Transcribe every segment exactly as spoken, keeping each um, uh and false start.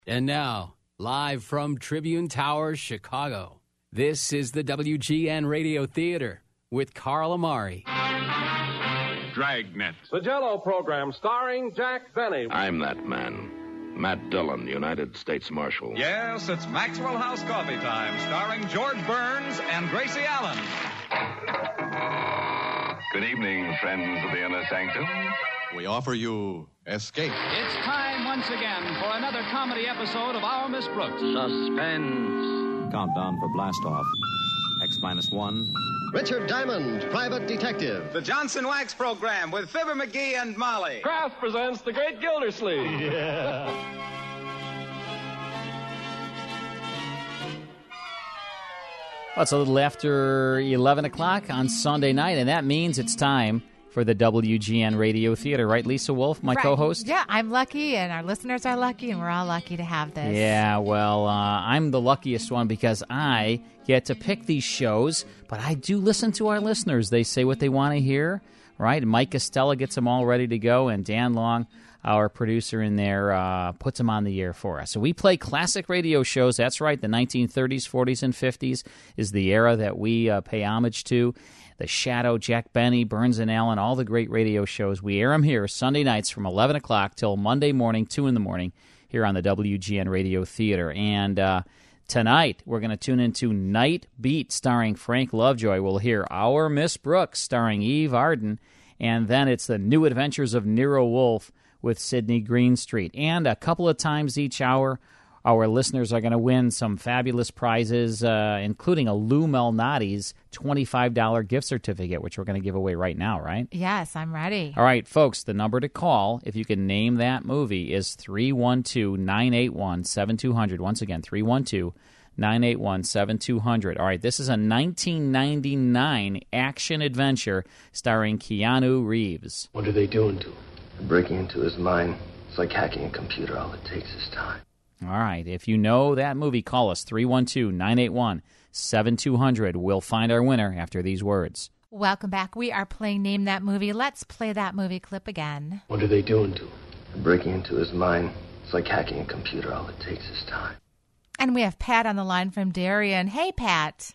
And now, live from Tribune Tower, Chicago, this is the W G N Radio Theater with Carl Amari. Dragnet. The Jell-O program starring Jack Benny. I'm that man. Matt Dillon, United States Marshal. Yes, it's Maxwell House Coffee Time, starring George Burns and Gracie Allen. Good evening, friends of the Inner Sanctum. We offer you Escape. It's time once again for another comedy episode of Our Miss Brooks. Suspense. Countdown for blast-off. X minus one. Richard Diamond, Private Detective. The Johnson Wax Program with Fibber McGee and Molly. Kraft presents The Great Gildersleeve. Yeah. Well, it's a little after eleven o'clock on Sunday night, and that means it's time for the W G N Radio Theater, right, Lisa Wolf, my right. co-host? Yeah, I'm lucky, and our listeners are lucky, and we're all lucky to have this. Yeah, well, uh, I'm the luckiest one because I get to pick these shows, but I do listen to our listeners. They say what they want to hear, right? Mike Costello gets them all ready to go, and Dan Long, our producer in there, uh, puts them on the air for us. So we play classic radio shows. That's right, the nineteen thirties, forties, and fifties is the era that we uh, pay homage to. The Shadow, Jack Benny, Burns and Allen, all the great radio shows. We air them here Sunday nights from eleven o'clock till Monday morning, two in the morning, here on the W G N Radio Theater. And uh, tonight, we're going to tune into Night Beat, starring Frank Lovejoy. We'll hear Our Miss Brooks, starring Eve Arden. And then it's The New Adventures of Nero Wolfe with Sidney Greenstreet. And a couple of times each hour, our listeners are going to win some fabulous prizes, uh, including a Lou Malnati's twenty-five dollars gift certificate, which we're going to give away right now, right? Yes, I'm ready. All right, folks, the number to call, if you can name that movie, is three one two, nine eight one, seven two zero zero. Once again, three one two, nine eight one, seven two zero zero. All right, this is a nineteen ninety-nine action-adventure starring Keanu Reeves. What are they doing to him? They're breaking into his mind. It's like hacking a computer. All it takes is time. All right. If you know that movie, call us three one two, nine eight one, seven two zero zero. We'll find our winner after these words. Welcome back. We are playing Name That Movie. Let's play that movie clip again. What are they doing to him? They're breaking into his mind. It's like hacking a computer. All it takes is time. And we have Pat on the line from Darien. Hey, Pat.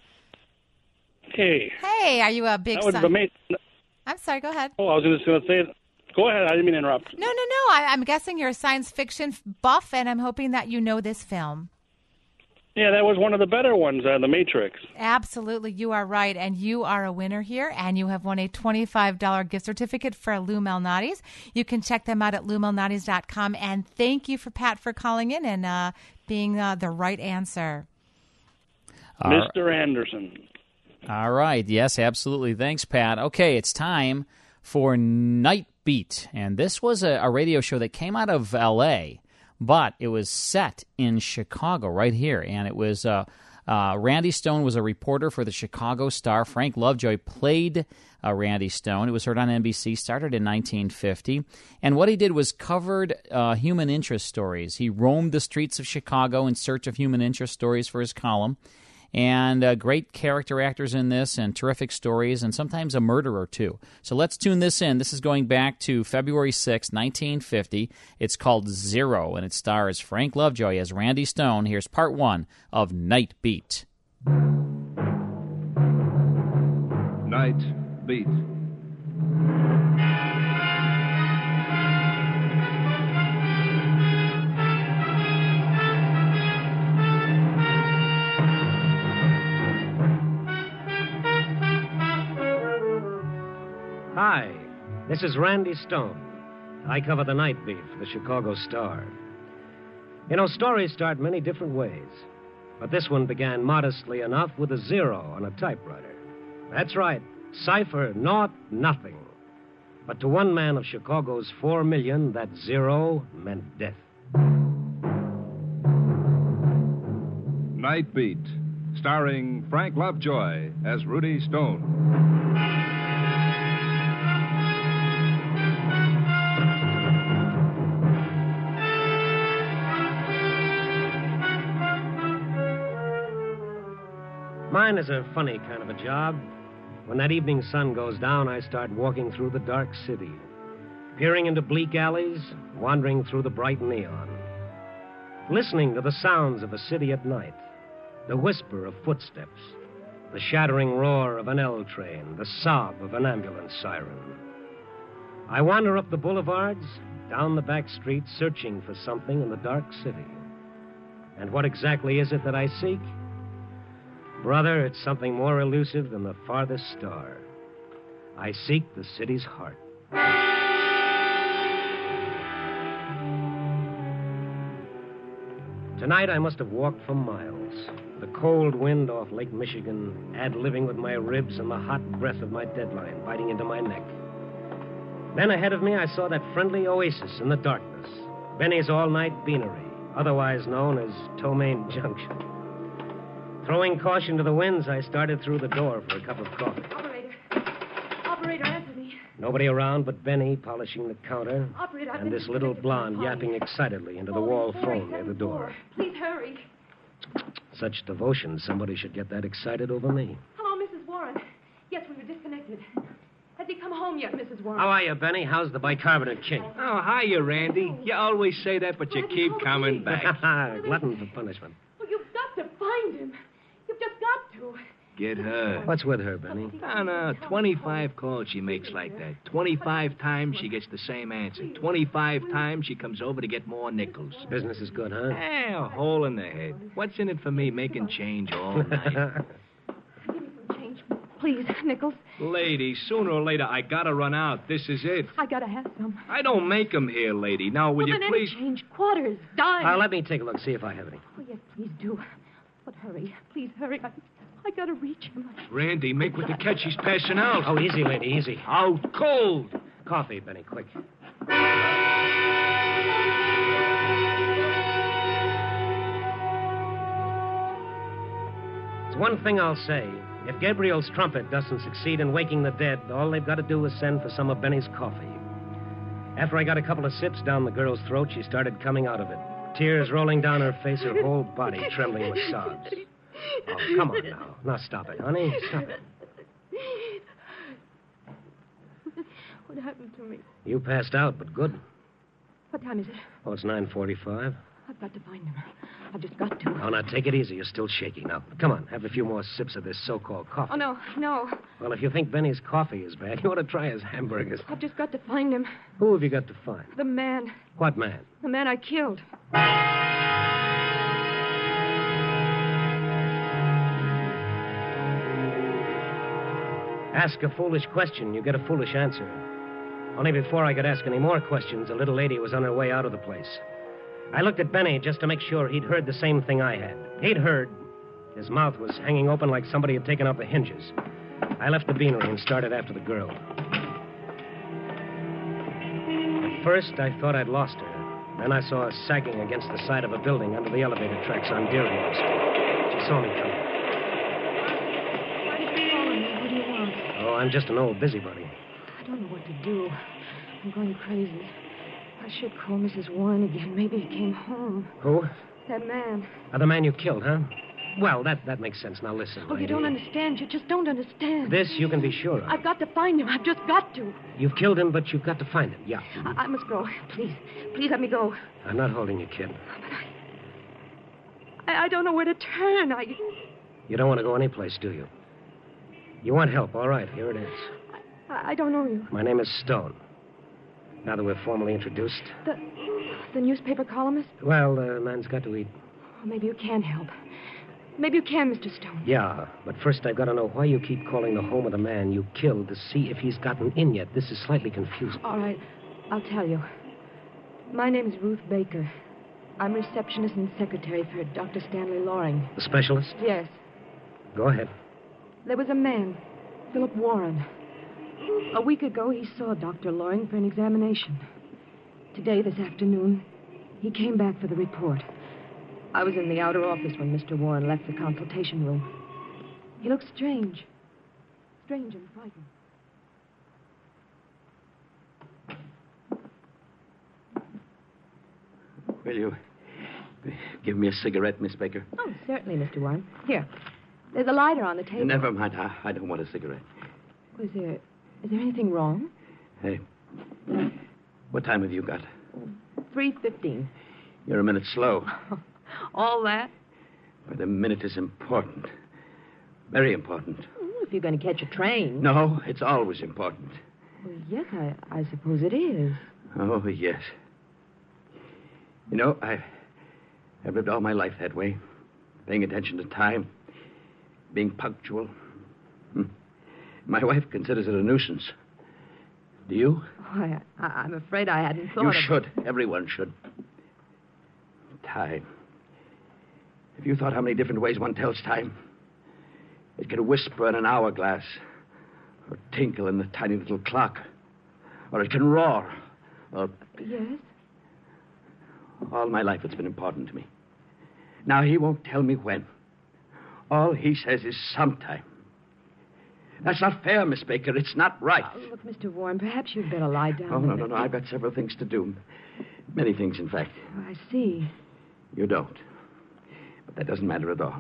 Hey. Hey, are you a big that was son? The ma- I'm sorry, go ahead. Oh, I was just going to say, go ahead. I didn't mean to interrupt. No, no, no. I, I'm guessing you're a science fiction buff, and I'm hoping that you know this film. Yeah, that was one of the better ones, uh, The Matrix. Absolutely, you are right, and you are a winner here, and you have won a twenty-five dollars gift certificate for Lou Malnati's. You can check them out at lou malnati's dot com, and thank you for Pat for calling in and uh, being uh, the right answer. Uh, Mister Anderson. All right, yes, absolutely. Thanks, Pat. Okay, it's time for Night Beat, and this was a, a radio show that came out of L A, but it was set in Chicago right here, and it was uh, uh, Randy Stone was a reporter for the Chicago Star. Frank Lovejoy played uh, Randy Stone. It was heard on N B C, started in nineteen fifty, and what he did was covered uh, human interest stories. He roamed the streets of Chicago in search of human interest stories for his column. And uh, great character actors in this and terrific stories and sometimes a murder or two. So let's tune this in. This is going back to February sixth, nineteen fifty. It's called Zero, and it stars Frank Lovejoy as Randy Stone. Here's part one of Night Beat. Night Beat. Hi, this is Randy Stone. I cover the night beat for the Chicago Star. You know, stories start many different ways, but this one began modestly enough with a zero on a typewriter. That's right, cipher, naught, nothing. But to one man of Chicago's four million, that zero meant death. Night Beat, starring Frank Lovejoy as Rudy Stone. Mine is a funny kind of a job. When that evening sun goes down, I start walking through the dark city, peering into bleak alleys, wandering through the bright neon. listening to the sounds of a city at night, the whisper of footsteps, the shattering roar of an L train, the sob of an ambulance siren. I wander up the boulevards, down the back streets, searching for something in the dark city. And what exactly is it that I seek? Brother, it's something more elusive than the farthest star. I seek the city's heart. Tonight I must have walked for miles. The cold wind off Lake Michigan, ad-living with my ribs and the hot breath of my deadline biting into my neck. Then ahead of me I saw that friendly oasis in the darkness, Benny's all-night beanery, otherwise known as Tomaine Junction. Throwing caution to the winds, I started through the door for a cup of coffee. Operator. Operator, answer me. Nobody around but Benny polishing the counter. Operator, I've and been this little blonde yapping excitedly into the wall phone near the door. Please hurry. Such devotion, somebody should get that excited over me. Hello, Missus Warren. Yes, we were disconnected. Has he come home yet, Missus Warren? How are you, Benny? How's the bicarbonate king? Oh, hiya, Randy. You always say that, but you keep coming back. Glutton for punishment. Well, you've got to find him. You've just got to. Get her. What's with her, Benny? No, no, twenty-five calls she makes like that. twenty-five times she gets the same answer. twenty-five times she comes over to get more nickels. Business is good, huh? Eh, a hole in the head. What's in it for me making change all night? Give me some change. Please, Nichols. Lady, sooner or later I gotta run out. This is it. I gotta have some. I don't make 'em here, lady. Now, will well, you then please... Any change, quarters, dimes. Uh, let me take a look, see if I have any. Oh, yes, please do. But hurry. Please hurry. I, I gotta reach him. Randy, make with the catch. He's passing out. Oh, easy, lady, easy. Out cold. Coffee, Benny, quick. It's one thing I'll say. If Gabriel's trumpet doesn't succeed in waking the dead, all they've got to do is send for some of Benny's coffee. After I got a couple of sips down the girl's throat, she started coming out of it. Tears rolling down her face, her whole body trembling with sobs. Oh, come on now. Now stop it, honey. Stop it. What happened to me? You passed out, but good. What time is it? Oh, it's nine forty-five. I've got to find him. I've just got to. Oh, now, take it easy. You're still shaking. Now, come on. Have a few more sips of this so-called coffee. Oh, no, no. Well, if you think Benny's coffee is bad, you ought to try his hamburgers. I've just got to find him. Who have you got to find? The man. What man? The man I killed. Ask a foolish question, you get a foolish answer. Only before I could ask any more questions, a little lady was on her way out of the place. I looked at Benny just to make sure he'd heard the same thing I had. He'd heard. His mouth was hanging open like somebody had taken out the hinges. I left the beanery and started after the girl. At first, I thought I'd lost her. Then I saw her sagging against the side of a building under the elevator tracks on Deerfield Street. She saw me coming. Why did you call me? What do you want? Oh, I'm just an old busybody. I don't know what to do. I'm going crazy. I should call Missus Warren again. Maybe he came home. Who? That man. Uh, the man you killed, huh? Well, that, that makes sense. Now, listen. Oh, you lady. don't understand. You just don't understand. This you can be sure of. I've got to find him. I've just got to. You've killed him, but you've got to find him. Yeah. I, I must go. Please. Please let me go. I'm not holding you, kid. I, I don't know where to turn. I... You don't want to go anyplace, do you? You want help. All right, here it is. I, I don't know you. My name is Stone. Now that we're formally introduced. The, the newspaper columnist? Well, the uh, man's got to eat. Oh, maybe you can help. Maybe you can, Mister Stone. Yeah, but first I've got to know why you keep calling the home of the man you killed to see if he's gotten in yet. This is slightly confusing. All right, I'll tell you. My name's Ruth Baker. I'm receptionist and secretary for Doctor Stanley Loring. The specialist? Yes. Go ahead. There was a man, Philip Warren. A week ago, he saw Doctor Loring for an examination. Today, this afternoon, he came back for the report. I was in the outer office when Mister Warren left the consultation room. He looked strange. Strange and frightened. Will you give me a cigarette, Miss Baker? Oh, certainly, Mister Warren. Here. There's a lighter on the table. Never mind. I, I don't want a cigarette. Is there... Is there anything wrong? Hey. What time have you got? three fifteen. You're a minute slow. All that? But a minute is important. Very important. Well, if you're going to catch a train. No, it's always important. Well, yes, I, I suppose it is. Oh, yes. You know, I've, I've lived all my life that way. Paying attention to time. Being punctual. Hmm. My wife considers it a nuisance. Do you? Why, I, I'm afraid I hadn't thought You of should. Everyone should. Time. Have you thought how many different ways one tells time? It can whisper in an hourglass, or tinkle in the tiny little clock, or it can roar, or... Yes? All my life it's been important to me. Now he won't tell me when. All he says is sometime. That's not fair, Miss Baker. It's not right. Oh, look, Mister Warren, perhaps you'd better lie down. Oh, no, no, no. I've got several things to do. Many things, in fact. Oh, I see. You don't. But that doesn't matter at all.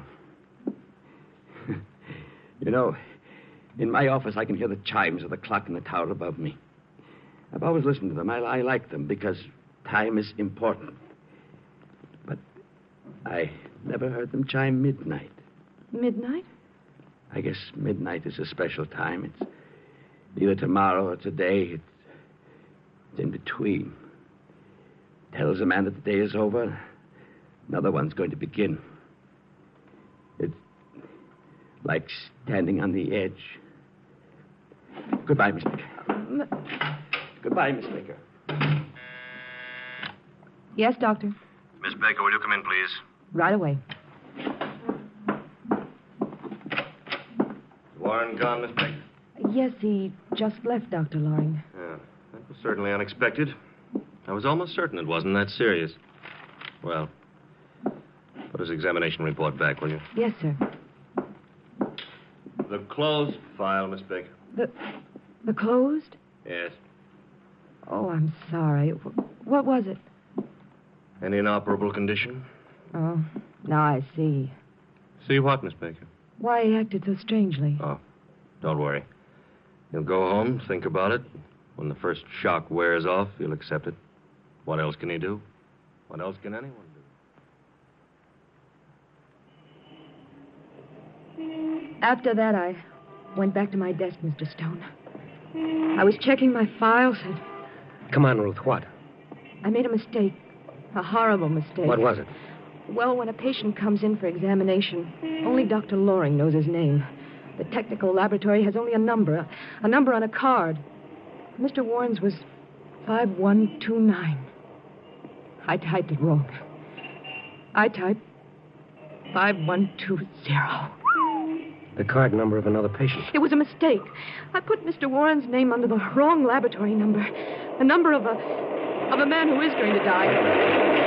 You know, in my office, I can hear the chimes of the clock in the tower above me. I've always listened to them. I, I like them because time is important. But I never heard them chime midnight. Midnight? I guess midnight is a special time. It's either tomorrow or today. It's, it's in between. Tells a man that the day is over. Another one's going to begin. It's like standing on the edge. Goodbye, Miss Baker. Um, Goodbye, Miss Baker. Yes, Doctor. Miss Baker, will you come in, please? Right away. Warren gone, Miss Baker? Yes, he just left, Doctor Loring. Yeah, that was certainly unexpected. I was almost certain it wasn't that serious. Well, put his examination report back, will you? Yes, sir. The closed file, Miss Baker. The, the closed? Yes. Oh, I'm sorry. What was it? An inoperable condition? Oh, now I see. See what, Miss Baker? Why he acted so strangely. Oh, don't worry. You'll go home, think about it. When the first shock wears off, you'll accept it. What else can he do? What else can anyone do? After that, I went back to my desk, Mister Stone. I was checking my files and... Come on, Ruth, what? I made a mistake. A horrible mistake. What was it? Well, when a patient comes in for examination, only Doctor Loring knows his name. The technical laboratory has only a number, a, a number on a card. Mister Warren's was five one two nine. I typed it wrong. I typed five one two zero. The card number of another patient. It was a mistake. I put Mister Warren's name under the wrong laboratory number. The number of a of a man who is going to die.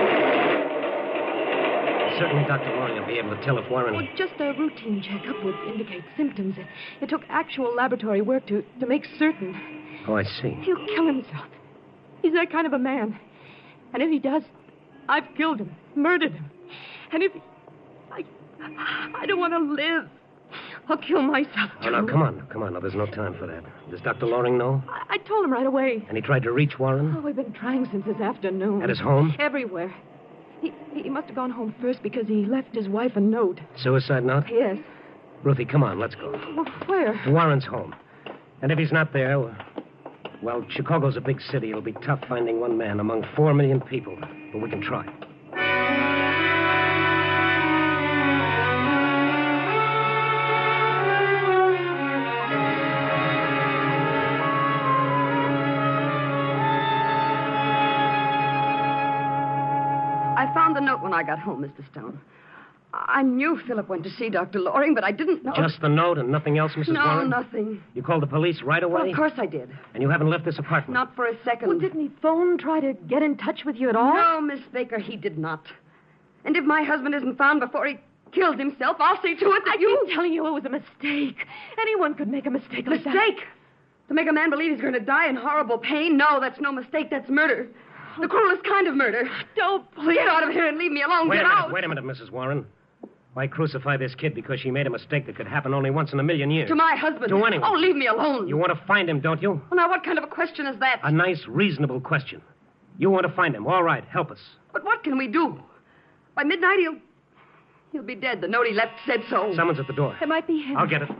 Certainly Doctor Loring will be able to tell if Warren... Well, just a routine checkup would indicate symptoms. It, it took actual laboratory work to, to make certain. Oh, I see. He'll kill himself. He's that kind of a man. And if he does, I've killed him, murdered him. And if he... I, I don't want to live. I'll kill myself, too. Oh, now, come on. Come on. Now, there's no time for that. Does Doctor Loring know? I, I told him right away. And he tried to reach Warren? Oh, we've been trying since this afternoon. At his home? Everywhere. He, he must have gone home first because he left his wife a note. Suicide note? Yes. Ruthie, come on. Let's go. Well, where? To Warren's home. And if he's not there, well, well, Chicago's a big city. It'll be tough finding one man among four million people. But we can try. I found the note when I got home, Mister Stone. I knew Philip went to see Doctor Loring, but I didn't know... Just the note and nothing else, Missus No, Warren? nothing. You called the police right away? Well, of course I did. And you haven't left this apartment? Not for a second. Well, didn't he phone, try to get in touch with you at all? No, Miss Baker, he did not. And if my husband isn't found before he kills himself, I'll see to it that I you... keep telling you it was a mistake. Anyone could make a mistake like that. Mistake? To make a man believe he's going to die in horrible pain? No, that's no mistake. That's murder. The cruelest kind of murder. Don't, please. Get out of here and leave me alone. Wait Get a minute, out. wait a minute, Missus Warren. Why crucify this kid because she made a mistake that could happen only once in a million years? To my husband. To anyone. Oh, leave me alone. You want to find him, don't you? Well, now, what kind of a question is that? A nice, reasonable question. You want to find him. All right, help us. But what can we do? By midnight, he'll... He'll be dead. The note he left said so. Someone's at the door. It might be him. I'll get it.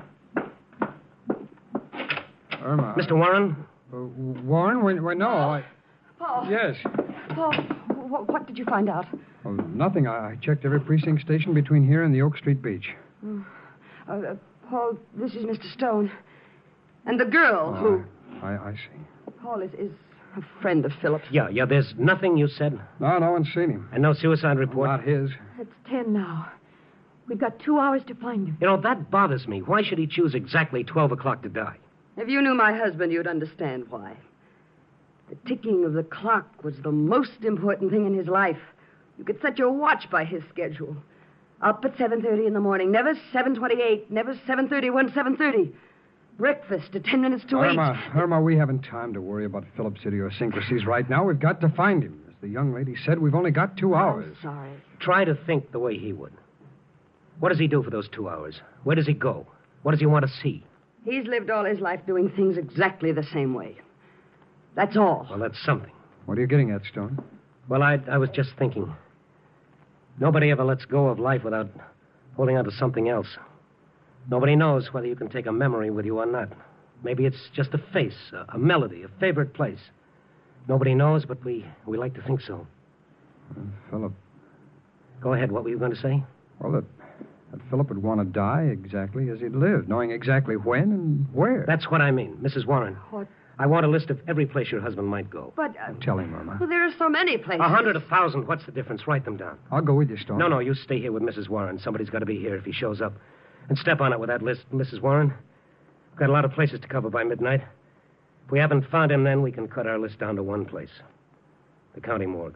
Irma. Mister Warren? Uh, Warren? Wait, wait, no, I... Paul. Yes. Paul, wh- what did you find out? Oh, nothing. I, I checked every precinct station between here and the Oak Street beach. Mm. Uh, uh, Paul, this is Mister Stone. And the girl Oh, who... I, I, I see. Paul is, is a friend of Philip's. Yeah, yeah, there's nothing you said? No, no one's seen him. And no suicide report? Not his. It's ten now. We've got two hours to find him. You know, that bothers me. Why should he choose exactly twelve o'clock to die? If you knew my husband, you'd understand why. The ticking of the clock was the most important thing in his life. You could set your watch by his schedule. Up at seven thirty in the morning. Never seven twenty-eight. Never seven thirty-one, seven thirty. Breakfast at ten minutes to Irma, eight. Irma, we haven't time to worry about Philip's idiosyncrasies right now. We've got to find him. As the young lady said, we've only got two hours. I'm sorry. Try to think the way he would. What does he do for those two hours? Where does he go? What does he want to see? He's lived all his life doing things exactly the same way. That's all. Well, that's something. What are you getting at, Stone? Well, I, I was just thinking. Nobody ever lets go of life without holding on to something else. Nobody knows whether you can take a memory with you or not. Maybe it's just a face, a, a melody, a favorite place. Nobody knows, but we, we like to think so. Uh, Philip. Go ahead. What were you going to say? Well, that, that Philip would want to die exactly as he'd lived, knowing exactly when and where. That's what I mean, Missus Warren. What? I want a list of every place your husband might go. But... Uh, Tell him, Irma. well, there are so many places. A hundred, a thousand. What's the difference? Write them down. I'll go with you, Stone. No, no, you stay here with Missus Warren. Somebody's got to be here if he shows up. And step on it with that list, Missus Warren. We've got a lot of places to cover by midnight. If we haven't found him, then we can cut our list down to one place. The county morgue.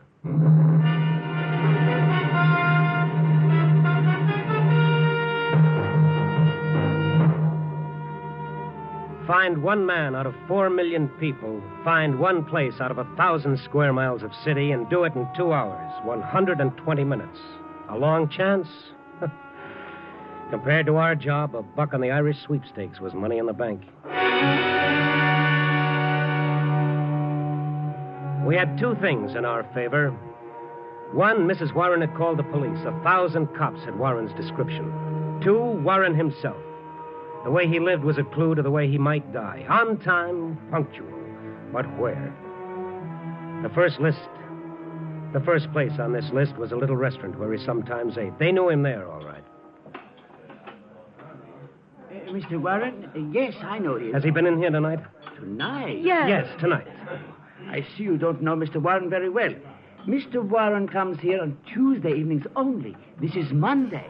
Find one man out of four million people. Find one place out of a thousand square miles of city and do it in two hours, one hundred twenty minutes. A long chance? Compared to our job, a buck on the Irish sweepstakes was money in the bank. We had two things in our favor. One, Missus Warren had called the police. A thousand cops had Warren's description. Two, Warren himself. The way he lived was a clue to the way he might die. On time, punctual. But where? The first list, the first place on this list was a little restaurant where he sometimes ate. They knew him there, all right. Uh, Mister Warren? Uh, yes, I know him. Has he been in here tonight? Tonight? Yes. Yes, tonight. I see you don't know Mister Warren very well. Mister Warren comes here on Tuesday evenings only. This is Monday.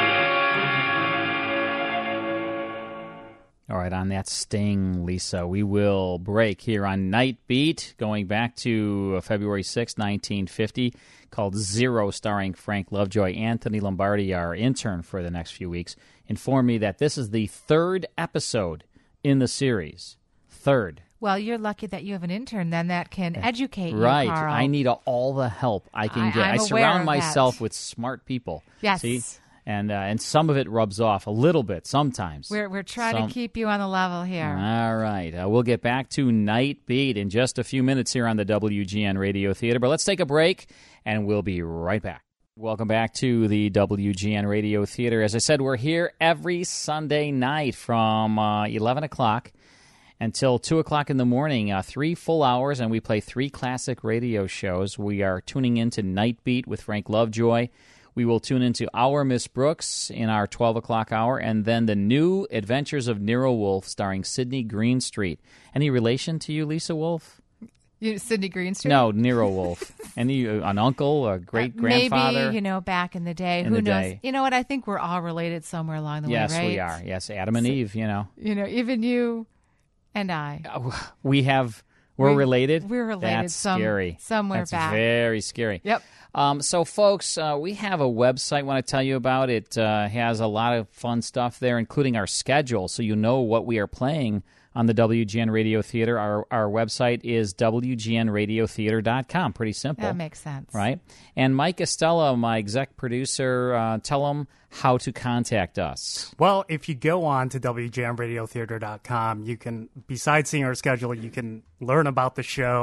All right, on that sting, Lisa, we will break here on Night Beat, going back to February sixth, nineteen fifty, called Zero, starring Frank Lovejoy. Anthony Lombardi, our intern for the next few weeks, informed me that this is the third episode in the series. Third. Well, you're lucky that you have an intern then that can educate right. you, Carl. I need a, all the help I can I, get. I'm I surround myself that. with smart people. Yes. See? And uh, and some of it rubs off a little bit sometimes. We're we're trying some... to keep you on the level here. All right. Uh, we'll get back to Night Beat in just a few minutes here on the W G N Radio Theater. But let's take a break, and we'll be right back. Welcome back to the W G N Radio Theater. As I said, we're here every Sunday night from uh, eleven o'clock until two o'clock in the morning, uh, three full hours, and we play three classic radio shows. We are tuning into Night Beat with Frank Lovejoy. We will tune into Our Miss Brooks in our twelve o'clock hour, and then The New Adventures of Nero Wolfe, starring Sidney Greenstreet. Any relation to you, Lisa Wolfe? You, Sidney Greenstreet? No, Nero Wolfe. Any uh, an uncle, a great-grandfather? Uh, maybe, you know, back in the day. In Who the knows? Day. You know what? I think we're all related somewhere along the yes, way, right? Yes, we are. Yes, Adam and so, Eve, you know. You know, even you and I. Uh, we have... We're we, related? We're related. That's some, scary. Somewhere That's back. very scary. Yep. Um, so, folks, uh, we have a website I want to tell you about. It uh, has a lot of fun stuff there, including our schedule, so you know what we are playing on the W G N Radio Theater. Our our website is W G N radio theater dot com. Pretty simple. That makes sense. Right? And Mike Estella, my exec producer, uh, tell them how to contact us. Well, if you go on to W G N radio theater dot com, you can, besides seeing our schedule, you can learn about the show.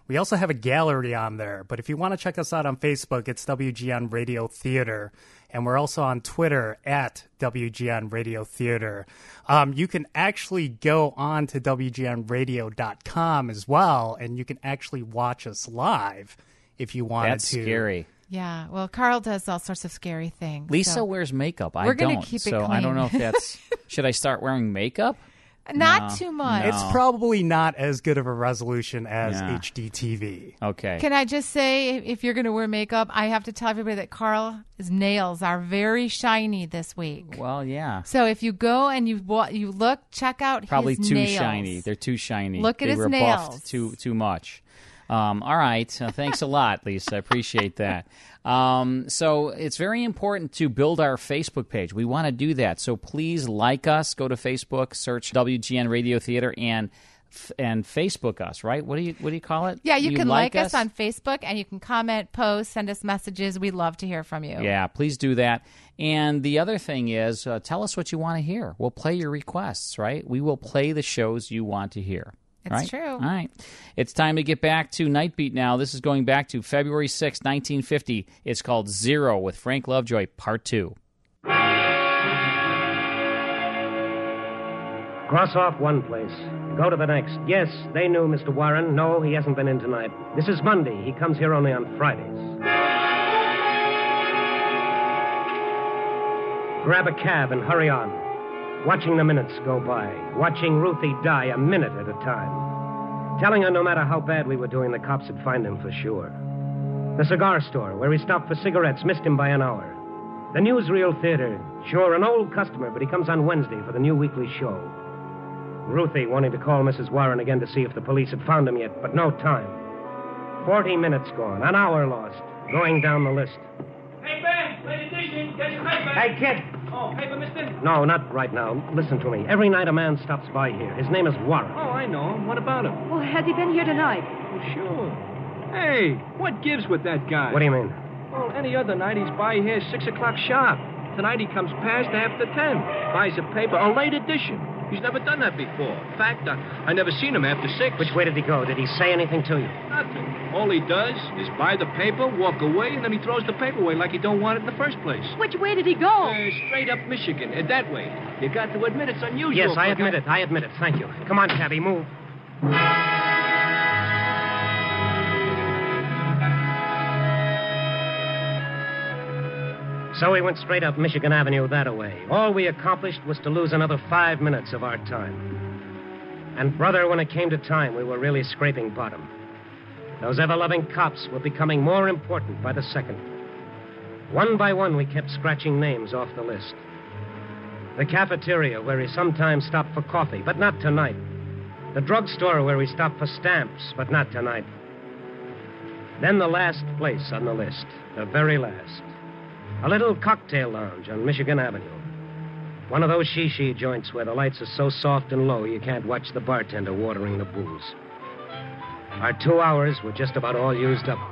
We also have a gallery on there, but if you want to check us out on Facebook, it's W G N Radio Theater, and we're also on Twitter at W G N Radio Theater. Um, you can actually go on to W G N radio dot com as well, and you can actually watch us live if you wanted That's to. That's scary. Yeah, well, Carl does all sorts of scary things. Lisa so. wears makeup. I We're don't. gonna keep it so clean. I don't know if that's... Should I start wearing makeup? Not No. too much. No. It's probably not as good of a resolution as Yeah. H D T V. Okay. Can I just say, if you're going to wear makeup, I have to tell everybody that Carl's nails are very shiny this week. Well, yeah. So if you go and you wa- you look, check out Probably his too nails. shiny. They're too shiny. Look at they his were nails. buffed too too much. Um, all right. Uh, thanks a lot, Lisa. I appreciate that. Um, so it's very important to build our Facebook page. We want to do that. So please like us. Go to Facebook, search W G N Radio Theater, and and Facebook us. Right? What do you what do you call it? Yeah, you, you can like us on Facebook, and you can comment, post, send us messages. We'd love to hear from you. Yeah, please do that. And the other thing is, uh, tell us what you want to hear. We'll play your requests. Right? We will play the shows you want to hear. It's right? true. All right. It's time to get back to Nightbeat now. This is going back to February sixth, nineteen fifty. It's called Zero with Frank Lovejoy, Part two. Cross off one place. Go to the next. Yes, they knew Mister Warren. No, he hasn't been in tonight. This is Monday. He comes here only on Fridays. Grab a cab and hurry on. Watching the minutes go by. Watching Ruthie die a minute at a time. Telling her no matter how bad we were doing, the cops would find him for sure. The cigar store, where he stopped for cigarettes, missed him by an hour. The Newsreel Theater. Sure, an old customer, but he comes on Wednesday for the new weekly show. Ruthie wanting to call Missus Warren again to see if the police had found him yet, but no time. Forty minutes gone, an hour lost, going down the list. Hey, Ben, late edition, get your paper. Hey, kid. Oh, paper, mister? No, not right now. Listen to me. Every night a man stops by here. His name is Warren. Oh, I know him. What about him? Well, has he been here tonight? Oh, sure. Hey, what gives with that guy? What do you mean? Well, any other night he's by here six o'clock sharp. Tonight he comes past after ten. Buys a paper, a late edition. He's never done that before. In fact, I, I never seen him after six. Which way did he go? Did he say anything to you? Nothing. All he does is buy the paper, walk away, and then he throws the paper away like he don't want it in the first place. Which way did he go? Uh, straight up Michigan, uh, that way. You got to admit it's unusual. Yes, I for a admit guy- it. I admit it. Thank you. Come on, cabby, move. So we went straight up Michigan Avenue that way. All we accomplished was to lose another five minutes of our time. And, brother, when it came to time, we were really scraping bottom. Those ever-loving cops were becoming more important by the second. One by one, we kept scratching names off the list. The cafeteria, where we sometimes stopped for coffee, but not tonight. The drugstore, where we stopped for stamps, but not tonight. Then the last place on the list, the very last. A little cocktail lounge on Michigan Avenue. One of those shishi joints where the lights are so soft and low you can't watch the bartender watering the booze. Our two hours were just about all used up.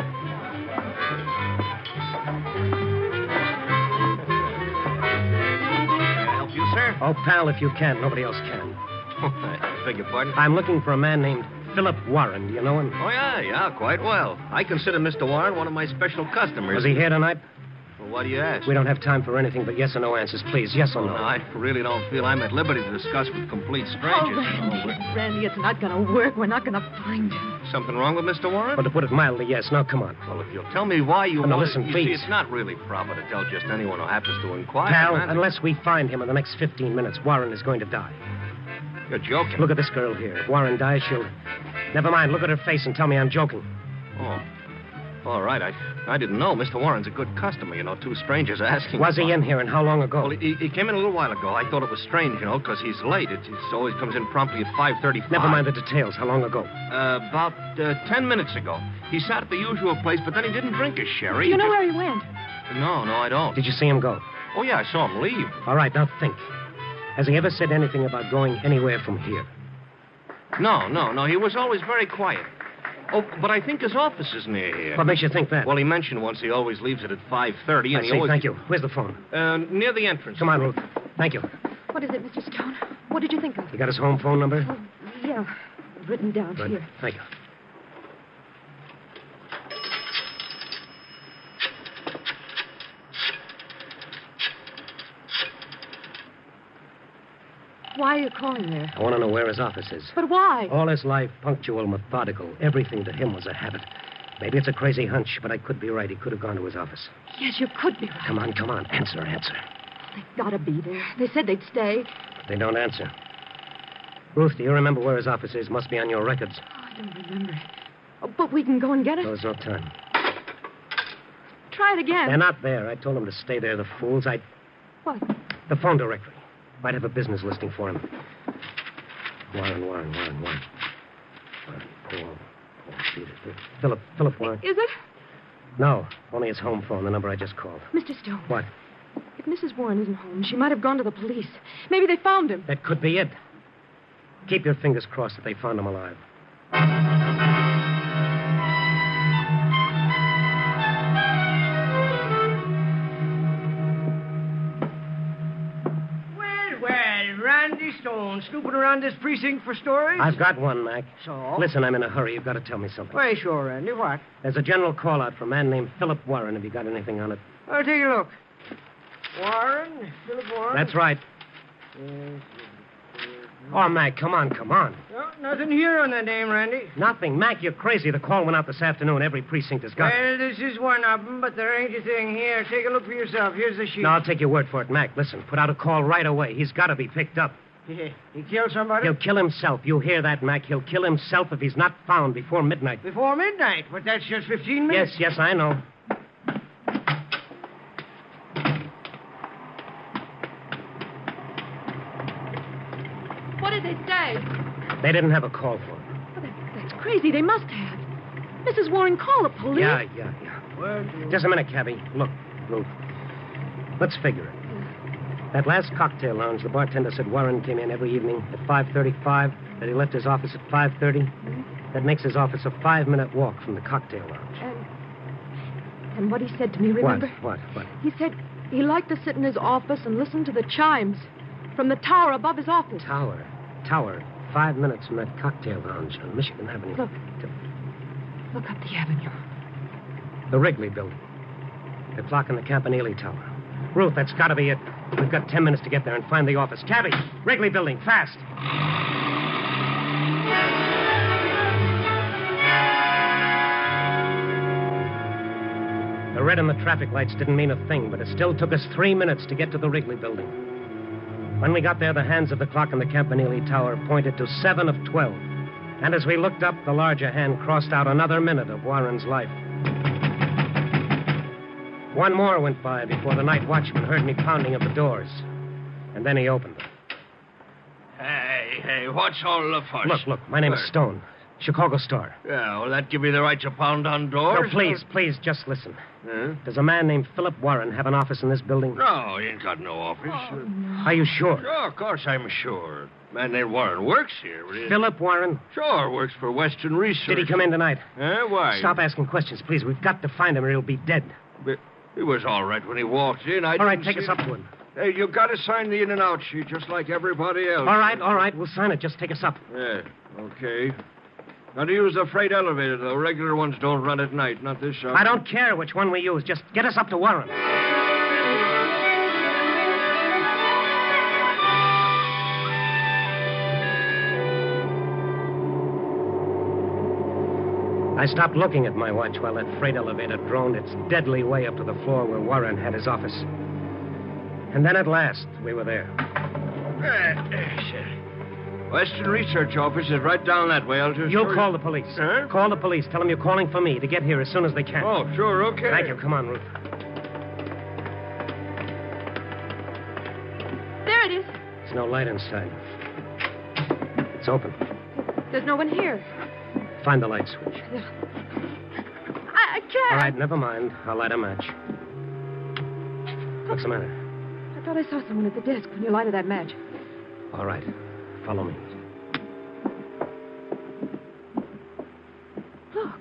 Can I help you, sir? Oh, pal, if you can. Nobody else can. I beg your pardon? I'm looking for a man named Philip Warren. Do you know him? Oh, yeah, yeah, quite well. I consider Mister Warren one of my special customers. Was he here tonight? Well, why do you ask? We don't have time for anything but yes or no answers, please. Yes or Oh, no? no, I really don't feel I'm at liberty to discuss with complete Oh, strangers. Randy, Randy, it's not going to work. We're not going to find him. Something wrong with Mister Warren? But to put it mildly, yes. Now, come on. Well, if you'll tell me why you Oh, now, want listen, you please. see, it's not really proper to tell just anyone who happens to inquire. Pal, man. unless we find him in the next fifteen minutes, Warren is going to die. You're joking. Look at this girl here. If Warren dies, she'll... Never mind. Look at her face and tell me I'm joking. Oh. All right. I I didn't know. Mister Warren's a good customer, you know. Two strangers asking. Was he about- in here, and how long ago? Well, he, he came in a little while ago. I thought it was strange, you know, because he's late. It, it always comes in promptly at five thirty-five. Never mind the details. How long ago? Uh, about uh, ten minutes ago. He sat at the usual place, but then he didn't drink his sherry. Do you He know just- where he went? No, no, I don't. Did you see him go? Oh, yeah, I saw him leave. All right, now think. Has he ever said anything about going anywhere from here? No, no, no. He was always very quiet. Oh, but I think his office is near here. What makes you think that? Well, he mentioned once he always leaves it at five thirty, I and he see. always... Thank you. Where's the phone? Uh, near the entrance. Come on, Ruth. Thank you. What is it, Mister Stone? What did you think of? You got his home phone number? Oh, yeah. Written down Good. here. Thank you. Why are you calling there? I want to know where his office is. But why? All his life, punctual, methodical. Everything to him was a habit. Maybe it's a crazy hunch, but I could be right. He could have gone to his office. Yes, you could be right. Come on, come on. Answer, answer. They've got to be there. They said they'd stay. They don't answer. Ruth, do you remember where his office is? Must be on your records. Oh, I don't remember. Oh, but we can go and get it. There's no time. Try it again. They're not there. I told them to stay there, the fools. I... What? The phone directory. Might have a business listing for him. Warren, Warren, Warren, Warren. Warren, Paul, Paul, Peter, Philip, Philip Warren. Is it? No, only his home phone, the number I just called. Mister Stone. What? If Missus Warren isn't home, she might have gone to the police. Maybe they found him. That could be it. Keep your fingers crossed that they found him alive. Randy Stone, snooping around this precinct for stories? I've got one, Mac. So? Listen, I'm in a hurry. You've got to tell me something. Why, sure, Randy. What? There's a general call-out for a man named Philip Warren. Have you got anything on it? I'll take a look. Warren? Philip Warren? That's right. Yes. Oh, Mac, come on, come on. No, nothing here on that name, Randy. Nothing. Mac, you're crazy. The call went out this afternoon. Every precinct has got well, it. this is one of them, but there ain't a thing here. Take a look for yourself. Here's the sheet. No, I'll take your word for it, Mac. Listen, put out a call right away. He's got to be picked up. He, he killed somebody? He'll kill himself. You hear that, Mac? He'll kill himself if he's not found before midnight. Before midnight? But that's just fifteen minutes. Yes, yes, I know. What did they say? They didn't have a call for him. Well, that, that's crazy. They must have. Missus Warren, call the police. Yeah, yeah, yeah. Well, just a minute, Cabby. Look, Ruth. Let's figure it. That last cocktail lounge, the bartender said Warren came in every evening at five thirty-five, that he left his office at five thirty. Mm-hmm. That makes his office a five-minute walk from the cocktail lounge. And, and what he said to me, remember? What? What? What? He said he liked to sit in his office and listen to the chimes from the tower above his office. Tower? Tower. Five minutes from that cocktail lounge on Michigan Avenue. Look. Look up the avenue. The Wrigley building. The clock in the Campanile Tower. Ruth, that's got to be it. We've got ten minutes to get there and find the office. Cabby, Wrigley building, fast. The red in the traffic lights didn't mean a thing, but it still took us three minutes to get to the Wrigley building. When we got there, the hands of the clock in the Campanile Tower pointed to seven of twelve. And as we looked up, the larger hand crossed out another minute of Warren's life. One more went by before the night watchman heard me pounding at the doors. And then he opened them. Hey, hey, what's all the fuss? Look, look, my name Where? is Stone. Chicago Star. Yeah, will that give me the right to pound on doors? No, please, please, just listen. Huh? Does a man named Philip Warren have an office in this building? No, he ain't got no office. Oh, no. Are you sure? Sure, of course I'm sure. Man named Warren works here. But he... Philip Warren? Sure, works for Western Research. Did he come in tonight? Huh? Why? Stop asking questions, please. We've got to find him or he'll be dead. But he was all right when he walked in. I all right, didn't take see... us up to him. Hey, you got to sign the in and out sheet just like everybody else. All right, all right. We'll sign it. Just take us up. Yeah, okay. Got to use the freight elevator, though. Regular ones don't run at night, not this shop. I don't care which one we use. Just get us up to Warren. I stopped looking at my watch while that freight elevator droned its deadly way up to the floor where Warren had his office. And then at last, we were there. Western Research Office is right down that way. I'll just... You'll call the police. Huh? Call the police. Tell them you're calling for me to get here as soon as they can. Oh, sure, okay. Thank you. Come on, Ruth. There it is. There's no light inside. It's open. There's no one here. Find the light switch. I, I can't. All right, never mind. I'll light a match. What's the matter? I thought I saw someone at the desk when you lighted that match. All right. Follow me. Look.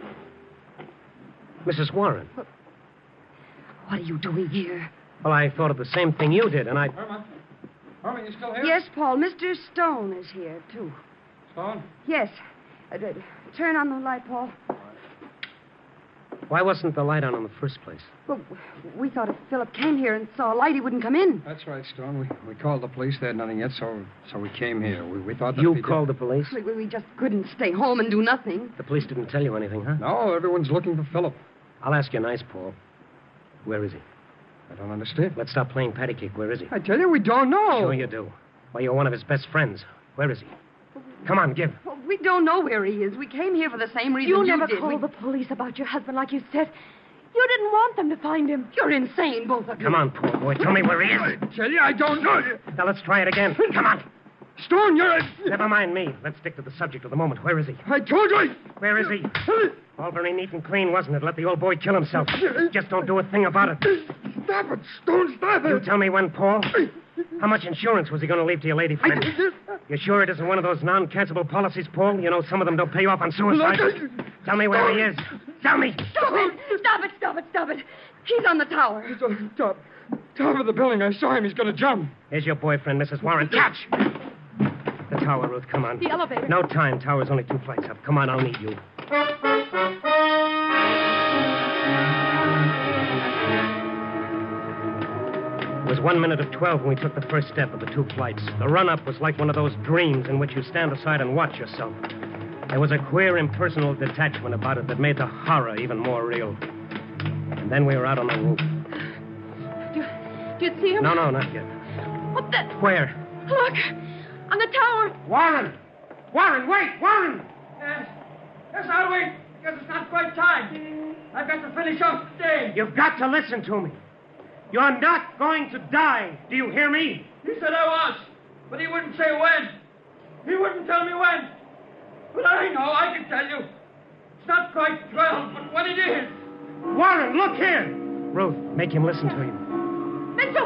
Missus Warren. What, what are you doing here? Well, I thought of the same thing you did, and I... Irma? Irma, you still here? Yes, Paul. Mister Stone is here, too. Stone? Yes. Uh, d- turn on the light, Paul. Why wasn't the light on in the first place? Well, we thought if Philip came here and saw a light, he wouldn't come in. That's right, Stone. We, we called the police. They had nothing yet, so so we came here. We, we thought that You we called did... the police? We, we just couldn't stay home and do nothing. The police didn't tell you anything, huh? No, everyone's looking for Philip. I'll ask you nice, Paul. Where is he? I don't understand. Let's stop playing patty cake. Where is he? I tell you, we don't know. Sure you do. Well, you're one of his best friends. Where is he? Come on, give. Well, we don't know where he is. We came here for the same reason You you never did. called We- the police about your husband like you said. You didn't want them to find him. You're insane, both of you. Come on, poor boy. Tell me where he is. I tell you, I don't know. Now, let's try it again. Come on. Stone, you're a... Never mind me. Let's stick to the subject of the moment. Where is he? I told you. Where is he? All very neat and clean, wasn't it? Let the old boy kill himself. Just don't do a thing about it. Stop it, Stone, stop it. You tell me when, Paul. How much insurance was he going to leave to your lady friend? You sure it isn't one of those non-cancelable policies, Paul? You know some of them don't pay off on suicide. Tell me where he is. Tell me. Stop it! Stop it, stop it, stop it. He's on the tower. He's on the top. Top of the building. I saw him. He's going to jump. Here's your boyfriend, Missus Warren. Catch! The tower, Ruth. Come on. The elevator. No time. Tower's only two flights up. Come on, I'll need you. It was one minute of twelve when we took the first step of the two flights. The run-up was like one of those dreams in which you stand aside and watch yourself. There was a queer, impersonal detachment about it that made the horror even more real. And then we were out on the roof. Do, do you see him? No, no, not yet. What the? Where? Look! On the tower! Warren! Warren, wait! Warren! Yes. Yes, I'll wait, because it's not quite time. I've got to finish off the day. You've got to listen to me. You're not going to die. Do you hear me? He said I was, but he wouldn't say when. He wouldn't tell me when. But I know, I can tell you. It's not quite twelve, but what it is. Warren, look here! Ruth, make him listen to you. Mister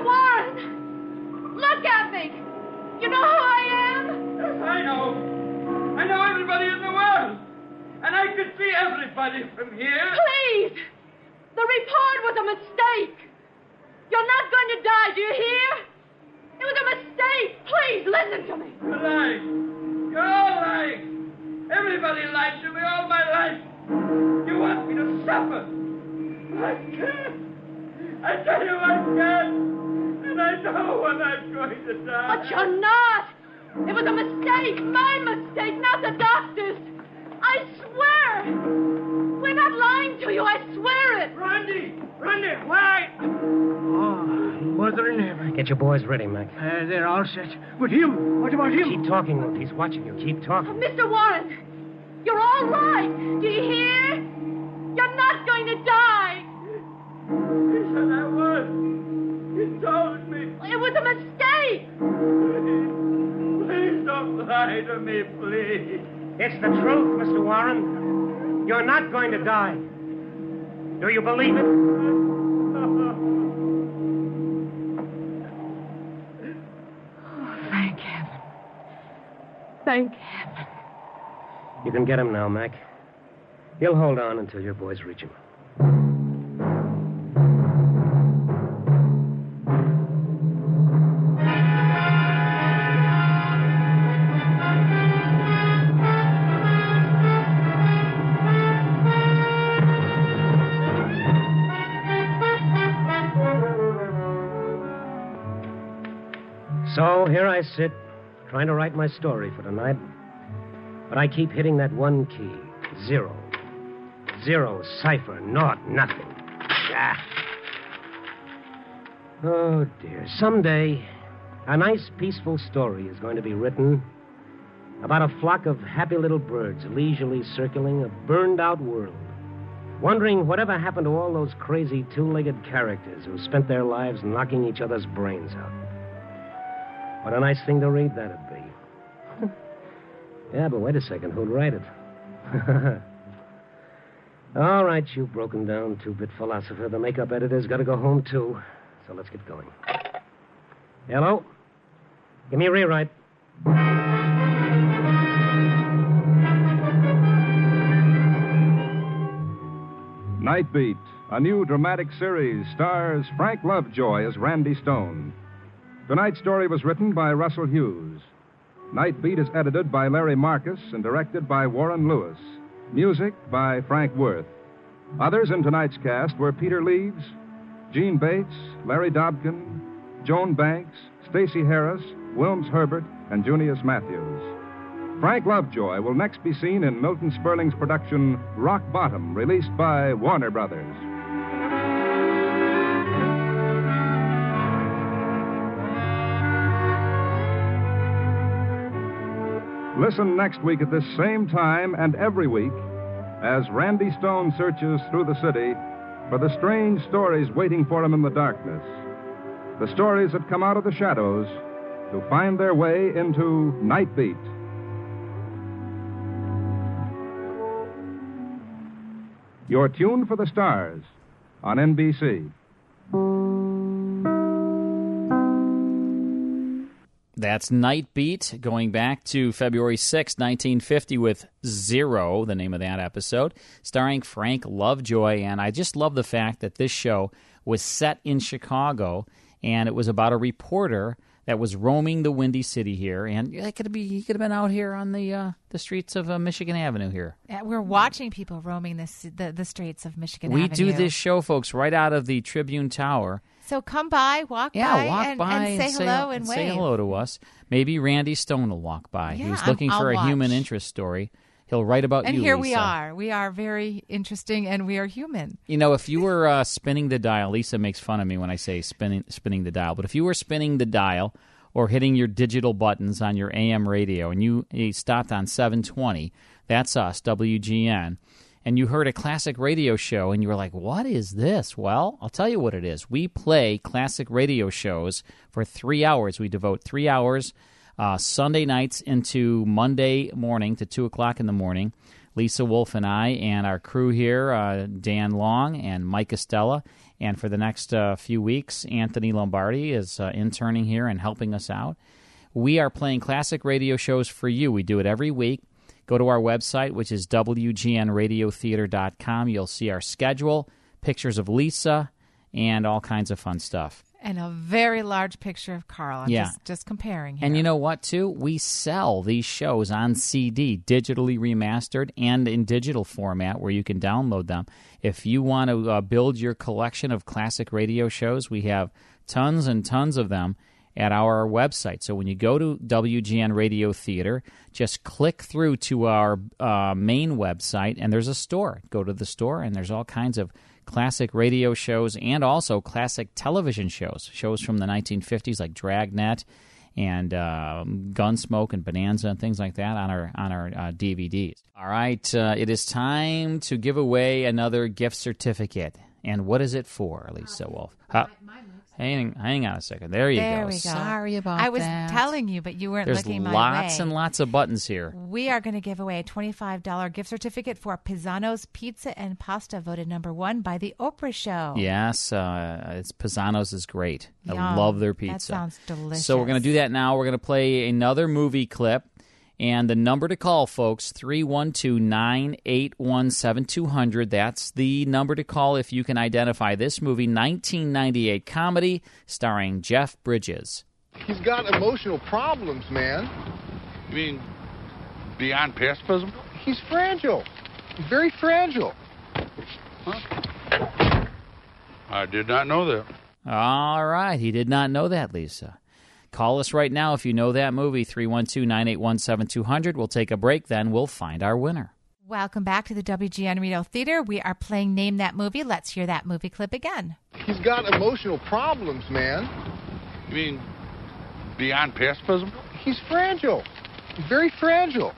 Warren! Look at me! You know who I am? Yes, I know. I know everybody in the world. And I could see everybody from here. Please! The report was a mistake. You're not going to die, do you hear? It was a mistake. Please, listen to me. You're lying. You're all lying. Everybody lied to me all my life. You want me to suffer. I can't. I tell you I can't. And I know when I'm going to die. But you're not. It was a mistake. My mistake, not the doctor's. I swear. We're not lying to you. I swear it. Randy! Randy, why? Oh, mother in heaven. Get your boys ready, Mac. Uh, they're all set. But him? What about him? Keep talking, Ruth. He's watching you. Keep talking. Mister Warren, you're all right. Do you hear? You're not going to die. He said I was. He told me. It was a mistake. Please, please don't lie to me, please. It's the truth, Mister Warren. You're not going to die. Do you believe it? Oh, thank heaven. Thank heaven. You can get him now, Mac. He'll hold on until your boys reach him. So here I sit, trying to write my story for tonight. But I keep hitting that one key. Zero. Zero, cipher, naught, nothing. Ah. Oh, dear. Someday, a nice, peaceful story is going to be written about a flock of happy little birds leisurely circling a burned-out world, wondering whatever happened to all those crazy two-legged characters who spent their lives knocking each other's brains out. What a nice thing to read that'd be. Yeah, but wait a second. Who'd write it? All right, you broken-down two-bit philosopher. The makeup editor's got to go home, too. So let's get going. Hello? Give me a rewrite. Night Beat, a new dramatic series, stars Frank Lovejoy as Randy Stone. Tonight's story was written by Russell Hughes. Night Beat is edited by Larry Marcus and directed by Warren Lewis. Music by Frank Worth. Others in tonight's cast were Peter Leeds, Gene Bates, Larry Dobkin, Joan Banks, Stacey Harris, Wilms Herbert, and Junius Matthews. Frank Lovejoy will next be seen in Milton Sperling's production Rock Bottom, released by Warner Brothers. Listen next week at this same time and every week as Randy Stone searches through the city for the strange stories waiting for him in the darkness. The stories that come out of the shadows to find their way into Night Beat. You're tuned for the stars on N B C. That's Night Beat, going back to February sixth, nineteen fifty, with Zero, the name of that episode, starring Frank Lovejoy. And I just love the fact that this show was set in Chicago, and it was about a reporter that was roaming the Windy City here, and it could be he could have been out here on the uh, the streets of uh, Michigan Avenue here. Yeah, we're watching people roaming this, the the streets of Michigan we Avenue. We do this show, folks, right out of the Tribune Tower. So come by, walk yeah, by, walk and, by and say and hello say, and, and wave. Say hello to us. Maybe Randy Stone will walk by. Yeah, He's looking I'll for a watch. human interest story. He'll write about and you, here Lisa. we are. We are very interesting, and we are human. You know, if you were uh, spinning the dial, Lisa makes fun of me when I say spinning spinning the dial, but if you were spinning the dial or hitting your digital buttons on your A M radio and you, you stopped on seven twenty, that's us, W G N, and you heard a classic radio show and you were like, what is this? Well, I'll tell you what it is. We play classic radio shows for three hours. We devote three hours uh, Sunday nights into Monday morning to two o'clock in the morning. Lisa Wolf and I and our crew here, uh, Dan Long and Mike Estella. And for the next uh, few weeks, Anthony Lombardi is uh, interning here and helping us out. We are playing classic radio shows for you. We do it every week. Go to our website, which is W G N radio theater dot com. You'll see our schedule, pictures of Lisa, and all kinds of fun stuff. And a very large picture of Carl. I'm yeah. just, just comparing here. And you know what, too? We sell these shows on C D, digitally remastered, and in digital format where you can download them. If you want to uh, build your collection of classic radio shows, we have tons and tons of them at our website. So when you go to W G N Radio Theater, just click through to our uh, main website, and there's a store. Go to the store, and there's all kinds of classic radio shows and also classic television shows, shows from the nineteen fifties like Dragnet and uh, Gunsmoke and Bonanza and things like that on our on our uh, D V Ds. All right, uh, it is time to give away another gift certificate. And what is it for, Lisa Wolf? Uh, hang, hang on a second. There you there go. We go. Sorry about I was that. telling you, but you weren't There's looking my way. There's lots and lots of buttons here. We are going to give away a twenty-five dollars gift certificate for Pisano's Pizza and Pasta, voted number one by The Oprah Show. Yes, uh, it's Pisano's is great. Yum. I love their pizza. That sounds delicious. So we're going to do that now. We're going to play another movie clip. And the number to call, folks, three one two, nine eight one, seven two zero zero. That's the number to call if you can identify this movie, nineteen ninety-eight comedy starring Jeff Bridges. He's got emotional problems, man. You mean beyond pacifism? He's fragile. He's very fragile. Huh? I did not know that. All right. He did not know that, Lisa. Call us right now if you know that movie, three one two, nine eight one, seven two zero zero. We'll take a break, then we'll find our winner. Welcome back to the W G N Radio Theater. We are playing Name That Movie. Let's hear that movie clip again. He's got emotional problems, man. You mean beyond pacifism? He's fragile. He's very fragile.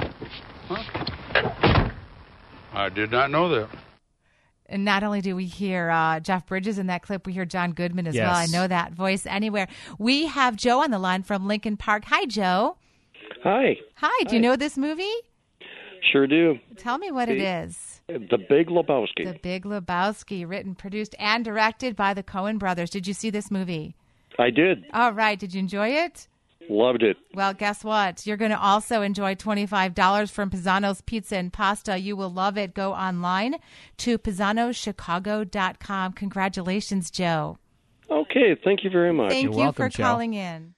Huh? I did not know that. And not only do we hear uh, Jeff Bridges in that clip, we hear John Goodman as yes. well. I know that voice anywhere. We have Joe on the line from Lincoln Park. Hi, Joe. Hi. Hi. Do you know this movie? Sure do. Tell me what the, it is. The Big Lebowski. The Big Lebowski, written, produced, and directed by the Coen brothers. Did you see this movie? I did. All right. Did you enjoy it? Loved it. Well, guess what? You're going to also enjoy twenty-five dollars from Pisano's Pizza and Pasta. You will love it. Go online to pisano chicago dot com. Congratulations, Joe. Okay. Thank you very much. Thank You're you welcome, for Joe. calling in.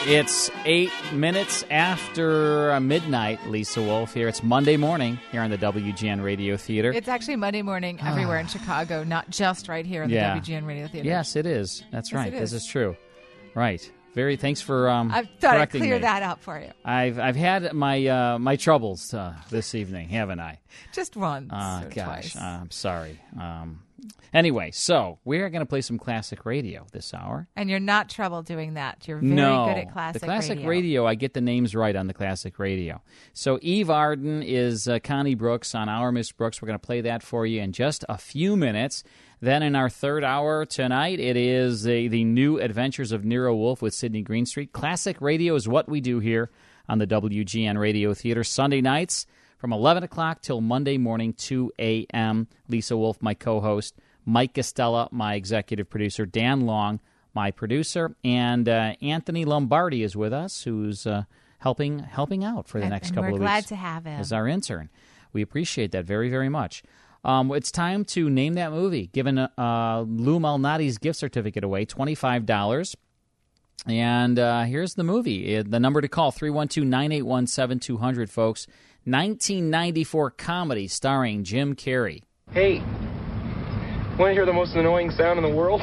It's eight minutes after uh, midnight, Lisa Wolf here. It's Monday morning here on the W G N Radio Theater. It's actually Monday morning everywhere in Chicago, not just right here in Yeah. the W G N Radio Theater. Yes, it is. That's Yes, right. it This is. is true. Right. Very. Thanks for um, I thought I'd correcting clear me. that up for you. I've I've had my uh, my troubles uh, this evening, haven't I? Just once Ah, or gosh, twice. uh, I'm sorry. Um, anyway, so we are going to play some classic radio this hour. And you're not trouble doing that. You're very no, good at classic the classic radio. radio. I get the names right on the classic radio. So Eve Arden is uh, Connie Brooks on Our Miss Brooks. We're going to play that for you in just a few minutes. Then in our third hour tonight, it is the, the new Adventures of Nero Wolfe with Sidney Greenstreet. Classic radio is what we do here on the W G N Radio Theater Sunday nights from eleven o'clock till Monday morning, two a.m. Lisa Wolf, my co-host. Mike Costello, my executive producer. Dan Long, my producer. And uh, Anthony Lombardi is with us, who's uh, helping helping out for the And- next and couple we're of glad weeks. to have him. As our intern. We appreciate that very, very much. Um, it's time to name that movie. Giving uh, Lou Malnati's gift certificate away, twenty-five dollars. And uh, here's the movie. Uh, The number to call, three one two, nine eight one, seven two zero zero, folks. nineteen ninety-four comedy starring Jim Carrey. Hey, want to hear the most annoying sound in the world?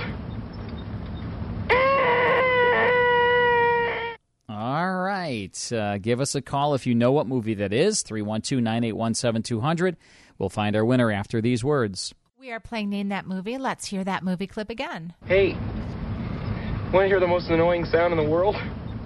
All right. Uh, give us a call if you know what movie that is, three one two, nine eight one, seven two zero zero. We'll find our winner after these words. We are playing Name That Movie. Let's hear that movie clip again. Hey, want to hear the most annoying sound in the world?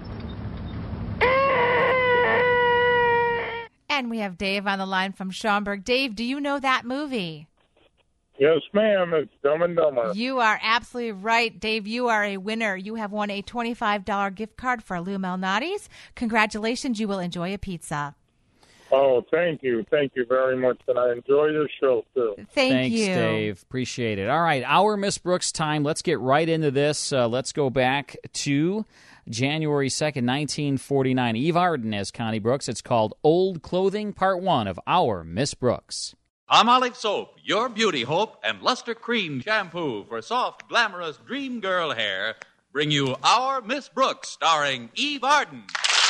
And we have Dave on the line from Schaumburg. Dave, do you know that movie? Yes, ma'am. It's Dumb and Dumber. You are absolutely right, Dave. You are a winner. You have won a twenty-five dollars gift card for Lou Malnati's. Congratulations. You will enjoy a pizza. Oh, thank you. Thank you very much. And I enjoy your show, too. Thank Thanks, you. Dave. Appreciate it. All right, our Miss Brooks time. Let's get right into this. Uh, let's go back to January second, nineteen forty-nine. Eve Arden as Connie Brooks. It's called Old Clothing, Part one of Our Miss Brooks. Palmolive soap, your beauty hope, and Luster Cream shampoo for soft, glamorous dream girl hair bring you Our Miss Brooks, starring Eve Arden.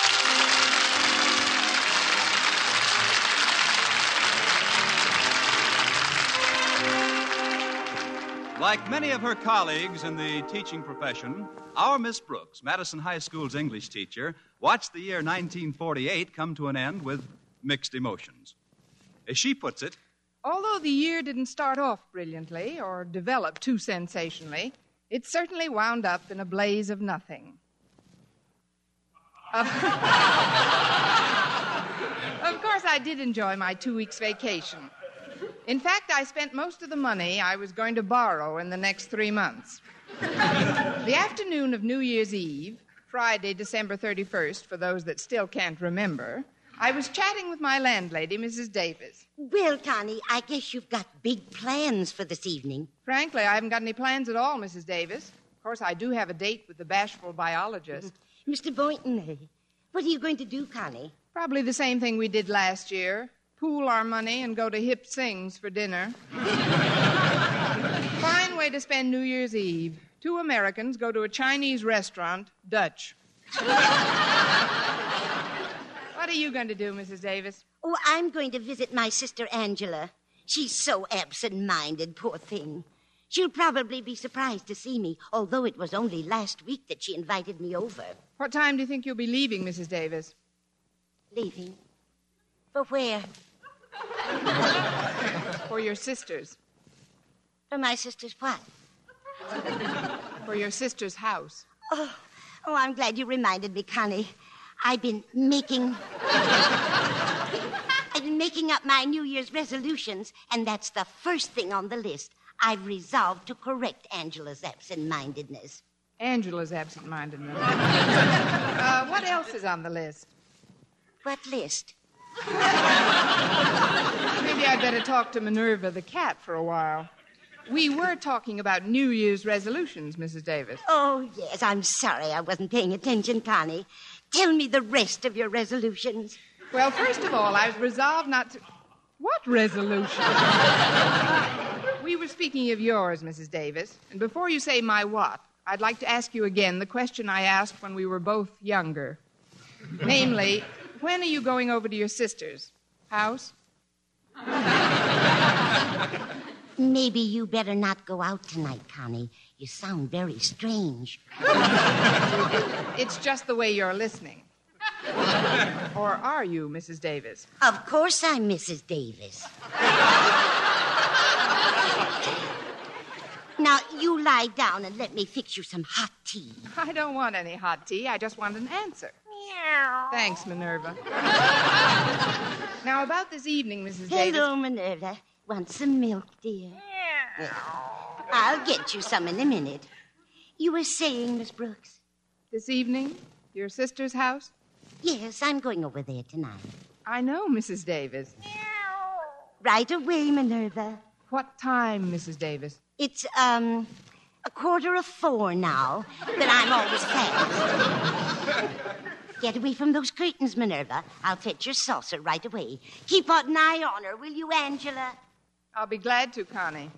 Like many of her colleagues in the teaching profession, our Miss Brooks, Madison High School's English teacher, watched the year nineteen forty-eight come to an end with mixed emotions. As she puts it, Although the year didn't start off brilliantly or develop too sensationally, it certainly wound up in a blaze of nothing. Of, of course, I did enjoy my two weeks' vacation. In fact, I spent most of the money I was going to borrow in the next three months. The afternoon of New Year's Eve, Friday, December thirty-first, for those that still can't remember, I was chatting with my landlady, Missus Davis. Well, Connie, I guess you've got big plans for this evening. Frankly, I haven't got any plans at all, Missus Davis. Of course, I do have a date with the bashful biologist. Mister Boynton, what are you going to do, Connie? Probably the same thing we did last year. Pool our money and go to Hip Sings for dinner. Fine way to spend New Year's Eve. Two Americans go to a Chinese restaurant, Dutch. What are you going to do, Missus Davis? Oh, I'm going to visit my sister Angela. She's so absent-minded, poor thing. She'll probably be surprised to see me, although it was only last week that she invited me over. What time do you think you'll be leaving, Missus Davis? Leaving? For where? For your sisters. For my sister's what? For your sister's house. Oh, oh, I'm glad you reminded me, Connie. I've been making... I've been making up my New Year's resolutions, and that's the first thing on the list. I've resolved to correct Angela's absent-mindedness. Angela's absent-mindedness. uh, what else is on the list? What list? Maybe I'd better talk to Minerva the cat for a while. We were talking about New Year's resolutions, Missus Davis. Oh, yes, I'm sorry I wasn't paying attention, Connie. Tell me the rest of your resolutions. Well, first of all, I was resolved not to... What resolution? We were speaking of yours, Missus Davis, and before you say my what, I'd like to ask you again the question I asked when we were both younger. Namely, when are you going over to your sister's house? Maybe you better not go out tonight, Connie. You sound very strange. It's just the way you're listening. Or are you, Missus Davis? Of course I'm Missus Davis. Now, you lie down and let me fix you some hot tea. I don't want any hot tea. I just want an answer. Thanks, Minerva. Now, about this evening, Missus Davis... Hello, Minerva. Want some milk, dear? I'll get you some in a minute. You were saying, Miss Brooks? This evening? Your sister's house? Yes, I'm going over there tonight. I know, Missus Davis. Right away, Minerva. What time, Missus Davis? It's, um, a quarter of four now, but I'm always fast. Get away from those curtains, Minerva. I'll fetch your saucer right away. Keep an eye on her, will you, Angela? I'll be glad to, Connie.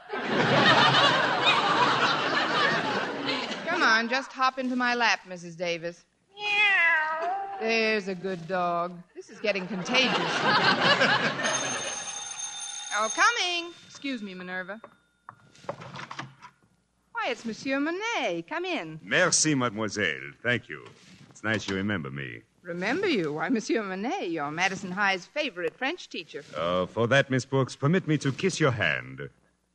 Come on, just hop into my lap, Missus Davis. There's a good dog. This is getting contagious. Oh, coming. Excuse me, Minerva. Why, it's Monsieur Monet. Come in. Merci, mademoiselle. Thank you. It's nice you remember me. Remember you? Why, Monsieur Monet, you're Madison High's favorite French teacher. Uh, for that, Miss Brooks, permit me to kiss your hand.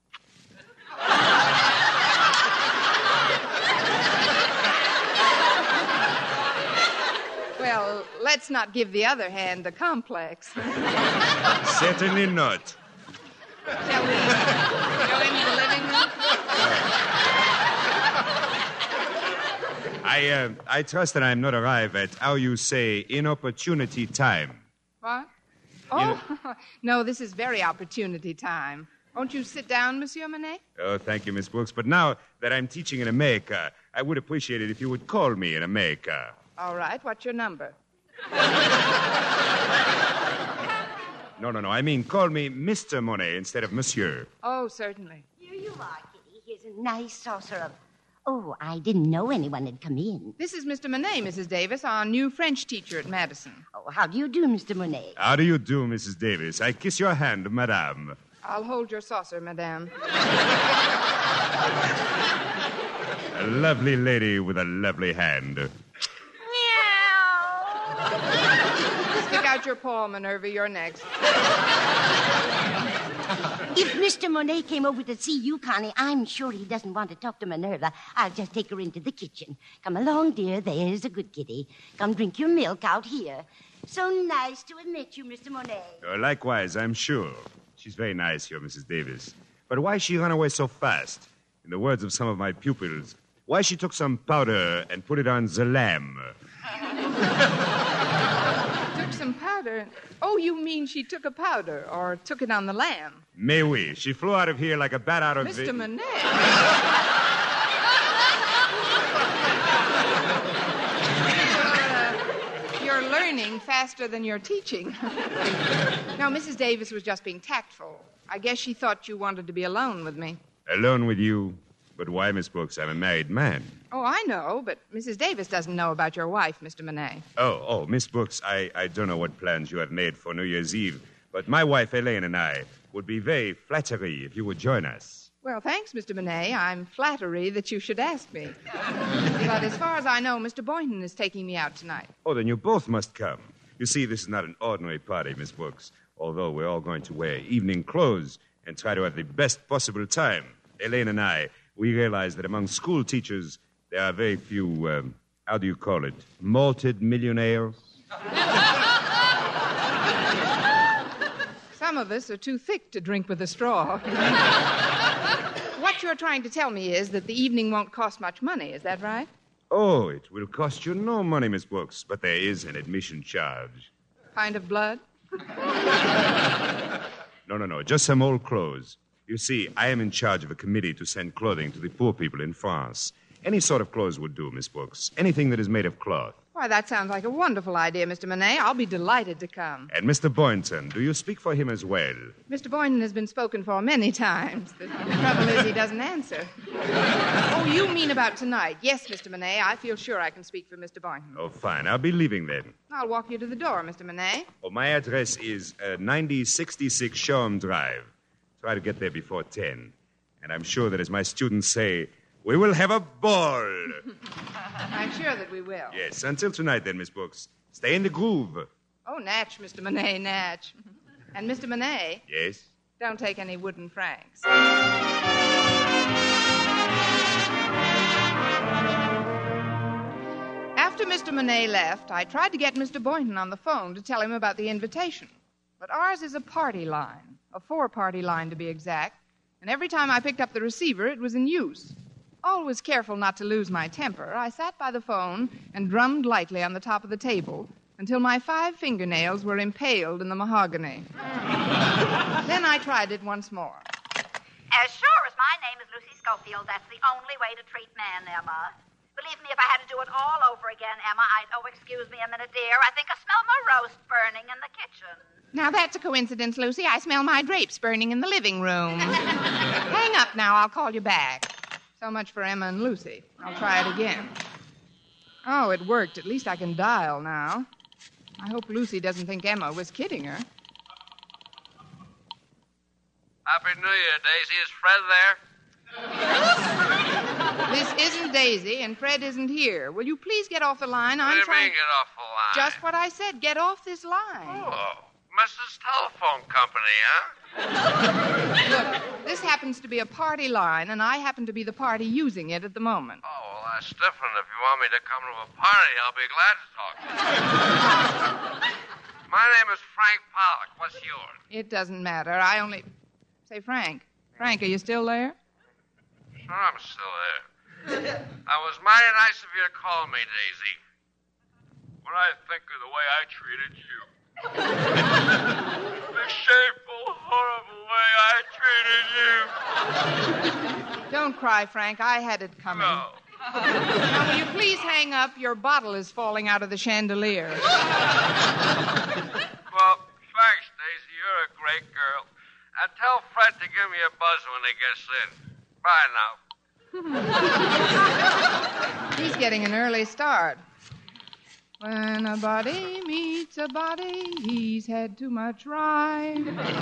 Well, let's not give the other hand the complex. Certainly not. Shall we go into the living room? I, uh, I trust that I'm not arrived at, how you say, inopportunity time. What? Oh, no, this is very opportunity time. Won't you sit down, Monsieur Monet? Oh, thank you, Miss Brooks. But now that I'm teaching in America, I would appreciate it if you would call me in America. All right, what's your number? No, no, no. I mean, call me Mister Monet instead of Monsieur. Oh, certainly. Here you are, Kitty. Here's a nice saucer of... Oh, I didn't know anyone had come in. This is Mister Monet, Missus Davis, our new French teacher at Madison. Oh, how do you do, Mister Monet? How do you do, Missus Davis? I kiss your hand, madame. I'll hold your saucer, madame. A lovely lady with a lovely hand. Stick out your paw, Minerva. You're next. If Mister Monet came over to see you, Connie, I'm sure he doesn't want to talk to Minerva. I'll just take her into the kitchen. Come along, dear. There's a good kitty. Come drink your milk out here. So nice to have met you, Mister Monet. Uh, likewise, I'm sure. She's very nice here, Missus Davis. But why she run away so fast? In the words of some of my pupils, why she took some powder and put it on the lamb? Took some powder? Oh, you mean she took a powder or took it on the lamb? Mais oui. She flew out of here like a bat out of Mister the... Monet. uh, you're learning faster than you're teaching. Now, Missus Davis was just being tactful. I guess she thought you wanted to be alone with me. Alone with you? But why, Miss Brooks? I'm a married man. Oh, I know, but Missus Davis doesn't know about your wife, Mister Monet. Oh, oh, Miss Brooks, I, I don't know what plans you have made for New Year's Eve, but my wife, Elaine, and I would be very flattery if you would join us. Well, thanks, Mister Monet. I'm flattery that you should ask me. But as far as I know, Mister Boynton is taking me out tonight. Oh, then you both must come. You see, this is not an ordinary party, Miss Brooks, although we're all going to wear evening clothes and try to have the best possible time. Elaine and I, we realize that among school teachers, there are very few, um, how do you call it, malted millionaires? Some of us are too thick to drink with a straw. What you're trying to tell me is that the evening won't cost much money, is that right? Oh, it will cost you no money, Miss Brooks, but there is an admission charge. Pint of blood? No, no, no, just some old clothes. You see, I am in charge of a committee to send clothing to the poor people in France. Any sort of clothes would do, Miss Brooks. Anything that is made of cloth. Why, that sounds like a wonderful idea, Mister Monet. I'll be delighted to come. And Mister Boynton, do you speak for him as well? Mister Boynton has been spoken for many times. The trouble is he doesn't answer. Oh, you mean about tonight? Yes, Mister Monet. I feel sure I can speak for Mister Boynton. Oh, fine. I'll be leaving then. I'll walk you to the door, Mister Monet. Oh, my address is uh, ninety sixty-six Shoreham Drive. Try to get there before ten. And I'm sure that, as my students say, we will have a ball. I'm sure that we will. Yes, until tonight then, Miss Brooks. Stay in the groove. Oh, Natch, Mister Monet, Natch. And Mister Monet, Yes? don't take any wooden francs. After Mister Monet left, I tried to get Mister Boynton on the phone to tell him about the invitation. But ours is a party line, a four-party line to be exact, and every time I picked up the receiver, it was in use. Always careful not to lose my temper, I sat by the phone and drummed lightly on the top of the table until my five fingernails were impaled in the mahogany. Then I tried it once more. As sure as my name is Lucy Schofield, that's the only way to treat men, Emma. Believe me, if I had to do it all over again, Emma, I'd... Oh, excuse me a minute, dear. I think I smell my roast burning in the kitchen. Now, that's a coincidence, Lucy. I smell my drapes burning in the living room. Hang up now. I'll call you back. So much for Emma and Lucy. I'll try it again. Oh, it worked. At least I can dial now. I hope Lucy doesn't think Emma was kidding her. Happy New Year, Daisy. Is Fred there? This isn't Daisy, and Fred isn't here. Will you please get off the line? What I'm do you trying... mean, get off the line? Just what I said. Get off this line. Oh, Missus Telephone Company, huh? Look, this happens to be a party line, and I happen to be the party using it at the moment. Oh, well, that's different. If you want me to come to a party, I'll be glad to talk to you. My name is Frank Pollock. What's yours? It doesn't matter. I only... Say, Frank. Frank, are you still there? Sure, I'm still there. That was mighty nice of you to call me, Daisy. What I think of the way I treated you. The shameful, horrible way I treated you. Don't cry, Frank. I had it coming. No. Now, will you please hang up? Your bottle is falling out of the chandelier. Well, thanks, Daisy. You're a great girl. And tell Fred to give me a buzz when he gets in. Bye now. He's getting an early start. When a body meets a body, he's had too much ride.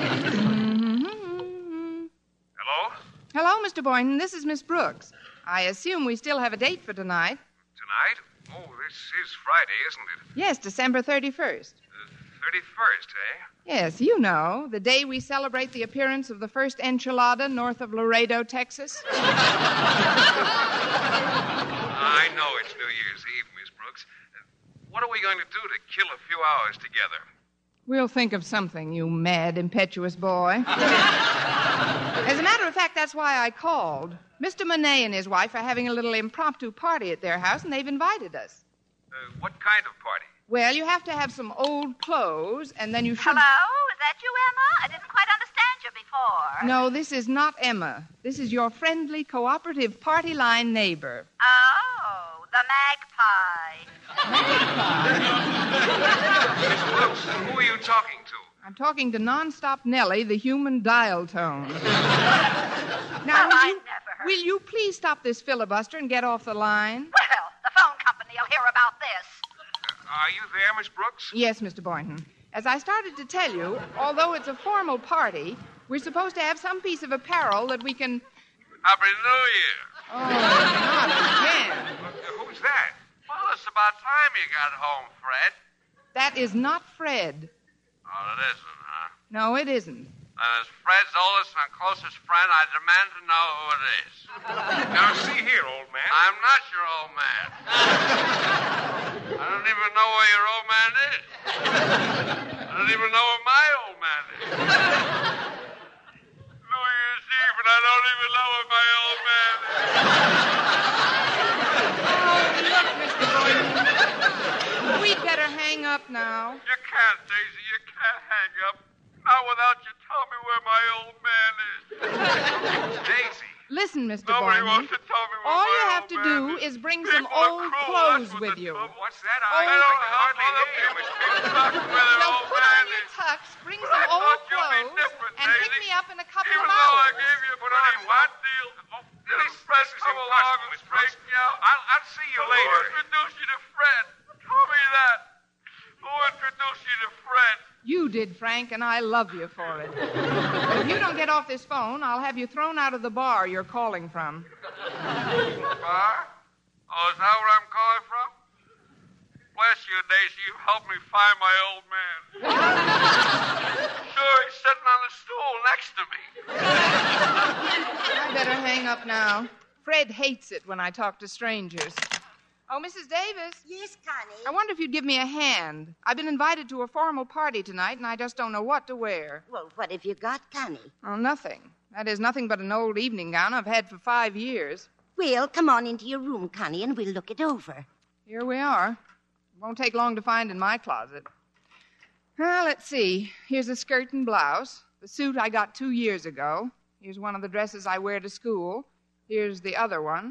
Mm-hmm. Hello? Hello, Mister Boynton. This is Miss Brooks. I assume we still have a date for tonight. Tonight? Oh, this is Friday, isn't it? Yes, December thirty-first. The thirty-first, eh? Yes, you know, the day we celebrate the appearance of the first enchilada north of Laredo, Texas. I know it's New Year's Eve, Miss Brooks. What are we going to do to kill a few hours together? We'll think of something, you mad, impetuous boy. As a matter of fact, that's why I called. Mister Monet and his wife are having a little impromptu party at their house, and they've invited us. Uh, what kind of party? Well, you have to have some old clothes, and then you should... Hello? Is that you, Emma? I didn't quite understand you before. No, this is not Emma. This is your friendly, cooperative party line neighbor. Oh, the magpie. Miss Brooks, who are you talking to? I'm talking to Nonstop Nellie, the human dial tone. Now, Well, will I you, never heard- will you please stop this filibuster and get off the line? Well, the phone company will hear about this. Are you there, Miss Brooks? Yes, Mister Boynton. As I started to tell you, although it's a formal party, we're supposed to have some piece of apparel that we can... Happy New Year. Oh, not again. Uh, who's that? Well, it's about time you got home, Fred. That is not Fred. Oh, it isn't, huh? No, it isn't. And as Fred's oldest and closest friend, I demand to know who it is. Now, see here, old man. I'm not your old man. I don't even know where your old man is. I don't even know where my old man is. New Year's Eve, and I don't even know where my old man is. Oh, look, Mister Boynton. We'd better hang up now. You can't, Daisy. You can't hang up. Not without you telling me where my old man is. Daisy. Listen, Mister Nobody Boynton. wants to tell me where All my you old have to to do is bring some old clothes with you. What's that? I don't hardly hear you, Miss Biggs. Well, put on your tux, bring some old clothes, and pick me up in a couple of hours. Put on a what deal? This press is impossible, Miss Brooks. I'll, I'll see you later. Who introduced you to Fred? Tell me that. Who introduced you to Fred? You did, Frank, and I love you for it. But if you don't get off this phone, I'll have you thrown out of the bar you're calling from. Bar? Oh, is that where I'm calling from? Bless you, Daisy. You've helped me find my old man. Sure, he's sitting on the stool next to me. I better hang up now. Fred hates it when I talk to strangers. Oh, Missus Davis. Yes, Connie? I wonder if you'd give me a hand. I've been invited to a formal party tonight, and I just don't know what to wear. Well, what have you got, Connie? Oh, nothing. That is nothing but an old evening gown I've had for five years. Well, come on into your room, Connie, and we'll look it over. Here we are. It won't take long to find in my closet. Well, let's see. Here's a skirt and blouse. The suit I got two years ago. Here's one of the dresses I wear to school. Here's the other one.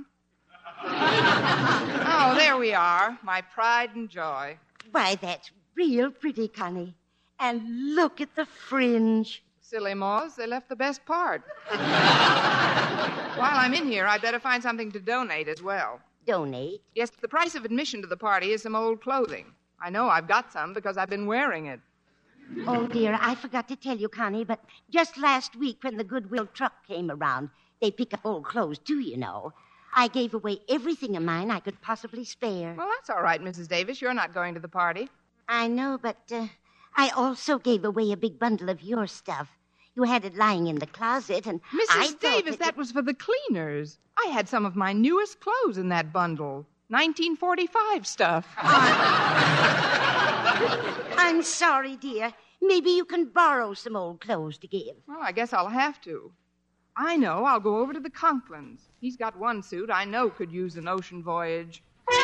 Oh, there we are. My pride and joy. Why, that's real pretty, Connie. And look at the fringe. Silly moths, they left the best part. While I'm in here, I'd better find something to donate as well. Donate? Yes, the price of admission to the party is some old clothing. I know I've got some because I've been wearing it. Oh, dear, I forgot to tell you, Connie, but just last week when the Goodwill truck came around, they pick up old clothes, too, you know. I gave away everything of mine I could possibly spare. Well, that's all right, Missus Davis. You're not going to the party. I know, but uh, I also gave away a big bundle of your stuff. You had it lying in the closet, and Missus I Davis, that, that was for the cleaners. I had some of my newest clothes in that bundle. nineteen forty-five stuff. I'm sorry, dear. Maybe you can borrow some old clothes to give. Well, I guess I'll have to. I know. I'll go over to the Conklins. He's got one suit I know could use an ocean voyage.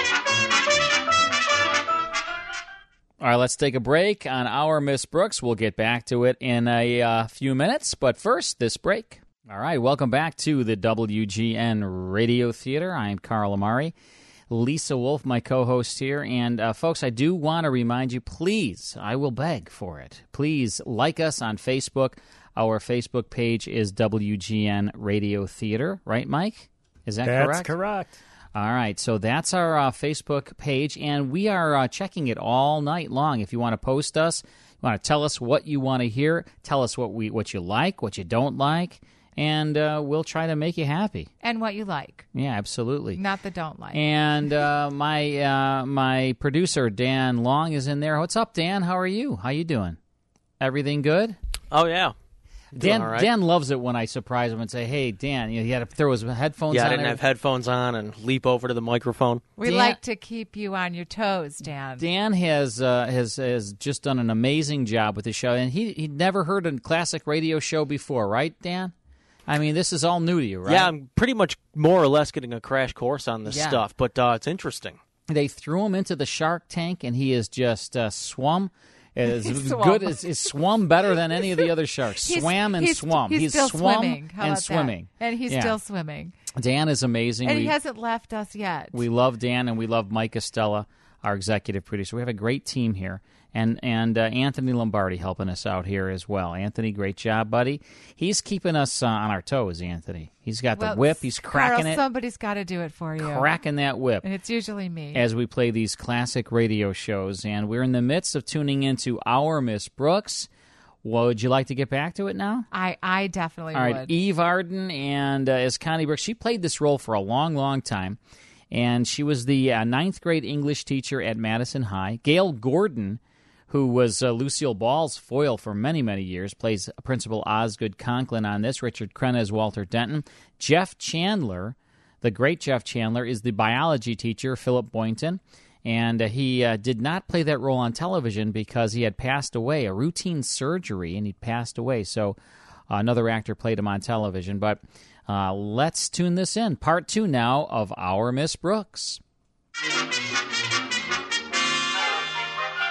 All right, let's take a break on Our Miss Brooks. We'll get back to it in a uh, few minutes, but first, this break. All right, welcome back to the W G N Radio Theater. I'm Carl Amari. Lisa Wolf, my co-host here. And, uh, folks, I do want to remind you, please, I will beg for it, please like us on Facebook. Our Facebook page is W G N Radio Theater. Right, Mike? Is that that's correct? That's correct. All right, so that's our uh, Facebook page, and we are uh, checking it all night long. If you want to post us, you want to tell us what you want to hear, tell us what we what you like, what you don't like, and uh, we'll try to make you happy. And what you like. Yeah, absolutely. Not the don't like. And uh, my uh, my producer, Dan Long, is in there. What's up, Dan? How are you? How you doing? Everything good? Oh, yeah. Dan, right. Dan loves it when I surprise him and say, hey, Dan, you know, he had to throw his headphones yeah, on. Yeah, I didn't have headphones on and leap over to the microphone. We Dan, like to keep you on your toes, Dan. Dan has uh, has has just done an amazing job with the show, and he he'd never heard a classic radio show before, right, Dan? I mean, this is all new to you, right? Yeah, I'm pretty much more or less getting a crash course on this yeah. stuff, but uh, it's interesting. They threw him into the Shark Tank, and he has just uh, swum. As swum. good as is swum better than any of the other sharks. He's, Swam and he's, swum. He's, he's still swum swimming. How and about swimming. That? And he's yeah. still swimming. Dan is amazing. And we, he hasn't left us yet. We love Dan, and we love Mike Estella, our executive producer. We have a great team here. And and uh, Anthony Lombardi helping us out here as well. Anthony, great job, buddy. He's keeping us uh, on our toes, Anthony. He's got well, the whip. He's cracking Carl, it. Somebody's got to do it for you. Cracking that whip. And it's usually me. As we play these classic radio shows. And we're in the midst of tuning into Our Miss Brooks. Well, would you like to get back to it now? I, I definitely All right, would. Eve Arden and uh, as Connie Brooks. She played this role for a long, long time. And she was the uh, ninth grade English teacher at Madison High. Gail Gordon, who was uh, Lucille Ball's foil for many, many years, plays Principal Osgood Conklin on this. Richard Crenna as Walter Denton. Jeff Chandler, the great Jeff Chandler, is the biology teacher, Philip Boynton. And uh, he uh, did not play that role on television because he had passed away, a routine surgery, and he passed away. So uh, another actor played him on television. But uh, let's tune this in. Part two now of Our Miss Brooks.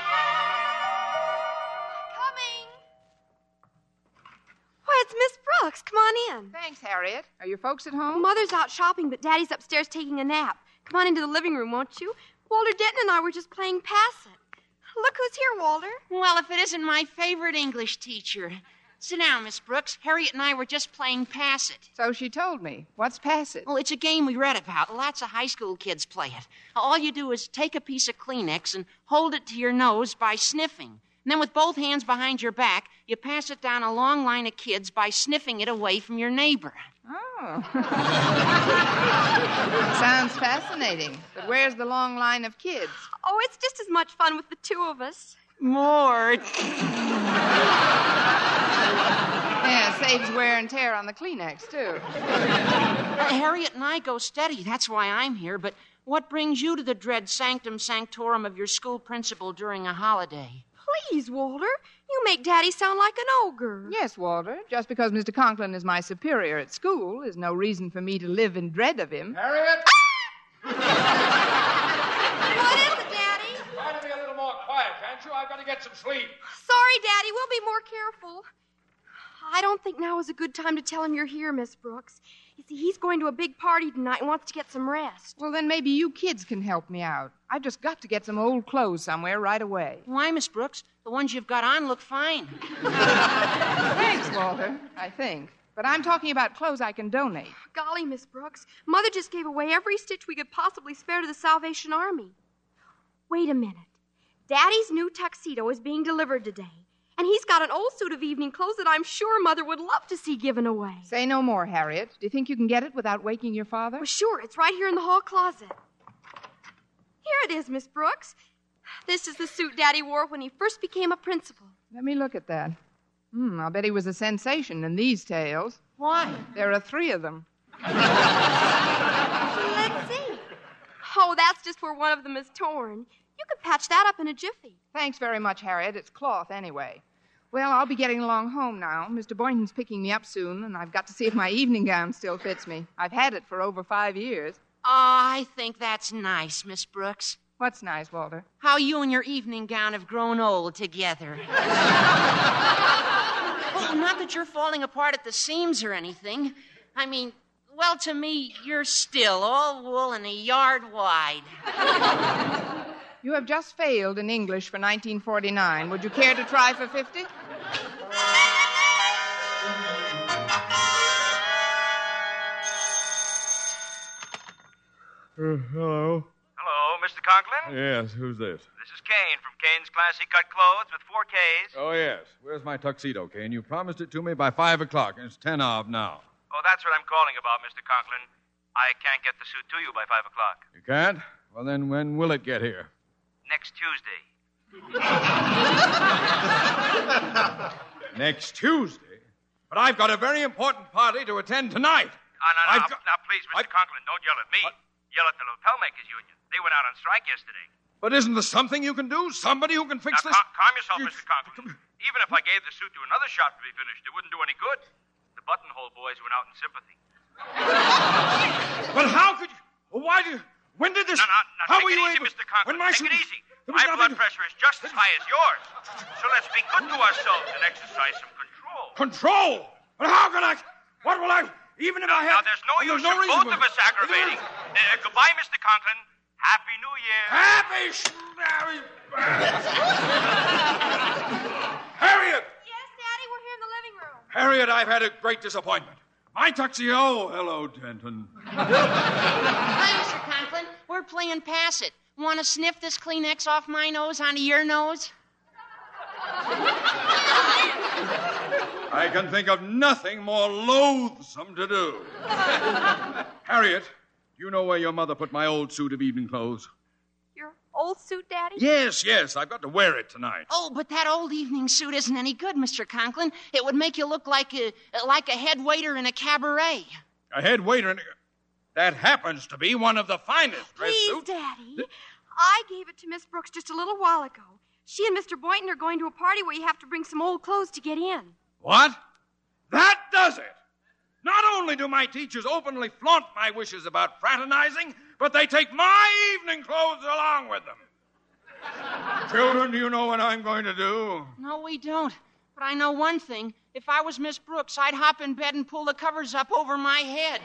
It's Miss Brooks, come on in. Thanks, Harriet. Are your folks at home? Mother's out shopping, but Daddy's upstairs taking a nap. Come on into the living room, won't you? Walter Denton and I were just playing Pass It. Look who's here, Walter. Well, if it isn't my favorite English teacher. Sit down, Miss Brooks. Harriet and I were just playing Pass It. So she told me. What's Pass It? Well, it's a game we read about. Lots of high school kids play it. All you do is take a piece of Kleenex and hold it to your nose by sniffing. And then with both hands behind your back, you pass it down a long line of kids by sniffing it away from your neighbor. Oh. Sounds fascinating. But where's the long line of kids? Oh, it's just as much fun with the two of us. More. Yeah, saves wear and tear on the Kleenex, too. Well, Harriet and I go steady. That's why I'm here. But what brings you to the dread sanctum sanctorum of your school principal during a holiday? Please, Walter. You make Daddy sound like an ogre. Yes, Walter. Just because Mister Conklin is my superior at school is no reason for me to live in dread of him. Harriet! What is it, Daddy? Try to be a little more quiet, can't you? I've got to get some sleep. Sorry, Daddy. We'll be more careful. I don't think now is a good time to tell him you're here, Miss Brooks. You see, he's going to a big party tonight and wants to get some rest. Well, then maybe you kids can help me out. I've just got to get some old clothes somewhere right away. Why, Miss Brooks? The ones you've got on look fine. Thanks, Walter, I think. But I'm talking about clothes I can donate. Golly, Miss Brooks, Mother just gave away every stitch we could possibly spare to the Salvation Army. Wait a minute. Daddy's new tuxedo is being delivered today. And he's got an old suit of evening clothes that I'm sure Mother would love to see given away. Say no more, Harriet. Do you think you can get it without waking your father? Well, sure. It's right here in the hall closet. Here it is, Miss Brooks. This is the suit Daddy wore when he first became a principal. Let me look at that. Hmm, I'll bet he was a sensation in these tales. Why? There are three of them. Let's see. Oh, that's just where one of them is torn. You could patch that up in a jiffy. Thanks very much, Harriet. It's cloth anyway. Well, I'll be getting along home now. Mister Boynton's picking me up soon, and I've got to see if my evening gown still fits me. I've had it for over five years. Oh, I think that's nice, Miss Brooks. What's nice, Walter? How you and your evening gown have grown old together. Well, not that you're falling apart at the seams or anything. I mean, well, to me, you're still all wool and a yard wide. You have just failed in English for nineteen forty-nine. Would you care to try for fifty? Uh, hello. Hello, Mister Conklin? Yes, who's this? This is Kane from Kane's Classy Cut Clothes with four Ks. Oh, yes. Where's my tuxedo, Kane? You promised it to me by five o'clock, and it's ten of now. Oh, that's what I'm calling about, Mister Conklin. I can't get the suit to you by five o'clock. You can't? Well, then when will it get here? Next Tuesday. Next Tuesday? But I've got a very important party to attend tonight. Uh, no, no, I've now, got- now, please, Mister I- Conklin, don't yell at me. Yell at the Lapel Makers Union. They went out on strike yesterday. But isn't there something you can do? Somebody who can fix now, this? cal- calm yourself, Mister Conklin. Even if I gave the suit to another shop to be finished, it wouldn't do any good. The buttonhole boys went out in sympathy. But how could you? Well, why do you? When did this? No, no, no, how take were it you easy, able? Mister Conklin. When my Take suit- it easy. There was My nothing- blood pressure is just as high as yours. So let's be good to ourselves and exercise some control. Control? But how can I? What will I? Even if now, I had. now, there's no and use there's no in reason both for- of us aggravating. Uh, goodbye, Mister Conklin. Happy New Year. Happy. Sh- Harriet! Yes, Daddy, we're here in the living room. Harriet, I've had a great disappointment. My tuxedo. Hello, Denton. Hi, Mister Conklin. We're playing Pass It. Want to sniff this Kleenex off my nose onto your nose? I can think of nothing more loathsome to do. Harriet, do you know where your mother put my old suit of evening clothes? Your old suit, Daddy? Yes, yes. I've got to wear it tonight. Oh, but that old evening suit isn't any good, Mister Conklin. It would make you look like a like a head waiter in a cabaret. A head waiter in a... That happens to be one of the finest dress Please, suits. Daddy. I gave it to Miss Brooks just a little while ago. She and Mister Boynton are going to a party where you have to bring some old clothes to get in. What? That does it. Not only do my teachers openly flaunt my wishes about fraternizing, but they take my evening clothes along with them. Children, do you know what I'm going to do? No, we don't. But I know one thing. If I was Miss Brooks, I'd hop in bed and pull the covers up over my head.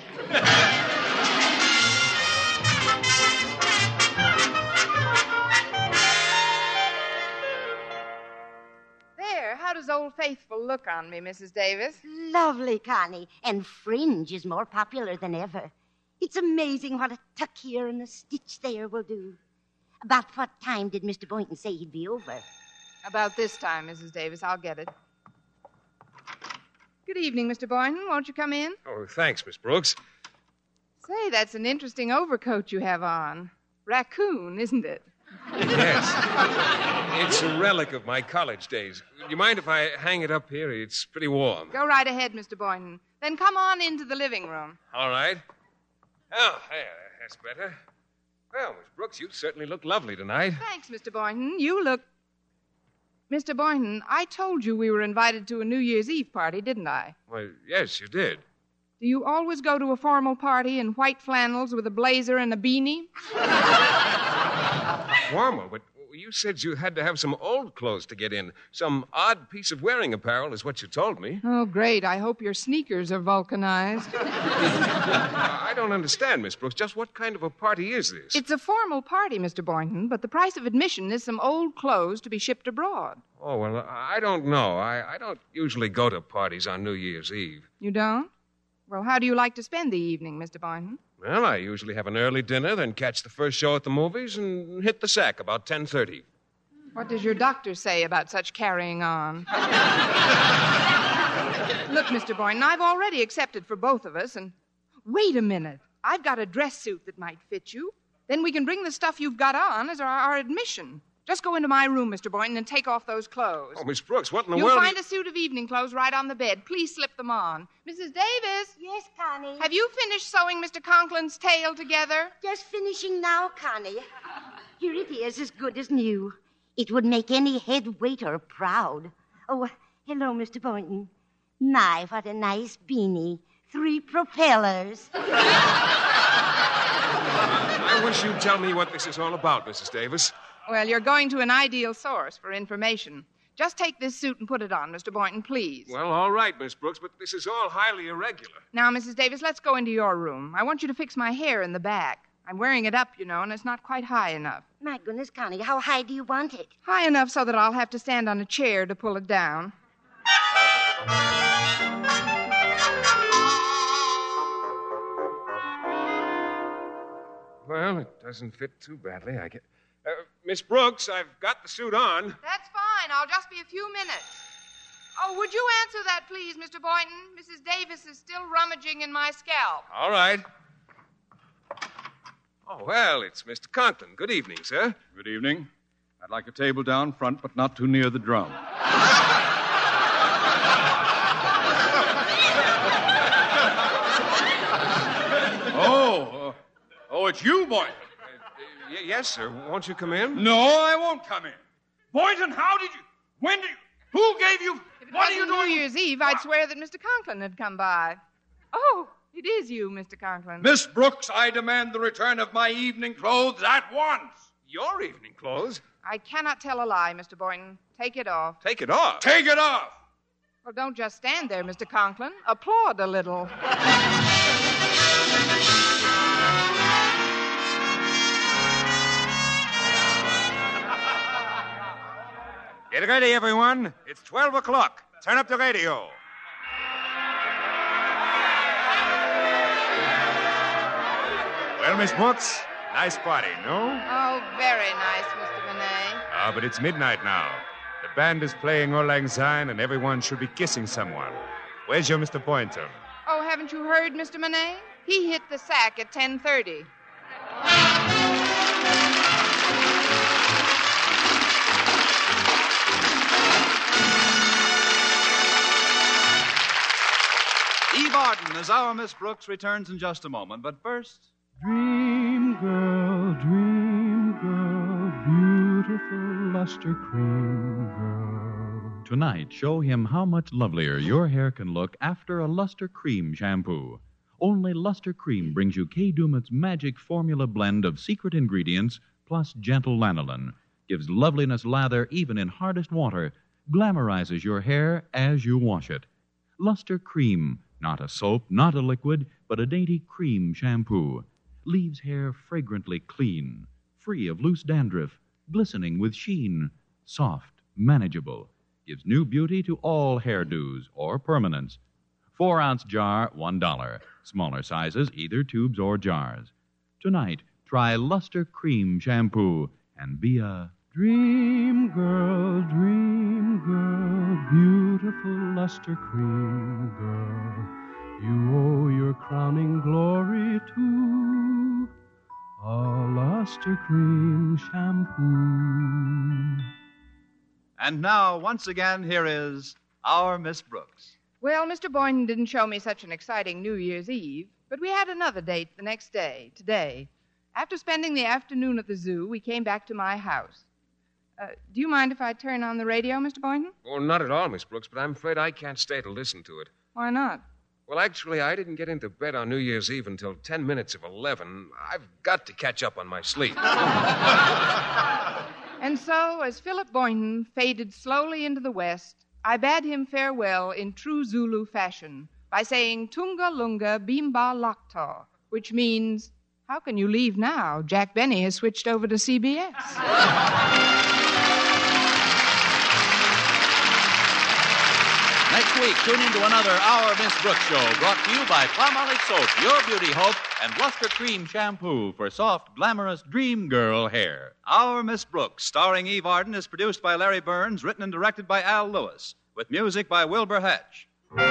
There, how does Old Faithful look on me, Missus Davis? Lovely, Connie. And fringe is more popular than ever. It's amazing what a tuck here and a stitch there will do. About what time did Mister Boynton say he'd be over? About this time, Missus Davis. I'll get it. Good evening, Mister Boynton. Won't you come in? Oh, thanks, Miss Brooks. Say, that's an interesting overcoat you have on. Raccoon, isn't it? Yes. It's a relic of my college days. Do you mind if I hang it up here? It's pretty warm. Go right ahead, Mister Boynton. Then come on into the living room. All right. Oh, there, that's better. Well, Miss Brooks, you certainly look lovely tonight. Thanks, Mister Boynton. You look... Mister Boynton, I told you we were invited to a New Year's Eve party, didn't I? Well, yes, you did. Do you always go to a formal party in white flannels with a blazer and a beanie? Formal, but you said you had to have some old clothes to get in. Some odd piece of wearing apparel is what you told me. Oh, great. I hope your sneakers are vulcanized. I don't understand, Miss Brooks. Just what kind of a party is this? It's a formal party, Mister Boynton, but the price of admission is some old clothes to be shipped abroad. Oh, well, I don't know. I, I don't usually go to parties on New Year's Eve. You don't? Well, how do you like to spend the evening, Mister Boynton? Well, I usually have an early dinner, then catch the first show at the movies and hit the sack about ten thirty. What does your doctor say about such carrying on? Look, Mister Boynton, I've already accepted for both of us, and... Wait a minute. I've got a dress suit that might fit you. Then we can bring the stuff you've got on as our, our admission. Just go into my room, Mister Boynton, and take off those clothes. Oh, Miss Brooks, what in the You'll world... You'll find you... a suit of evening clothes right on the bed. Please slip them on. Missus Davis? Yes, Connie? Have you finished sewing Mister Conklin's tail together? Just finishing now, Connie. Here it is, as good as new. It would make any head waiter proud. Oh, hello, Mister Boynton. My, what a nice beanie. Three propellers. I wish you'd tell me what this is all about, Missus Davis. Well, you're going to an ideal source for information. Just take this suit and put it on, Mister Boynton, please. Well, all right, Miss Brooks, but this is all highly irregular. Now, Missus Davis, let's go into your room. I want you to fix my hair in the back. I'm wearing it up, you know, and it's not quite high enough. My goodness, Connie, how high do you want it? High enough so that I'll have to stand on a chair to pull it down. Well, it doesn't fit too badly, I guess. Uh, Miss Brooks, I've got the suit on. That's fine. I'll just be a few minutes. Oh, would you answer that, please, Mister Boynton? Missus Davis is still rummaging in my scalp. All right. Oh, well, it's Mister Conklin. Good evening, sir. Good evening. I'd like a table down front, but not too near the drum. oh, uh, oh, it's you, Boynton. Uh, y- yes, sir. Won't you come in? No, I won't come in. Boynton, how did you... When did you... Who gave you... If it what are you wasn't doing? New Year's Eve, I'd swear that Mister Conklin had come by. Oh, it is you, Mister Conklin. Miss Brooks, I demand the return of my evening clothes at once. Your evening clothes? I cannot tell a lie, Mister Boynton. Take it off. Take it off? Take it off! Well, don't just stand there, Mister Conklin. Applaud a little. Get ready, everyone. It's twelve o'clock. Turn up the radio. Well, Miss Brooks, nice party, no? Oh, very nice, Mister Monet. Ah, but it's midnight now. The band is playing Auld Lang Syne, and everyone should be kissing someone. Where's your Mister Boynton? Oh, haven't you heard, Mister Monet? He hit the sack at ten thirty. Eve Arden as our Miss Brooks returns in just a moment. But first... Dream girl, dream girl, beautiful luster cream girl. Tonight, show him how much lovelier your hair can look after a Luster Cream shampoo. Only Luster Cream brings you Kay Daumit's magic formula blend of secret ingredients plus gentle lanolin. Gives loveliness lather even in hardest water. Glamorizes your hair as you wash it. Luster Cream, not a soap, not a liquid, but a dainty cream shampoo. Leaves hair fragrantly clean, free of loose dandruff, glistening with sheen, soft, manageable. Gives new beauty to all hairdos or permanents. Four-ounce jar, one dollar. Smaller sizes, either tubes or jars. Tonight, try Luster Cream Shampoo and be a Dream girl, dream girl, beautiful luster cream girl. You owe your crowning glory to a luster cream shampoo. And now, once again, here is our Miss Brooks. Well, Mister Boynton didn't show me such an exciting New Year's Eve, but we had another date the next day, today. After spending the afternoon at the zoo, we came back to my house. Uh, do you mind if I turn on the radio, Mister Boynton? Oh, not at all, Miss Brooks, but I'm afraid I can't stay to listen to it. Why not? Well, actually, I didn't get into bed on New Year's Eve until ten minutes of eleven. I've got to catch up on my sleep. And so, as Philip Boynton faded slowly into the west, I bade him farewell in true Zulu fashion by saying Tunga Lunga Bimba Lakta, which means, how can you leave now? Jack Benny has switched over to C B S. Next week, tune into another Our Miss Brooks show brought to you by Palmolive Soap, Your Beauty Hope, and Luster Cream Shampoo for soft, glamorous dream girl hair. Our Miss Brooks, starring Eve Arden, is produced by Larry Burns, written and directed by Al Lewis, with music by Wilbur Hatch.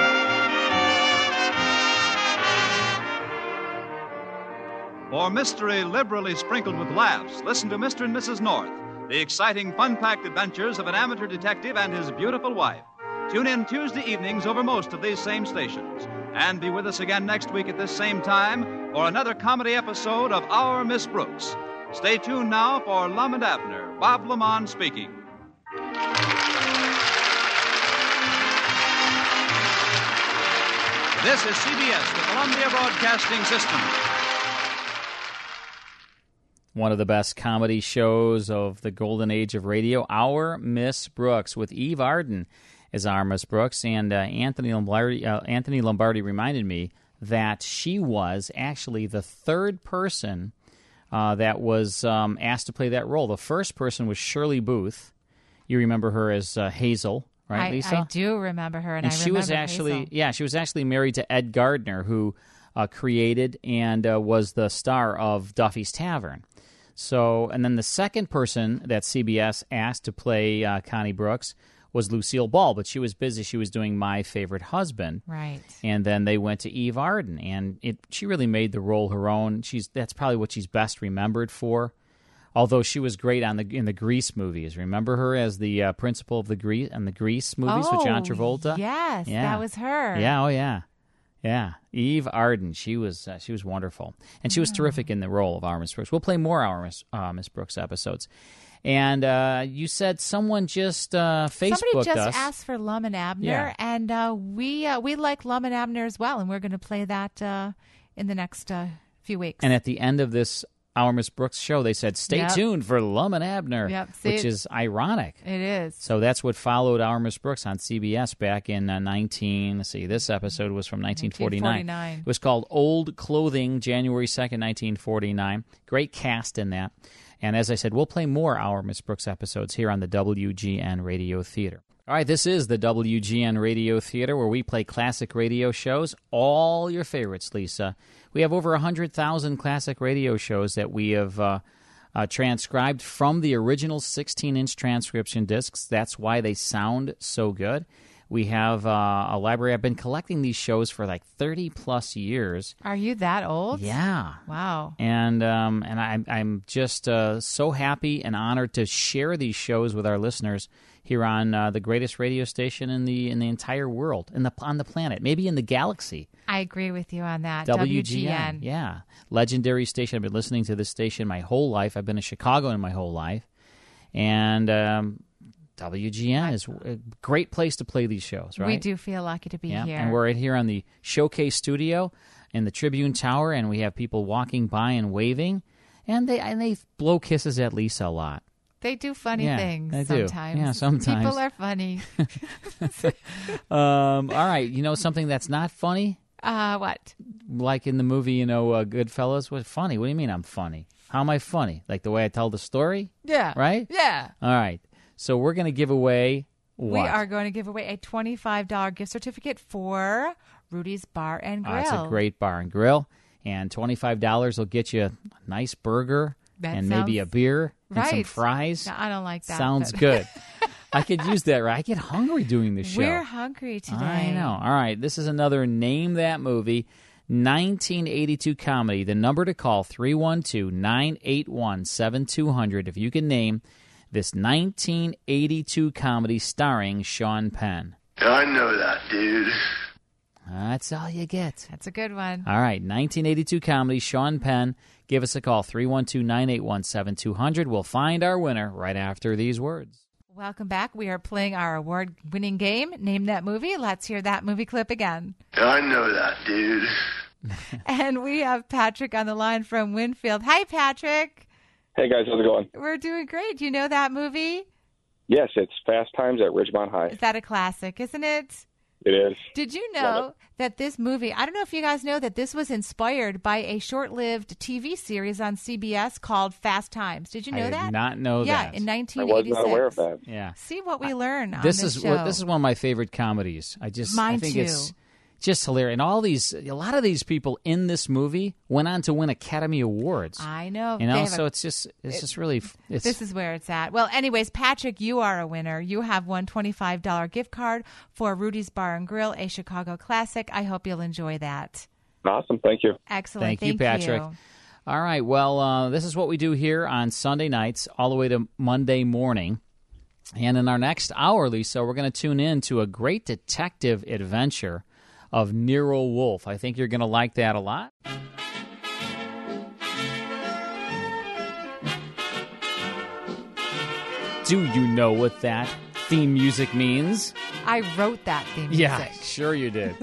For mystery liberally sprinkled with laughs, listen to Mister and Missus North, the exciting, fun-packed adventures of an amateur detective and his beautiful wife. Tune in Tuesday evenings over most of these same stations. And be with us again next week at this same time for another comedy episode of Our Miss Brooks. Stay tuned now for Lum and Abner. Bob Lamont speaking. This is C B S, the Columbia Broadcasting System. One of the best comedy shows of the golden age of radio, Our Miss Brooks, with Eve Arden as our Miss Brooks. And uh, Anthony Lombardi, uh, Anthony Lombardi reminded me that she was actually the third person uh, that was um, asked to play that role. The first person was Shirley Booth. You remember her as uh, Hazel, right, I, Lisa? I do remember her, and, and I she remember was actually, Hazel. yeah, she was actually married to Ed Gardner, who uh, created and uh, was the star of Duffy's Tavern. So, and then the second person that C B S asked to play uh, Connie Brooks was Lucille Ball, but she was busy. She was doing My Favorite Husband. Right. And then they went to Eve Arden, and it she really made the role her own. She's that's probably what she's best remembered for. Although she was great on the in the Grease movies. Remember her as the uh, principal of the Grease and the Grease movies oh, with John Travolta? Yes, yeah. that was her. Yeah, oh yeah. Yeah, Eve Arden, she was uh, she was wonderful, and she was Oh. terrific in the role of our Miss Brooks. We'll play more our Miss, uh, Miss Brooks episodes. And uh, you said someone just uh, Facebooked Somebody just us. asked for Lum and Abner, Yeah. and uh, we uh, we like Lum and Abner as well, and we're going to play that uh, in the next uh, few weeks. And at the end of this Our Miss Brooks show, they said, "Stay Yep. tuned for Lum and Abner," Yep, see, which is ironic. It is. So that's what followed Our Miss Brooks on C B S back in uh, nineteen. Let's see, this episode was from nineteen forty-nine. nineteen forty-nine. It was called Old Clothing, January second, nineteen forty-nine. Great cast in that. And as I said, we'll play more Our Miss Brooks episodes here on the W G N Radio Theater. All right, this is the W G N Radio Theater, where we play classic radio shows, all your favorites, Lisa. We have over one hundred thousand classic radio shows that we have uh, uh, transcribed from the original sixteen-inch transcription discs. That's why they sound so good. We have uh, a library. I've been collecting these shows for like thirty-plus years. Are you that old? Yeah. Wow. And um, and I'm I'm just uh, so happy and honored to share these shows with our listeners here on uh, the greatest radio station in the in the entire world, in the on the planet, maybe in the galaxy. I agree with you on that. W G N, yeah, legendary station. I've been listening to this station my whole life. I've been in Chicago in my whole life, and um, W G N is a great place to play these shows. Right? We do feel lucky to be yeah. here. And we're right here on the Showcase Studio in the Tribune Tower, and we have people walking by and waving, and they and they blow kisses at Lisa a lot. They do funny Yeah, things they do. sometimes. Yeah, sometimes. People are funny. um, all right, you know something that's not funny? Uh, what? Like in the movie, you know, uh, Goodfellas? What funny? What do you mean I'm funny? How am I funny? Like the way I tell the story? Yeah. Right? Yeah. All right. So we're going to give away what? We are going to give away a twenty-five dollars gift certificate for Rudy's Bar and Grill. Uh, it's a great bar and grill. And twenty-five dollars will get you a nice burger That and sounds- maybe a beer and some Right. fries. No, I don't like that. Sounds but- good. I could use that, right? I get hungry doing the show. We're hungry today. I know. All right. This is another Name That Movie, nineteen eighty-two comedy. The number to call, three one two, nine eight one, seven two zero zero. If you can name this nineteen eighty-two comedy starring Sean Penn. I know that, dude. That's all you get. That's a good one. All right. nineteen eighty-two comedy, Sean Penn. Give us a call, three one two, nine eight one, seven two zero zero. We'll find our winner right after these words. Welcome back. We are playing our award-winning game, Name That Movie. Let's hear that movie clip again. I know that, dude. And we have Patrick on the line from Winfield. Hi, Patrick. Hey, guys. How's it going? We're doing great. Do you know that movie? Yes, it's Fast Times at Ridgemont High. Is that a classic, isn't it? It is. Did you Love know that this movie, I don't know if you guys know that this was inspired by a short-lived T V series on C B S called Fast Times. Did you know I that? did not know yeah, that. in I nineteen was eighty-six. not aware of that. Yeah. See what we learn on This this is show. what this is one of my favorite comedies. I just I Mine think too. it's just hilarious. And all these a lot of these people in this movie went on to win Academy Awards. I know. You They know, have so a- it's just it's it- just really it's This is where it's at. Well, anyways, Patrick, you are a winner. You have won twenty-five dollars gift card for Rudy's Bar and Grill, a Chicago classic. I hope you'll enjoy that. Awesome. Thank you. Excellent. Thank you, Patrick. All right. Well, uh, this is what we do here on Sunday nights all the way to Monday morning. And in our next hour, Lisa, we're going to tune in to a great detective adventure of Nero Wolfe. I think you're going to like that a lot. Do you know what that theme music means? I wrote that theme Yeah, music. sure you did.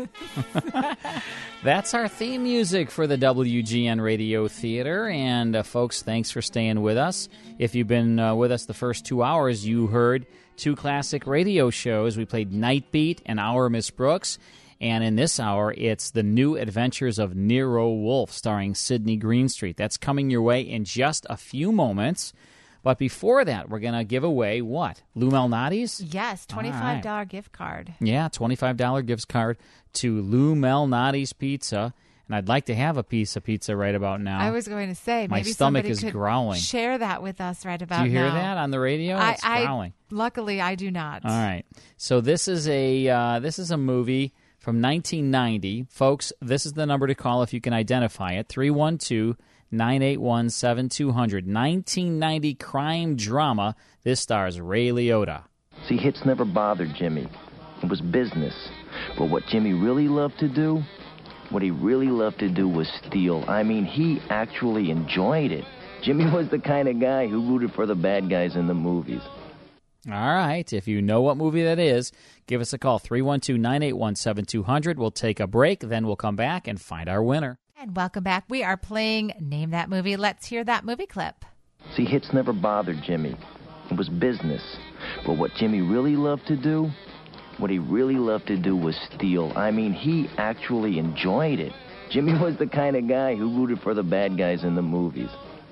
That's our theme music for the W G N Radio Theater. And, uh, folks, thanks for staying with us. If you've been uh, with us the first two hours, you heard two classic radio shows. We played Night Beat and Our Miss Brooks. And in this hour, it's The New Adventures of Nero Wolfe, starring Sidney Greenstreet. That's coming your way in just a few moments. But before that, we're going to give away what? Lou Malnati's? Yes, twenty-five dollars gift card. Yeah, twenty-five dollars gift card to Lou Malnati's Pizza. And I'd like to have a piece of pizza right about now. I was going to say, My maybe stomach somebody is could growling. share that with us right about now. Do you hear that on the radio? I, It's I- growling. luckily, I do not. All right. So this is a uh, this is a movie from nineteen ninety. Folks, this is the number to call if you can identify it. three one two, nine eight one, seven two zero zero. nineteen ninety crime drama. This stars Ray Liotta. See, hits never bothered Jimmy. It was business. But what Jimmy really loved to do, what he really loved to do was steal. I mean, he actually enjoyed it. Jimmy was the kind of guy who rooted for the bad guys in the movies. All right. If you know what movie that is, give us a call. three one two, nine eight one, seven two zero zero. We'll take a break, then we'll come back and find our winner. And welcome back. We are playing Name That Movie. Let's hear that movie clip. See, hits never bothered Jimmy. It was business. But what Jimmy really loved to do, what he really loved to do was steal. I mean, he actually enjoyed it. Jimmy was the kind of guy who rooted for the bad guys in the movies.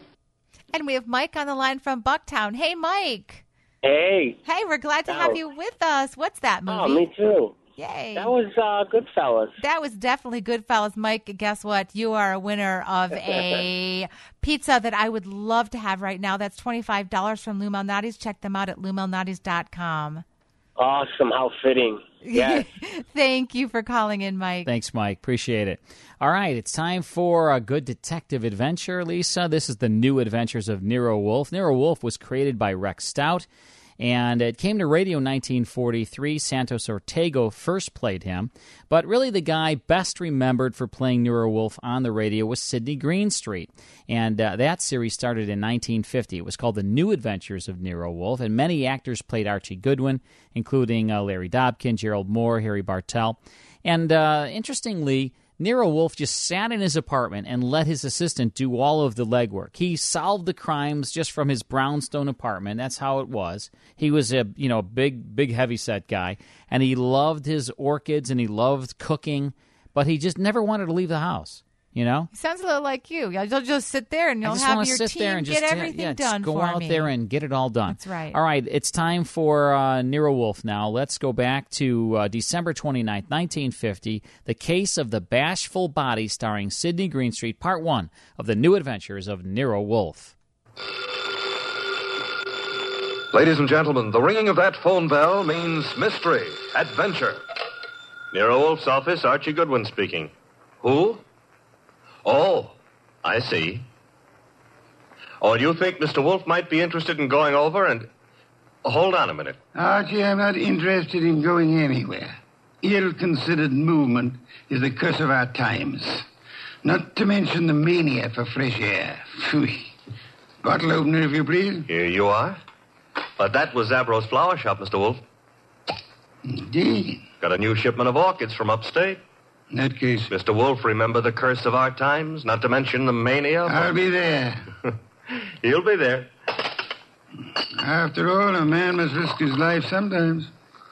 And we have Mike on the line from Bucktown. Hey, Mike. Hey. Hey, we're glad to Oh. have you with us. What's that movie? Oh, me too. Yay. That was uh, Goodfellas. That was definitely Goodfellas. Mike, guess what? You are a winner of a pizza that I would love to have right now. That's twenty-five dollars from Lou Malnati's. Check them out at lou malnati's dot com. Awesome. How fitting. Yes. Thank you for calling in, Mike. Thanks, Mike. Appreciate it. All right, it's time for a good detective adventure, Lisa. This is The New Adventures of Nero Wolfe. Nero Wolfe was created by Rex Stout, and it came to radio in nineteen forty-three. Santos Ortega first played him, but really the guy best remembered for playing Nero Wolfe on the radio was Sidney Greenstreet, and uh, that series started in nineteen fifty. It was called The New Adventures of Nero Wolfe, and many actors played Archie Goodwin, including uh, Larry Dobkin, Gerald Moore, Harry Bartell. And uh, interestingly, Nero Wolfe just sat in his apartment and let his assistant do all of the legwork. He solved the crimes just from his brownstone apartment. That's how it was. He was a you know big, big heavyset guy, and he loved his orchids and he loved cooking, but he just never wanted to leave the house. You know, He sounds a little like you. You'll just sit there and I you'll just have want your to sit team there and just get yeah, everything yeah, just done go for out me. there and get it all done. That's right. All right, it's time for uh, Nero Wolfe now. Let's go back to uh, December twenty-ninth, nineteen fifty, The Case of the Bashful Body, starring Sidney Greenstreet, Part one of The New Adventures of Nero Wolfe. Ladies and gentlemen, the ringing of that phone bell means mystery, adventure. Nero Wolfe's office, Archie Goodwin speaking. Who? Oh, I see. Oh, do you think Mister Wolfe might be interested in going over and... Oh, hold on a minute. Archie, I'm not interested in going anywhere. Ill-considered movement is the curse of our times. Not to mention the mania for fresh air. Phooey. Bottle opener, if you please. Here you are. But that was Zabro's flower shop, Mister Wolfe. Indeed. Got a new shipment of orchids from upstate. In that case... Mister Wolfe, remember the curse of our times? Not to mention the mania? I'll be there. He'll be there. After all, a man must risk his life sometimes.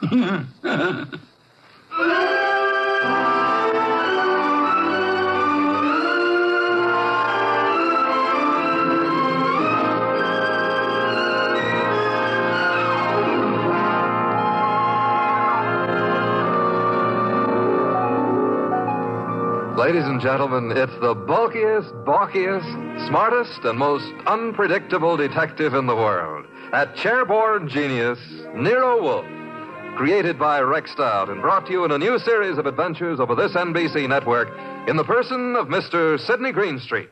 Ladies and gentlemen, it's the bulkiest, balkiest, smartest, and most unpredictable detective in the world. That chairborne genius, Nero Wolfe. Created by Rex Stout and brought to you in a new series of adventures over this N B C network in the person of Mister Sidney Greenstreet.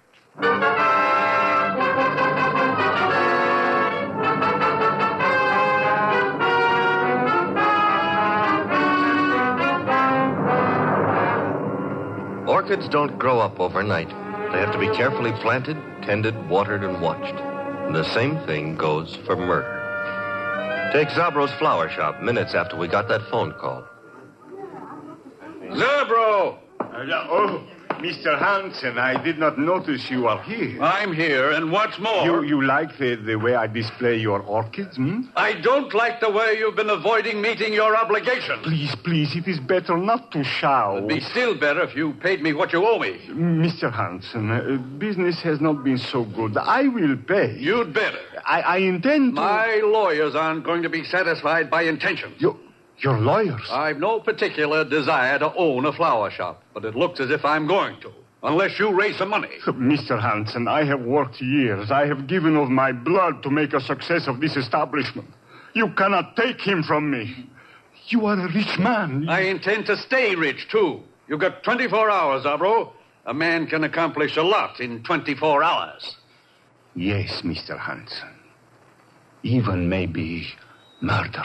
Orchids don't grow up overnight. They have to be carefully planted, tended, watered, and watched. And the same thing goes for murder. Take Zabro's flower shop minutes after we got that phone call. Zabro! Uh, oh, Mister Hansen, I did not notice you are here. I'm here, and what's more... You, you like the, the way I display your orchids, hmm? I don't like the way you've been avoiding meeting your obligation. Please, please, it is better not to shout. It'd be still better if you paid me what you owe me. Mister Hansen, uh, business has not been so good. I will pay. You'd better. I, I intend to... My lawyers aren't going to be satisfied by intentions. You... Your lawyers? I've no particular desire to own a flower shop, but it looks as if I'm going to, unless you raise some money. Mister Hansen, I have worked years. I have given of my blood to make a success of this establishment. You cannot take him from me. You are a rich man. I intend to stay rich, too. You've got twenty-four hours, Zabro. A man can accomplish a lot in twenty-four hours. Yes, Mister Hansen. Even maybe murder.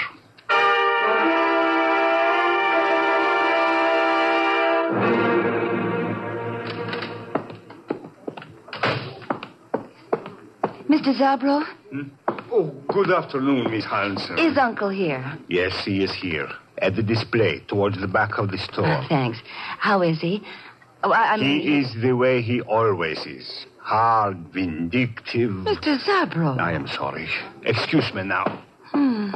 Mister Zabro? Hmm? Oh, good afternoon, Miss Hansen. Is Uncle here? Yes, he is here. At the display, towards the back of the store. Uh, thanks. How is he? Oh, I, I mean... He is the way he always is. Hard, vindictive. Mister Zabro. I am sorry. Excuse me now. Hmm.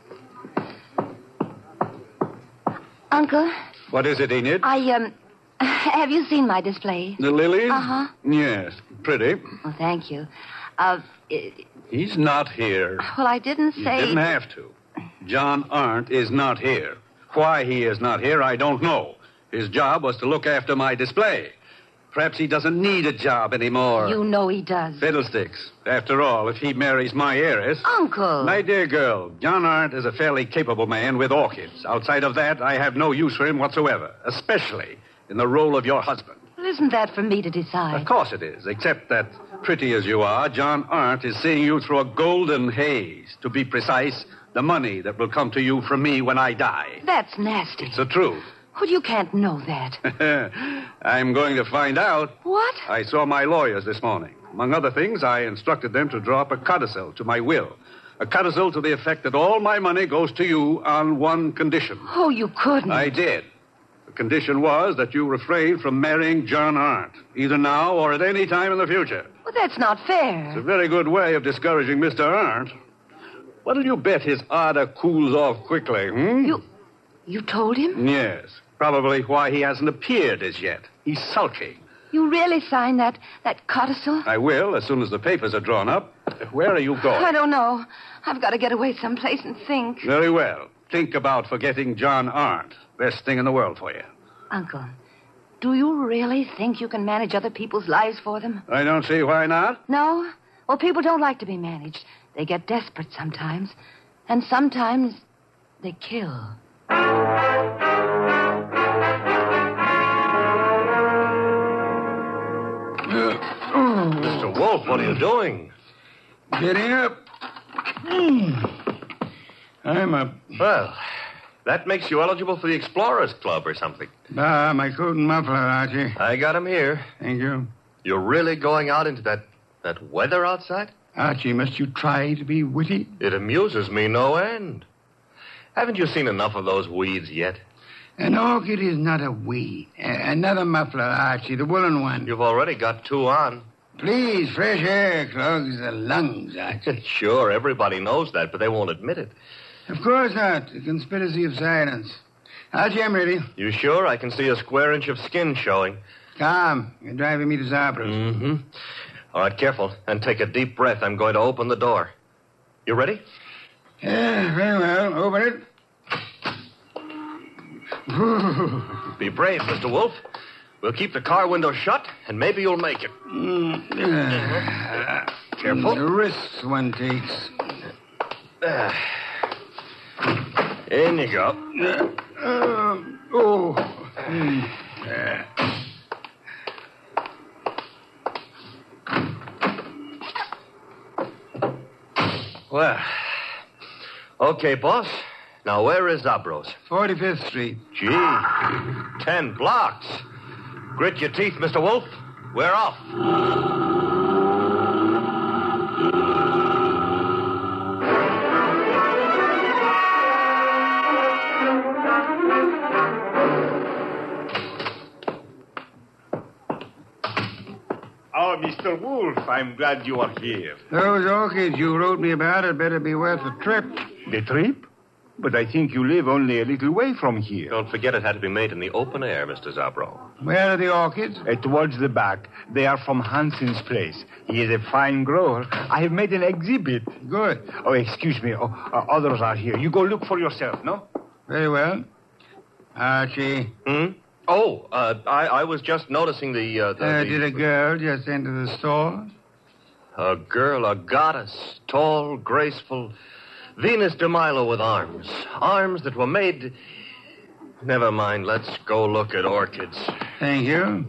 Uncle? What is it, Enid? I, um... Have you seen my display? The lilies? Uh-huh. Yes, pretty. Oh, thank you. Uh... He's not here. Well, I didn't say... You didn't have to. John Arndt is not here. Why he is not here, I don't know. His job was to look after my display. Perhaps he doesn't need a job anymore. You know he does. Fiddlesticks. After all, if he marries my heiress... Uncle! My dear girl, John Arndt is a fairly capable man with orchids. Outside of that, I have no use for him whatsoever, especially in the role of your husband. Well, isn't that for me to decide? Of course it is, except that, pretty as you are, John Arndt is seeing you through a golden haze. To be precise, the money that will come to you from me when I die. That's nasty. It's the truth. Well, you can't know that. I'm going to find out. What? I saw my lawyers this morning. Among other things, I instructed them to draw up a codicil to my will. A codicil to the effect that all my money goes to you on one condition. Oh, you couldn't. I did. The condition was that you refrain from marrying John Arndt, either now or at any time in the future. Well, that's not fair. It's a very good way of discouraging Mister Arndt. What'll you bet his ardor cools off quickly, hmm? You, you told him? Yes. Probably why he hasn't appeared as yet. He's sulky. You really signed that, that codicil? I will, as soon as the papers are drawn up. Where are you going? I don't know. I've got to get away someplace and think. Very well. Think about forgetting John Arndt. Best thing in the world for you. Uncle, do you really think you can manage other people's lives for them? I don't see why not. No? Well, people don't like to be managed. They get desperate sometimes. And sometimes they kill. Mister Wolf, what are you doing? Getting up. Mm. I'm up. Well, that makes you eligible for the Explorers Club or something. Ah, my coat and muffler, Archie. I got him here. Thank you. You're really going out into that, that weather outside? Archie, must you try to be witty? It amuses me no end. Haven't you seen enough of those weeds yet? An orchid is not a weed. A- another muffler, Archie, the woolen one. You've already got two on. Please, fresh air clogs the lungs, Archie. Sure, everybody knows that, but they won't admit it. Of course not. A conspiracy of silence. Archie, I'm ready. You sure? I can see a square inch of skin showing. Come. You're driving me to Zabras. Mm-hmm. All right, careful. And take a deep breath. I'm going to open the door. You ready? Yeah, very well. Open it. Be brave, Mister Wolf. We'll keep the car window shut, and maybe you'll make it. Mm. Uh, Careful. The risks one takes. Uh, in you go. Uh, uh, oh. Mm. Uh. Well, okay, boss. Now, where is Zabros? forty-fifth Street. Gee, ten blocks. Grit your teeth, Mister Wolf. We're off. Oh, Mister Wolf, I'm glad you are here. Those orchids you wrote me about had better be worth a trip. The trip? But I think you live only a little way from here. Don't forget it had to be made in the open air, Mister Zabro. Where are the orchids? Uh, towards the back. They are from Hansen's place. He is a fine grower. I have made an exhibit. Good. Oh, excuse me. Oh, uh, others are here. You go look for yourself, no? Very well. Archie. Hmm? Oh, uh, I, I was just noticing the... Uh, the, Uh, the... did a girl just enter the store? A girl, a goddess, tall, graceful... Venus de Milo with arms. Arms that were made... Never mind, let's go look at orchids. Thank you.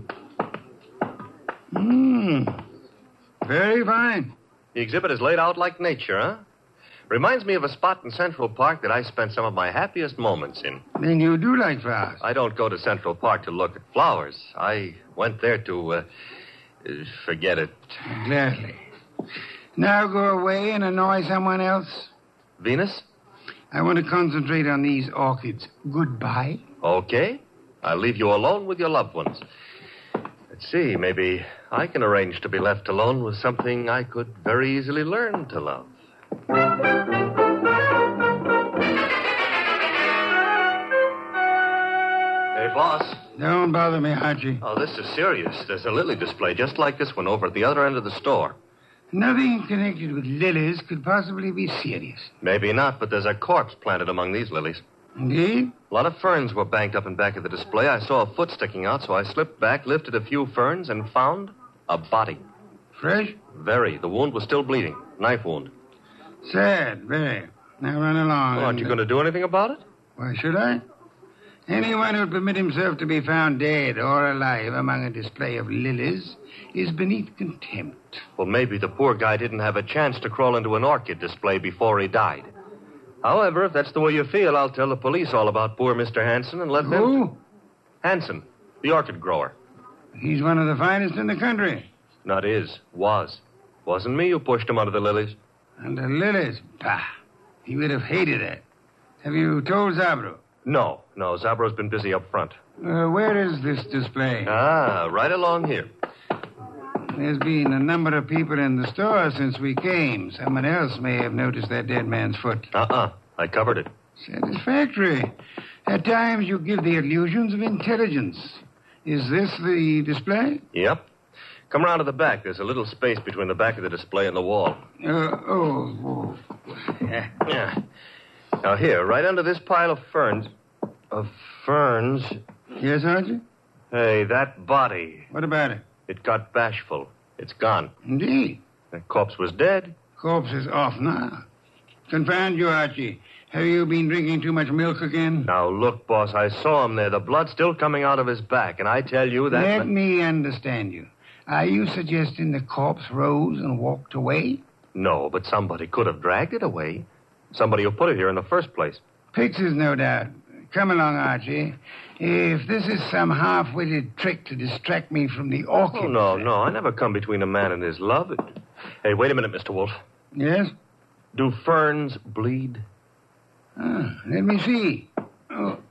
Hmm. Very fine. The exhibit is laid out like nature, huh? Reminds me of a spot in Central Park that I spent some of my happiest moments in. Then you do like flowers. I don't go to Central Park to look at flowers. I went there to, uh, forget it. Gladly. Now go away and annoy someone else. Venus? I want to concentrate on these orchids. Goodbye. Okay. I'll leave you alone with your loved ones. Let's see, maybe I can arrange to be left alone with something I could very easily learn to love. Hey, boss. Don't bother me, Archie. Oh, this is serious. There's a lily display just like this one over at the other end of the store. Nothing connected with lilies could possibly be serious. Maybe not, but there's a corpse planted among these lilies. Indeed? A lot of ferns were banked up in back of the display. I saw a foot sticking out, so I slipped back, lifted a few ferns, and found a body. Fresh? Very. The wound was still bleeding. Knife wound. Sad, very. Now run along. Oh, aren't you going to do anything about it? Why should I? Anyone who'd permit himself to be found dead or alive among a display of lilies is beneath contempt. Well, maybe the poor guy didn't have a chance to crawl into an orchid display before he died. However, if that's the way you feel, I'll tell the police all about poor Mister Hansen and let them... Who? Hansen, the orchid grower. He's one of the finest in the country. Not is. Was. Wasn't me who pushed him under the lilies. Under lilies? Bah. He would have hated that. Have you told Zabro? No, no. Zabro's been busy up front. Uh, where is this display? Ah, right along here. There's been a number of people in the store since we came. Someone else may have noticed that dead man's foot. Uh-uh. I covered it. Satisfactory. At times you give the illusions of intelligence. Is this the display? Yep. Come around to the back. There's a little space between the back of the display and the wall. Uh, oh, oh. Yeah. yeah. Now, here, right under this pile of ferns... Of ferns... Yes, Archie? Hey, that body. What about it? It got bashful. It's gone. Indeed. The corpse was dead. Corpse is off now. Confound you, Archie. Have you been drinking too much milk again? Now, look, boss, I saw him there. The blood's still coming out of his back, and I tell you that... Let me understand you. Are you suggesting the corpse rose and walked away? No, but somebody could have dragged it away. Somebody who put it here in the first place. Pixies, no doubt. Come along, Archie. If this is some half-witted trick to distract me from the orchid... Oh, no, no. I never come between a man and his love. It... Hey, wait a minute, Mister Wolf. Yes? Do ferns bleed? Ah, let me see. Oh.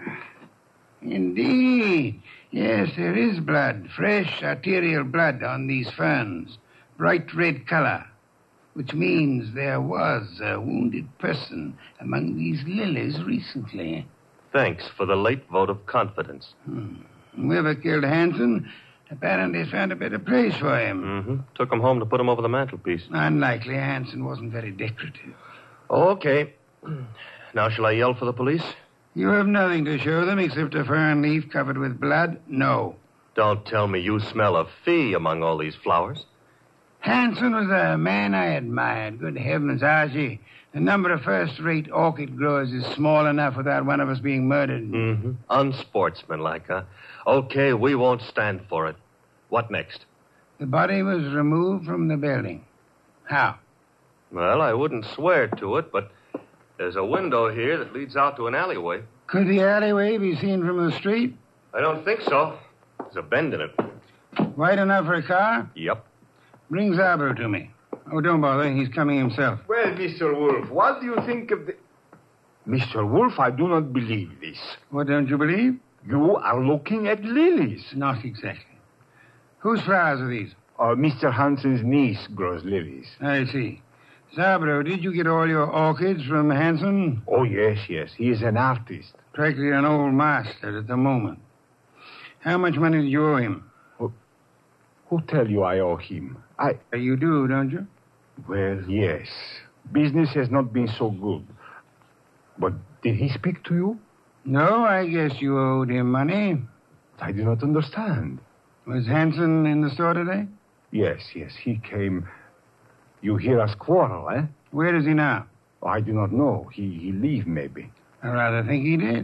Indeed. Yes, there is blood. Fresh arterial blood on these ferns. Bright red color. Which means there was a wounded person among these lilies recently. Thanks for the late vote of confidence. Hmm. Whoever killed Hanson apparently found a better place for him. Mm-hmm. Took him home to put him over the mantelpiece. Unlikely. Hanson wasn't very decorative. Okay. Now, shall I yell for the police? You have nothing to show them except a fern leaf covered with blood? No. Don't tell me you smell a fee among all these flowers. Hanson was a man I admired. Good heavens, Archie. The number of first-rate orchid growers is small enough without one of us being murdered. Mm-hmm. Unsportsmanlike, huh? Okay, we won't stand for it. What next? The body was removed from the building. How? Well, I wouldn't swear to it, but there's a window here that leads out to an alleyway. Could the alleyway be seen from the street? I don't think so. There's a bend in it. Wide enough for a car? Yep. Bring Zabro to me. Oh, don't bother. He's coming himself. Well, Mister Wolf, what do you think of the... Mister Wolf, I do not believe this. What don't you believe? You are looking at lilies. Not exactly. Whose flowers are these? Uh, Mister Hanson's niece grows lilies. I see. Zabro, did you get all your orchids from Hanson? Oh, yes, yes. He is an artist. Practically an old master at the moment. How much money did you owe him? Who, who tell you I owe him? I... You do, don't you? Well, yes. Business has not been so good. But did he speak to you? No, I guess you owed him money. I do not understand. Was Hanson in the store today? Yes, yes. He came... You hear us quarrel, eh? Where is he now? I do not know. He, he leave, maybe. I rather think he did.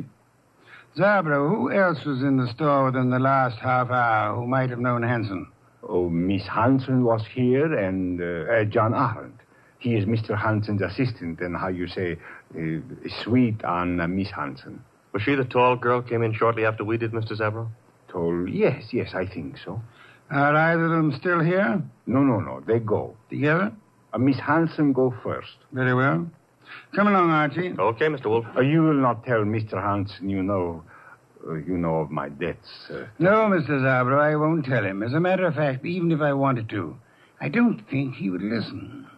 Zabro, who else was in the store within the last half hour who might have known Hanson? Oh, Miss Hanson was here, and uh, uh, John Arendt. He is Mister Hanson's assistant, and how you say, uh, sweet on uh, Miss Hanson. Was she the tall girl came in shortly after we did, Mister Zabro? Tall? Yes, yes, I think so. Are either of them still here? No, no, no. They go. Together? Uh, Miss Hanson go first. Very well. Come along, Archie. Okay, Mister Wolf. Uh, you will not tell Mister Hanson you know... Uh, you know of my debts. Uh, no, Mister Zabro, I won't tell him. As a matter of fact, even if I wanted to, I don't think he would listen.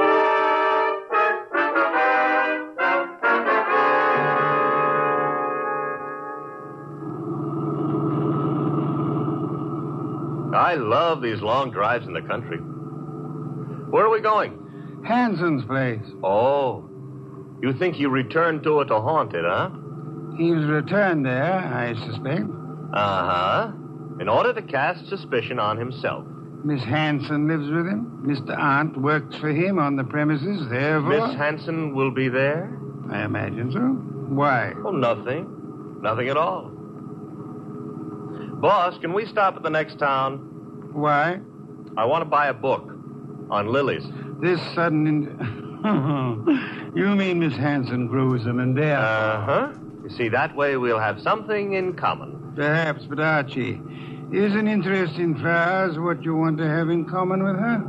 I love these long drives in the country. Where are we going? Hanson's place. Oh. You think he returned to it to haunt it, huh? He was returned there, I suspect. Uh-huh. In order to cast suspicion on himself. Miss Hanson lives with him. Mister Arndt works for him on the premises, therefore... Miss Hanson will be there? I imagine so. Why? Oh, nothing. Nothing at all. Boss, can we stop at the next town? Why? I want to buy a book on lilies. This sudden... In... You mean Miss Hanson grows them in there? Uh-huh. You see, that way we'll have something in common. Perhaps, but Archie, is an interest in flowers what you want to have in common with her?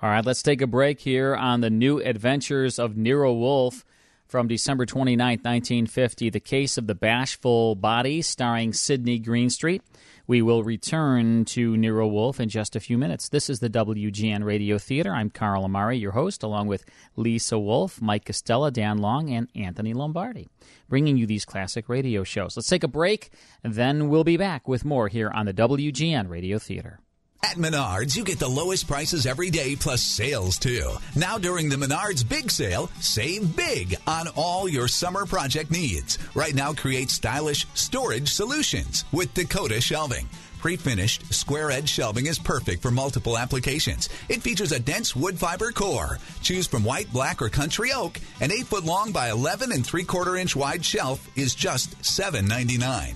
All right, let's take a break here on the New Adventures of Nero Wolfe from December twenty-ninth, nineteen fifty, The Case of the Bashful Body, starring Sidney Greenstreet. We will return to Nero Wolfe in just a few minutes. This is the W G N Radio Theater. I'm Carl Amari, your host, along with Lisa Wolfe, Mike Costello, Dan Long, and Anthony Lombardi, bringing you these classic radio shows. Let's take a break, and then we'll be back with more here on the W G N Radio Theater. At Menards, you get the lowest prices every day, plus sales, too. Now during the Menards Big Sale, save big on all your summer project needs. Right now, create stylish storage solutions with Dakota Shelving. Pre-finished square-edge shelving is perfect for multiple applications. It features a dense wood fiber core. Choose from white, black, or country oak. An eight foot long by eleven and three quarter inch wide shelf is just seven ninety-nine.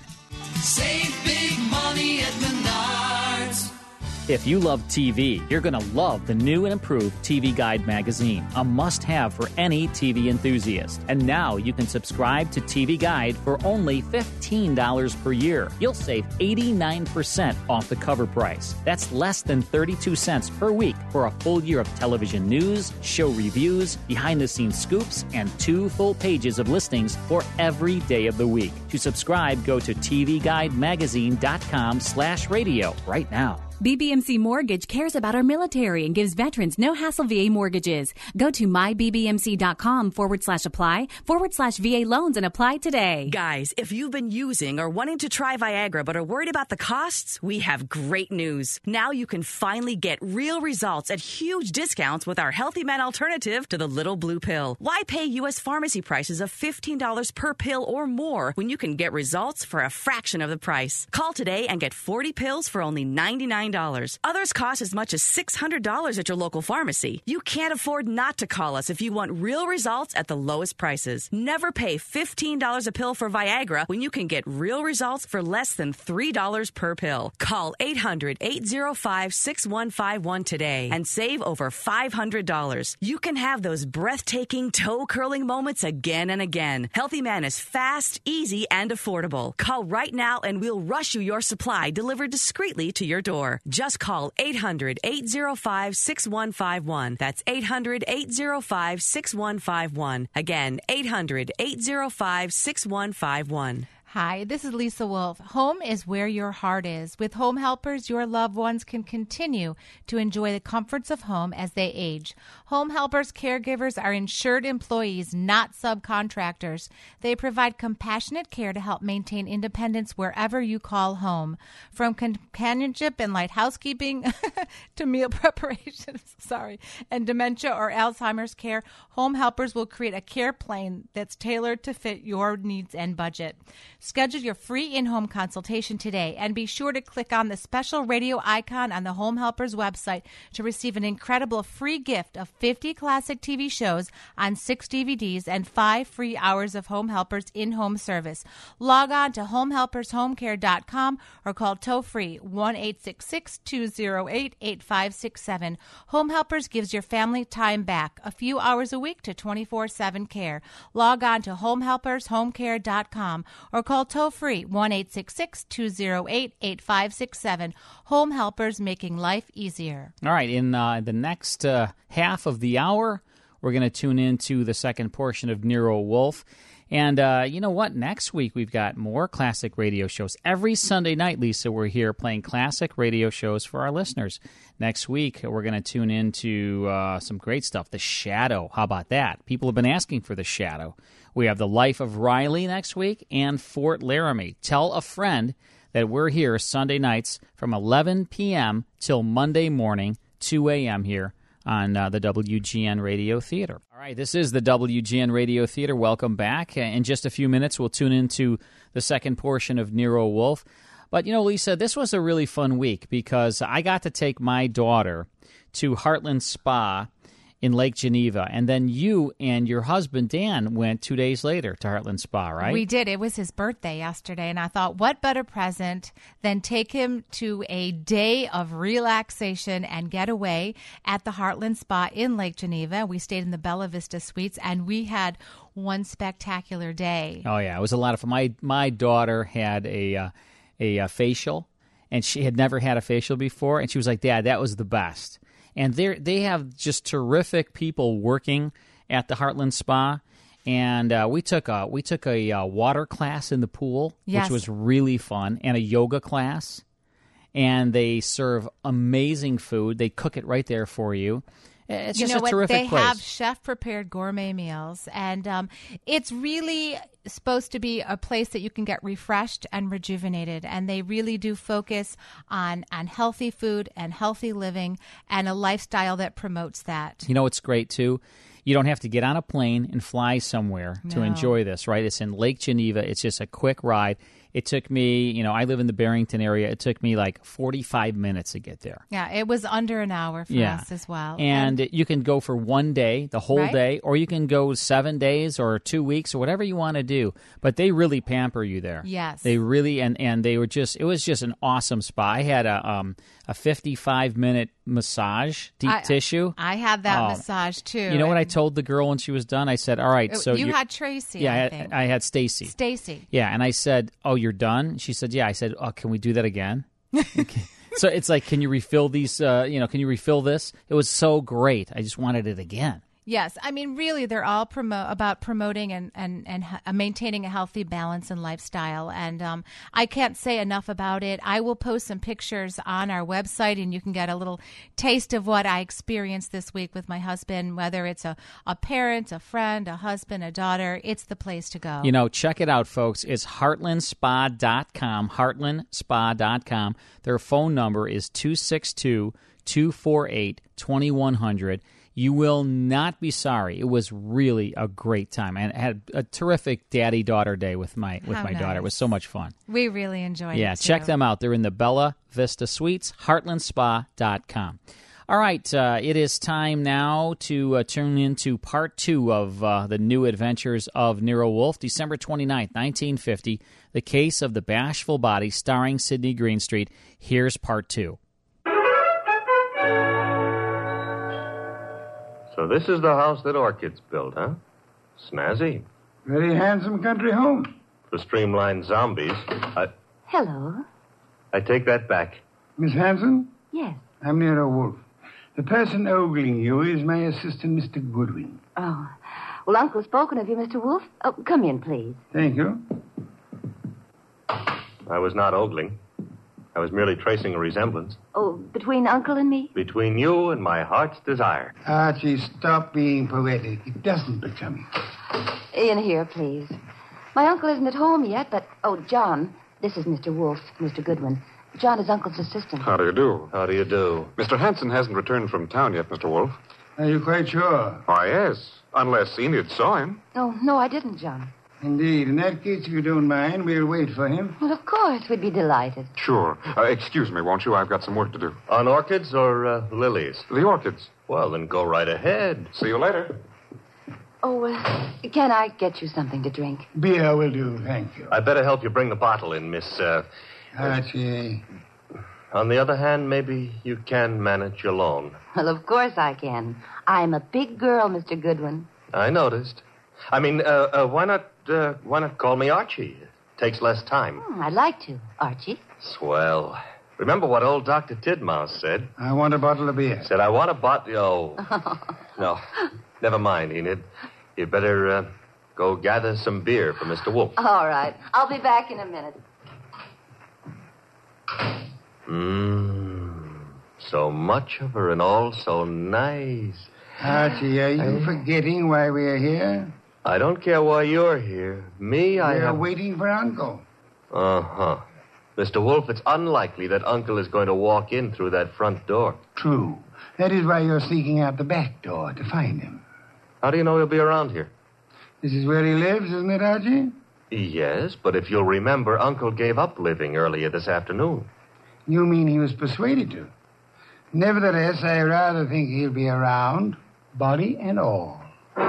Save big money at Menards. If you love T V, you're going to love the new and improved T V Guide magazine, a must-have for any T V enthusiast. And now you can subscribe to T V Guide for only fifteen dollars per year. You'll save eighty-nine percent off the cover price. That's less than thirty-two cents per week for a full year of television news, show reviews, behind-the-scenes scoops, and two full pages of listings for every day of the week. To subscribe, go to tvguidemagazine.com slash radio right now. B B M C Mortgage cares about our military and gives veterans no-hassle V A mortgages. Go to mybbmc.com forward slash apply forward slash V A loans and apply today. Guys, if you've been using or wanting to try Viagra but are worried about the costs, we have great news. Now you can finally get real results at huge discounts with our Healthy Man alternative to the little blue pill. Why pay U S pharmacy prices of fifteen dollars per pill or more when you can get results for a fraction of the price? Call today and get forty pills for only ninety-nine dollars. Others cost as much as six hundred dollars at your local pharmacy. You can't afford not to call us if you want real results at the lowest prices. Never pay fifteen dollars a pill for Viagra when you can get real results for less than three dollars per pill. Call eight hundred, eight oh five, six one five one today and save over five hundred dollars. You can have those breathtaking, toe-curling moments again and again. Healthy Man is fast, easy, and affordable. Call right now and we'll rush you your supply delivered discreetly to your door. Just call eight hundred, eight oh five, six one five one. That's eight hundred, eight oh five, six one five one. Again, eight hundred, eight oh five, six one five one. Hi, this is Lisa Wolfe. Home is where your heart is. With Home Helpers, your loved ones can continue to enjoy the comforts of home as they age. Home Helpers caregivers are insured employees, not subcontractors. They provide compassionate care to help maintain independence wherever you call home. From companionship and light housekeeping to meal preparations, sorry, and dementia or Alzheimer's care, Home Helpers will create a care plan that's tailored to fit your needs and budget. Schedule your free in-home consultation today and be sure to click on the special radio icon on the Home Helpers website to receive an incredible free gift of fifty classic T V shows on six D V Ds and five free hours of Home Helpers in-home service. Log on to home helpers home care dot com or call toll-free one eight six six, two oh eight, eight five six seven. Home Helpers gives your family time back, a few hours a week to twenty-four seven care. Log on to home helpers home care dot com or call toll-free one eight six six, two oh eight, eight five six seven. Home Helpers, making life easier. All right, in uh, the next uh, half of the hour, we're going to tune into the second portion of Nero Wolfe. And uh, you know what? Next week, we've got more classic radio shows. Every Sunday night, Lisa, we're here playing classic radio shows for our listeners. Next week, we're going to tune into uh, some great stuff. The Shadow. How about that? People have been asking for The Shadow. We have The Life of Riley next week and Fort Laramie. Tell a friend that we're here Sunday nights from eleven p.m. till Monday morning, two a.m. here on uh, the W G N Radio Theater. All right, this is the W G N Radio Theater. Welcome back. In just a few minutes, we'll tune into the second portion of Nero Wolfe. But, you know, Lisa, this was a really fun week because I got to take my daughter to Heartland Spa in Lake Geneva, and then you and your husband, Dan, went two days later to Heartland Spa, right? We did. It was his birthday yesterday, and I thought, what better present than take him to a day of relaxation and getaway at the Heartland Spa in Lake Geneva. We stayed in the Bella Vista Suites, and we had one spectacular day. Oh, yeah. It was a lot of fun. My, my daughter had a, uh, a, a facial, and she had never had a facial before, and she was like, Dad, that was the best. And they they have just terrific people working at the Heartland Spa. And uh, we took a we took a uh, water class in the pool, Yes. which was really fun, and a yoga class. And they serve amazing food. They cook it right there for you. It's you just know a what? terrific They place. have chef-prepared gourmet meals, and um, it's really supposed to be a place that you can get refreshed and rejuvenated. And they really do focus on on healthy food and healthy living and a lifestyle that promotes that. You know what's great, too? You don't have to get on a plane and fly somewhere to No. enjoy this, right? It's in Lake Geneva. It's just a quick ride. It took me, you know, I live in the Barrington area. It took me like forty-five minutes to get there. Yeah, it was under an hour for Yeah. us as well. And you can go for one day, the whole Right. day, or you can go seven days or two weeks or whatever you want to do. But they really pamper you there. Yes. They really, and, and they were just, it was just an awesome spa. I had a um a fifty-five minute massage, deep I- tissue. I had that Oh. massage too. You know what I told the girl when she was done? I said, all right, Oh, so you you're- had Tracy, Yeah, I I had, think. I had Stacy. Stacy. Yeah, and I said, oh, you're done? She said, yeah. I said, oh, can we do that again? Okay. So it's like, can you refill these, uh, you know, can you refill this? It was so great. I just wanted it again. Yes, I mean, really, they're all promo- about promoting and, and, and h- maintaining a healthy balance and lifestyle. And um, I can't say enough about it. I will post some pictures on our website, and you can get a little taste of what I experienced this week with my husband, whether it's a, a parent, a friend, a husband, a daughter. It's the place to go. You know, check it out, folks. It's heartland spa dot com, heartland spa dot com. Their phone number is two six two, two four eight, two one zero zero. You will not be sorry. It was really a great time. And I had a terrific daddy-daughter day with my with How my daughter. It was so much fun. We really enjoyed Yeah, it. too. check them out. They're in the Bella Vista Suites, heartland spa dot com. All right, uh, it is time now to uh, tune into part two of uh, the new adventures of Nero Wolfe, December twenty-ninth, nineteen fifty, The Case of the Bashful Body, starring Sidney Greenstreet. Here's part two. So this is the house that Orchids built, huh? Snazzy. Very handsome country home. For streamlined zombies. I, Hello. I take that back. Miss Hanson? Yes. I'm Nero Wolfe. The person ogling you is my assistant, Mister Goodwin. Oh. Well, Uncle's spoken of you, Mister Wolfe. Oh, come in, please. Thank you. I was not ogling. I was merely tracing a resemblance Oh, between Uncle and me? between you and my heart's desire. Archie, stop being poetic. It doesn't become you. In here, please. My uncle isn't at home yet, but... Oh, John, this is Mister Wolfe, Mister Goodwin. John is Uncle's assistant. How do you do? How do you do? Mister Hanson hasn't returned from town yet, Mister Wolfe. Are you quite sure? Why, yes. Unless Enid saw him. Oh, no, I didn't, John. Indeed. In that case, if you don't mind, we'll wait for him. Well, of course, we'd be delighted. Sure. Uh, excuse me, won't you? I've got some work to do. On orchids or uh, lilies? The orchids. Well, then go right ahead. See you later. Oh, uh, can I get you something to drink? Beer will do, thank you. I'd better help you bring the bottle in, Miss... Uh... Archie. On the other hand, maybe you can manage alone. Well, of course I can. I'm a big girl, Mister Goodwin. I noticed. I mean, uh, uh, why not uh, why not call me Archie? It takes less time. Hmm, I'd like to, Archie. Swell. Remember what old Doctor Tidmouse said? I want a bottle of beer. Said, I want a bottle... Oh. No. Never mind, Enid. You'd better uh, go gather some beer for Mister Wolfe. All right. I'll be back in a minute. Mmm. So much of her and all so nice. Archie, are you forgetting why we're here? I don't care why you're here. Me, I We're have... waiting for Uncle. Uh-huh. Mister Wolfe, it's unlikely that Uncle is going to walk in through that front door. True. That is why you're sneaking out the back door to find him. How do you know he'll be around here? This is where he lives, isn't it, Archie? Yes, but if you'll remember, Uncle gave up living earlier this afternoon. You mean he was persuaded to? Nevertheless, I rather think he'll be around, body and all.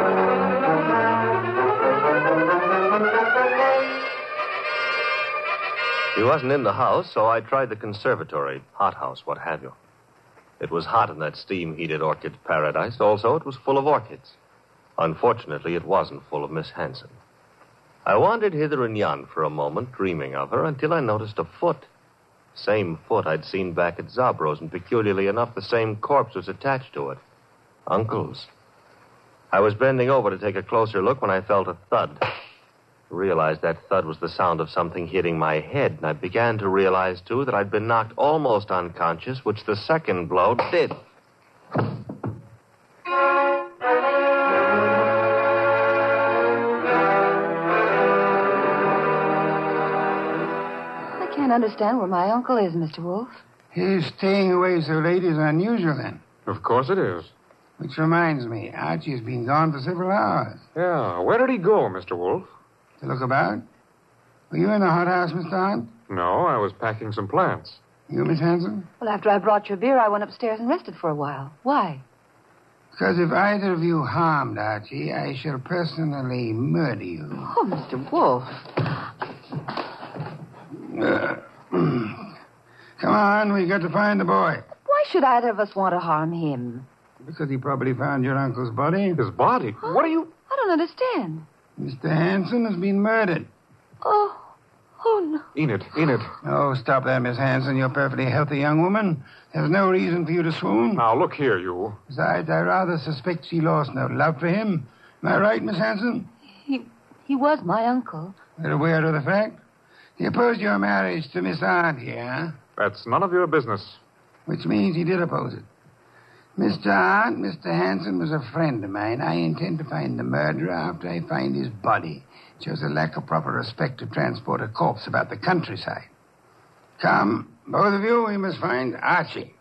He wasn't in the house, so I tried the conservatory, hothouse, what have you. It was hot in that steam-heated orchid paradise. Also, it was full of orchids. Unfortunately, it wasn't full of Miss Hanson. I wandered hither and yon for a moment, dreaming of her, until I noticed a foot. Same foot I'd seen back at Zabro's, and peculiarly enough, the same corpse was attached to it. Uncle's. I was bending over to take a closer look when I felt a thud. I realized that thud was the sound of something hitting my head, and I began to realize, too, that I'd been knocked almost unconscious, which the second blow did. I can't understand where my uncle is, Mister Wolf. His staying away so late is unusual, then. Of course it is. Which reminds me, Archie's been gone for several hours. Yeah, where did he go, Mister Wolf? To look about? Were you in the hothouse, Mister Hunt? No, I was packing some plants. You, Miss Hanson? Well, after I brought your beer, I went upstairs and rested for a while. Why? Because if either of you harmed Archie, I shall personally murder you. Oh, Mister Wolf. Uh, come on, we got to find the boy. Why should either of us want to harm him? Because he probably found your uncle's body. His body? Huh? What are you... I don't understand. Mister Hanson has been murdered. Oh, oh, no. Enid, Enid. Oh, stop that, Miss Hanson. You're a perfectly healthy young woman. There's no reason for you to swoon. Now, look here, you. Besides, I rather suspect she lost no love for him. Am I right, Miss Hanson? He, he was my uncle. You're aware of the fact? He opposed your marriage to Miss Arndt here, huh? That's none of your business. Which means he did oppose it. Mister Arndt, Mister Hanson was a friend of mine. I intend to find the murderer after I find his body. It shows a lack of proper respect to transport a corpse about the countryside. Come, both of you, we must find Archie.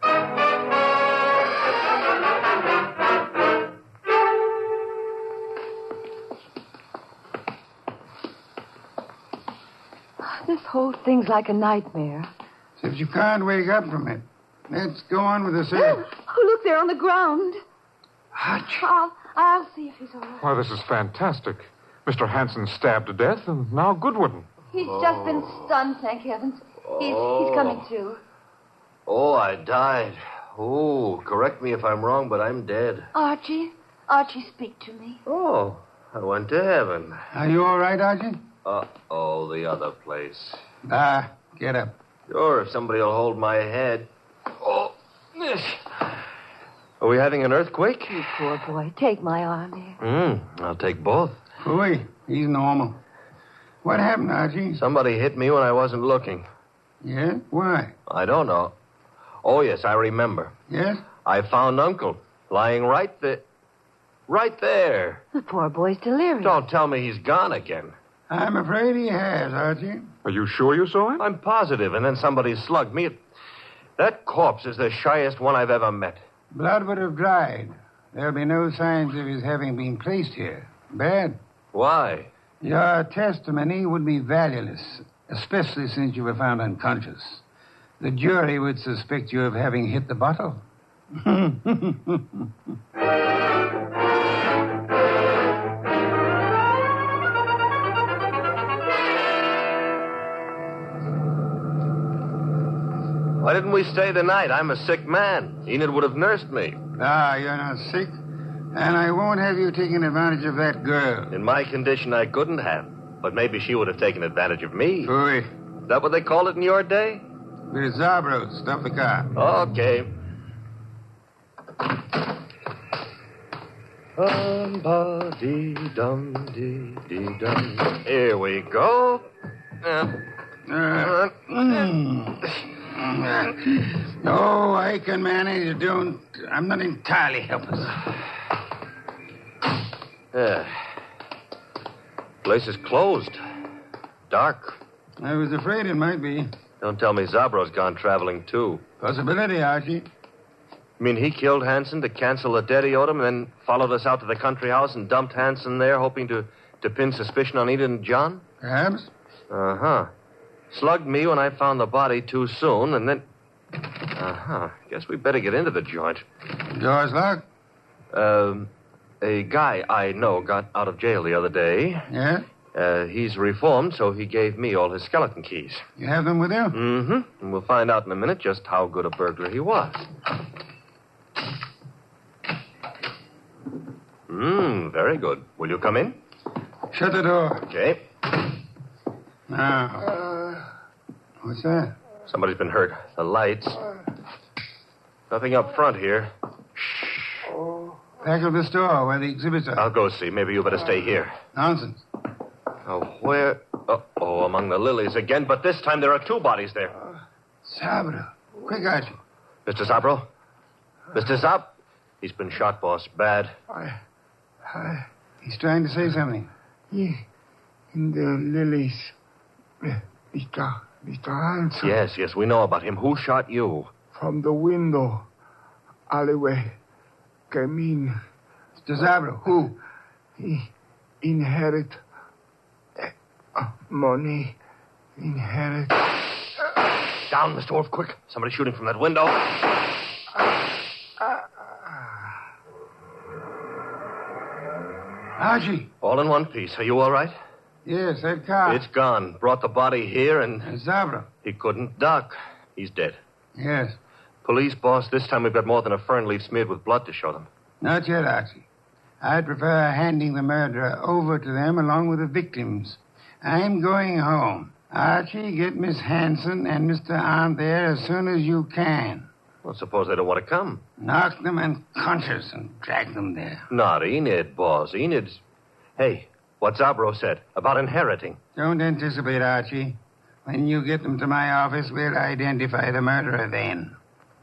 This whole thing's like a nightmare. Except you can't wake up from it. Let's go on with the search. Oh, look, they're on the ground. Archie. I'll, I'll see if he's all right. Why, this is fantastic. Mister Hanson stabbed to death, and now Goodwin. He's just been stunned, thank heavens. He's, he's coming to. Oh, I died. Oh, correct me if I'm wrong, but I'm dead. Archie, Archie, speak to me. Oh, I went to heaven. Are you all right, Archie? Uh-oh, the other place. Ah, get up. Sure, if somebody will hold my head. Oh, this. Are we having an earthquake? You poor boy. Take my arm here. Hmm, I'll take both. Boy, he's normal. What happened, Archie? Somebody hit me when I wasn't looking. Yeah? Why? I don't know. Oh, yes, I remember. Yes? I found Uncle lying right there. Right there. The poor boy's delirious. Don't tell me he's gone again. I'm afraid he has, Archie. Are you sure you saw him? I'm positive, and then somebody slugged me. That corpse is the shyest one I've ever met. Blood would have dried. There'll be no signs of his having been placed here. Bad. Why? Your testimony would be valueless, especially since you were found unconscious. The jury would suspect you of having hit the bottle. Why didn't we stay the night? I'm a sick man. Enid would have nursed me. Ah, you're not sick. And I won't have you taking advantage of that girl. In my condition, I couldn't have. But maybe she would have taken advantage of me. Hooey. Is that what they called it in your day? We're Zabros. Stop the car. Okay. Um, ba dee dum dee dee dum. Here we go. Uh, uh, mm. Oh, I can manage. Don't. I'm not entirely helpless. Yeah. Place is closed. Dark. I was afraid it might be. Don't tell me Zabro's gone traveling, too. Possibility, Archie. You mean he killed Hanson to cancel the debt he owed him, and then followed us out to the country house and dumped Hanson there, hoping to, to pin suspicion on Enid and John? Perhaps. Uh-huh. Slugged me when I found the body too soon, and then... Uh-huh. Guess we better get into the joint. Door's locked? Um, a guy I know got out of jail the other day. Yeah? Uh, he's reformed, so he gave me all his skeleton keys. You have them with you? Mm-hmm. And we'll find out in a minute just how good a burglar he was. Mmm, very good. Will you come in? Shut the door. Okay. Now. Uh, what's that? Somebody's been hurt. The lights. Nothing up front here. Back of the store where the exhibits are. I'll go see. Maybe you better stay here. Nonsense. Oh, where? Oh, oh, among the lilies again, but this time there are two bodies there. Sabro. Quick, Archie. Mister Zabro? Mister Zab? He's been shot, boss. Bad. I, I, he's trying to say something. Yeah, in the lilies. Mister Mister Hanson. Yes, yes, we know about him. Who shot you? From the window. Alleyway. Came in. Mister Zabro, who? He inherit uh, money. Inherit. Down, Mister Wolf, quick. Somebody shooting from that window. Archie. All in one piece. Are you all right? Yes, that car. It's gone. Brought the body here and... And Zabro. He couldn't duck. He's dead. Yes. Police, boss, this time we've got more than a fern leaf smeared with blood to show them. Not yet, Archie. I'd prefer handing the murderer over to them along with the victims. I'm going home. Archie, get Miss Hanson and Mister Arndt there as soon as you can. Well, suppose they don't want to come. Knock them unconscious and drag them there. Not Enid, boss. Enid's... Hey, what Zabro said about inheriting. Don't anticipate, Archie. When you get them to my office, we'll identify the murderer then.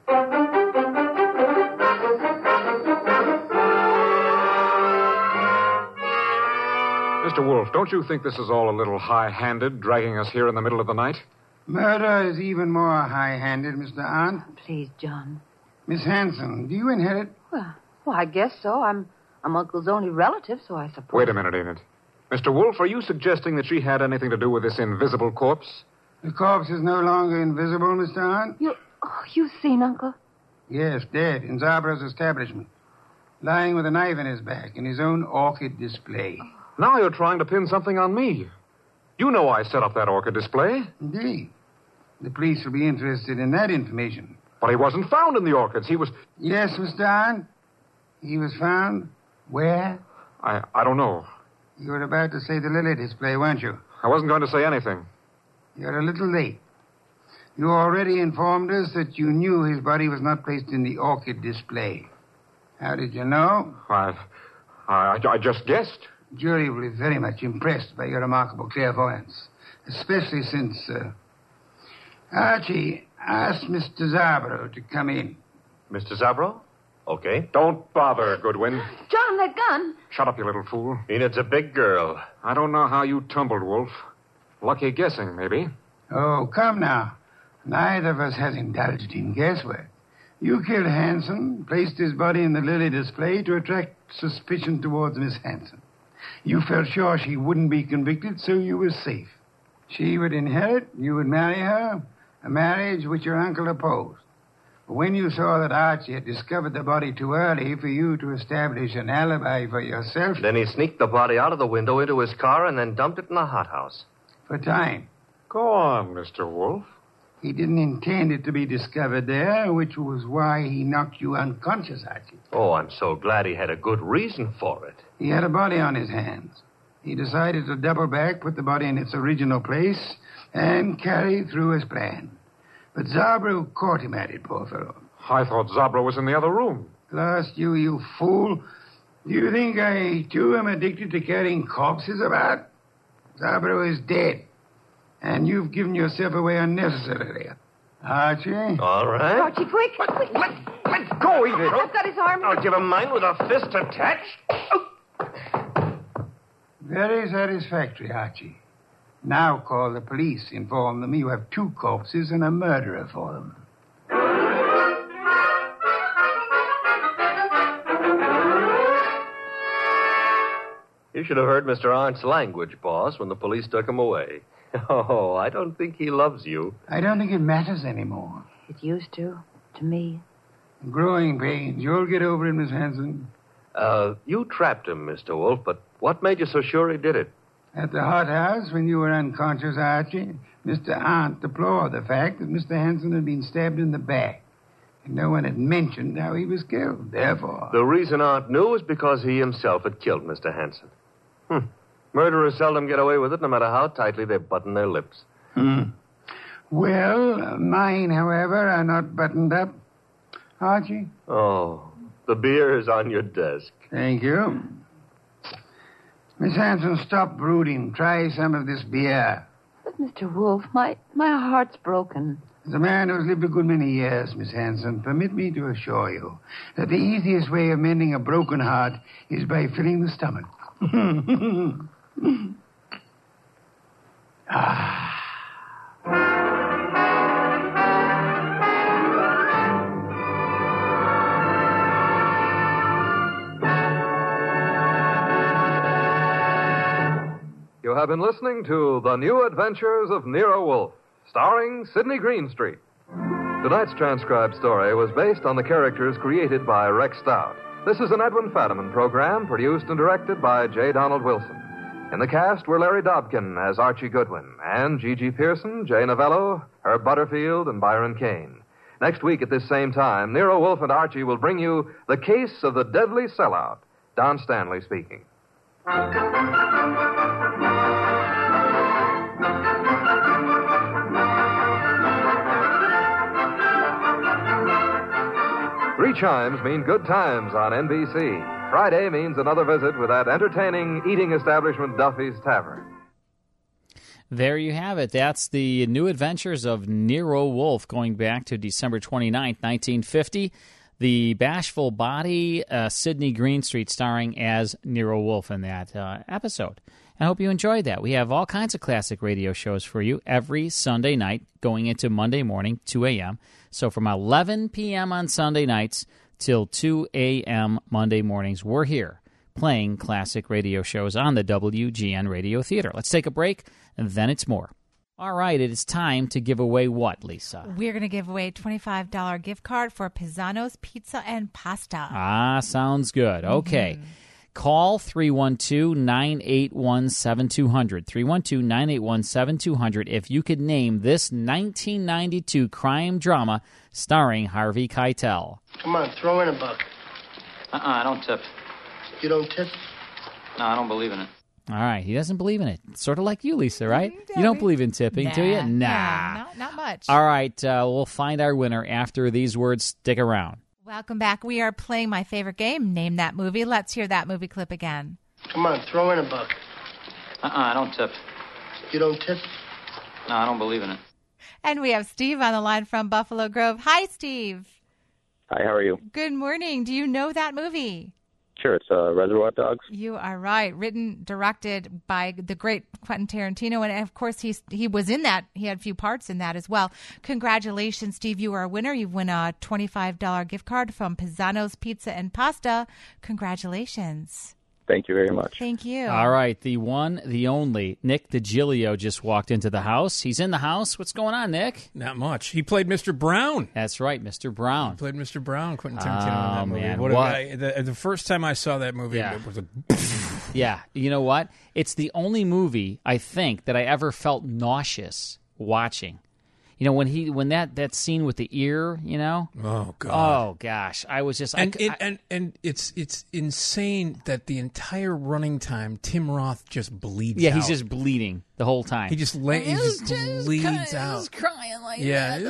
Mister Wolf, don't you think this is all a little high-handed, dragging us here in the middle of the night? Murder is even more high-handed, Mister Arndt. Please, John. Miss Hanson, do you inherit? Well, well, I guess so. I'm I'm Uncle's only relative, so I suppose. Wait a minute, Enid. Mister Wolf, are you suggesting that she had anything to do with this invisible corpse? The corpse is no longer invisible, Mister Arndt. You, oh, you've seen Uncle? Yes, dead in Zabro's establishment. Lying with a knife in his back in his own orchid display. Now you're trying to pin something on me. You know I set up that orchid display. Indeed. The police will be interested in that information. But he wasn't found in the orchids. He was... Yes, Mister Arndt. He was found where? I, I don't know. You were about to say the lily display, weren't you? I wasn't going to say anything. You're a little late. You already informed us that you knew his body was not placed in the orchid display. How did you know? I, I, I just guessed. The jury will be very much impressed by your remarkable clairvoyance, especially since, uh, Archie asked Mister Zabro to come in. Mister Zabro? Okay. Don't bother, Goodwin. John, that gun. Shut up, you little fool. Enid's a big girl. I don't know how you tumbled, Wolf. Lucky guessing, maybe. Oh, come now. Neither of us has indulged in guesswork. You killed Hanson, placed his body in the lily display to attract suspicion towards Miss Hanson. You felt sure she wouldn't be convicted, so you were safe. She would inherit, you would marry her, a marriage which your uncle opposed. But when you saw that Archie had discovered the body too early for you to establish an alibi for yourself... Then he sneaked the body out of the window into his car and then dumped it in the hothouse. For time. Go on, Mister Wolf. He didn't intend it to be discovered there, which was why he knocked you unconscious, Archie. Oh, I'm so glad he had a good reason for it. He had a body on his hands. He decided to double back, put the body in its original place, and carry through his plan. But Zabro caught him at it, poor fellow. I thought Zabro was in the other room. Lost you, you fool. Do you think I, too, am addicted to carrying corpses about? Zabro is dead. And you've given yourself away unnecessarily. Archie? All right. Archie, quick, quick. Let, let go, Enid. I've got his arm. I'll give him mine with a fist attached. Oh. Very satisfactory, Archie. Now call the police. Inform them you have two corpses and a murderer for them. You should have heard Mister Arndt's language, boss, when the police took him away. Oh, I don't think he loves you. I don't think it matters anymore. It used to, to me. Growing pains. You'll get over it, Miss Hanson. Uh, you trapped him, Mister Wolf, but what made you so sure he did it? At the hothouse, when you were unconscious, Archie, Mister Arndt deplored the fact that Mister Hanson had been stabbed in the back. And no one had mentioned how he was killed. Therefore... The reason Arndt knew was because he himself had killed Mister Hanson. Hmm. Murderers seldom get away with it, no matter how tightly they button their lips. Hmm. Well, mine, however, are not buttoned up. Archie? Oh, the beer is on your desk. Thank you. Miss Hanson, stop brooding. Try some of this beer. But, Mister Wolf, my, my heart's broken. As a man who's lived a good many years, Miss Hanson, permit me to assure you that the easiest way of mending a broken heart is by filling the stomach. ah. You have been listening to The New Adventures of Nero Wolfe, starring Sidney Greenstreet. Tonight's transcribed story was based on the characters created by Rex Stout. This is an Edwin Fadiman program produced and directed by J. Donald Wilson. In the cast were Larry Dobkin as Archie Goodwin, and Gigi Pearson, Jay Novello, Herb Butterfield, and Byron Kane. Next week at this same time, Nero Wolfe and Archie will bring you The Case of the Deadly Sellout. Don Stanley speaking. Three chimes mean good times on N B C. Friday means another visit with that entertaining eating establishment, Duffy's Tavern. There you have it. That's the New Adventures of Nero Wolfe, going back to December twenty-ninth, nineteen fifty. The Bashful Body, uh, Sidney Greenstreet starring as Nero Wolfe in that uh, episode. I hope you enjoyed that. We have all kinds of classic radio shows for you every Sunday night going into Monday morning, two a.m. So from eleven p.m. on Sunday nights till two a.m. Monday mornings, we're here playing classic radio shows on the W G N Radio Theater. Let's take a break, and then it's more. All right, it is time to give away what, Lisa? We're going to give away a twenty-five dollars gift card for Pisano's Pizza and Pasta. Ah, sounds good. Okay. Mm-hmm. Call three one two, nine eight one, seven two zero zero, three one two, nine eight one, seven two zero zero if you could name this nineteen ninety-two crime drama starring Harvey Keitel. Come on, throw in a buck. Uh-uh, I don't tip. You don't tip? No, I don't believe in it. All right, he doesn't believe in it. Sort of like you, Lisa, right? You don't believe in tipping, nah, do you? Nah. nah not, not much. All right, uh, we'll find our winner after these words. Stick around. Welcome back. We are playing my favorite game, Name That Movie. Let's hear that movie clip again. Come on, throw in a buck. Uh-uh, I don't tip. You don't tip? No, I don't believe in it. And we have Steve on the line from Buffalo Grove. Hi, Steve. Hi, how are you? Good morning. Do you know that movie? Sure, it's uh, Reservoir Dogs. You are right. Written, directed by the great Quentin Tarantino, and of course he's he was in that. He had a few parts in that as well. Congratulations, Steve. You are a winner. You've won a twenty-five dollars gift card from Pisano's Pizza and Pasta. Congratulations. Thank you very much. Thank you. All right, the one, the only, Nick DiGilio just walked into the house. He's in the house. What's going on, Nick? Not much. He played Mister Brown. That's right, Mister Brown. He played Mister Brown, Quentin Tarantino Oh, in that movie. man. What a What? guy. The, the first time I saw that movie, Yeah. it was a... Yeah, you know what? It's the only movie, I think, that I ever felt nauseous watching. You know, when he when that, that scene with the ear, you know? Oh, God. Oh, gosh. I was just... And, I, it, I, and and it's it's insane that the entire running time, Tim Roth just bleeds yeah, out. he's just bleeding the whole time. He just, lay, he just bleeds out. crying like Yeah.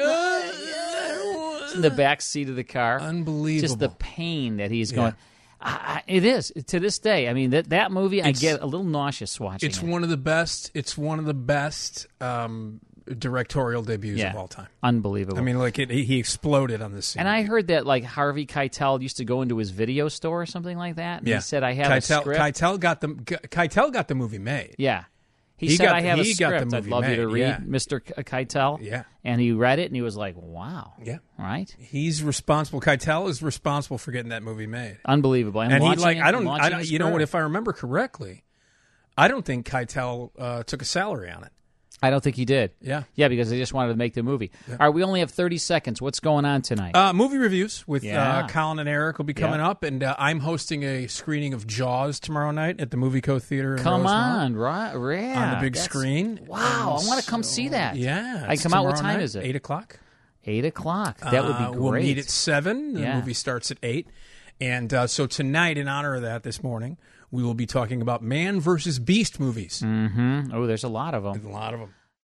in the back seat of the car. Unbelievable. Just the pain that he's Yeah. going... I, I, it is. To this day. I mean, that, that movie, I It's- get a little nauseous watching It's it. one of the best. It's one of the best um, directorial debuts Yeah. of all time. Unbelievable. I mean, like it, he he exploded on this scene. And I heard that like Harvey Keitel used to go into his video store or something like that. And yeah, He said, "I have Keitel, a script." Keitel got the Keitel got the movie made. Yeah, he, He said, got "I the- have a he got the script. I'd movie love you to made, read, yeah. Mister K- Keitel." Yeah. and he read it and he was like, "Wow." Yeah, right. He's responsible. Keitel is responsible for getting that movie made. Unbelievable. And, And he launching like it, I don't, I launching don't his you know what? script. If I remember correctly, I don't think Keitel uh, took a salary on it. I don't think he did. Yeah. yeah, because they just wanted to make the movie. Yeah. All right, we only have thirty seconds. What's going on tonight? Uh, movie reviews with Yeah. uh, Colin and Eric will be coming Yeah. up, and uh, I'm hosting a screening of Jaws tomorrow night at the Movie Co. Theater in Come Rosemont. on, right? Yeah, on the big that's- screen. Wow, And I want to come so- see that. Yeah, I it's come out. What tomorrow time night, is it? Eight o'clock. Eight o'clock. That would be Uh, great. We'll meet at seven. The Yeah. movie starts at eight. And uh, so tonight, in honor of that, this morning, we will be talking about Man versus Beast movies. Mm-hmm. Oh, there's a lot of them. A lot of them.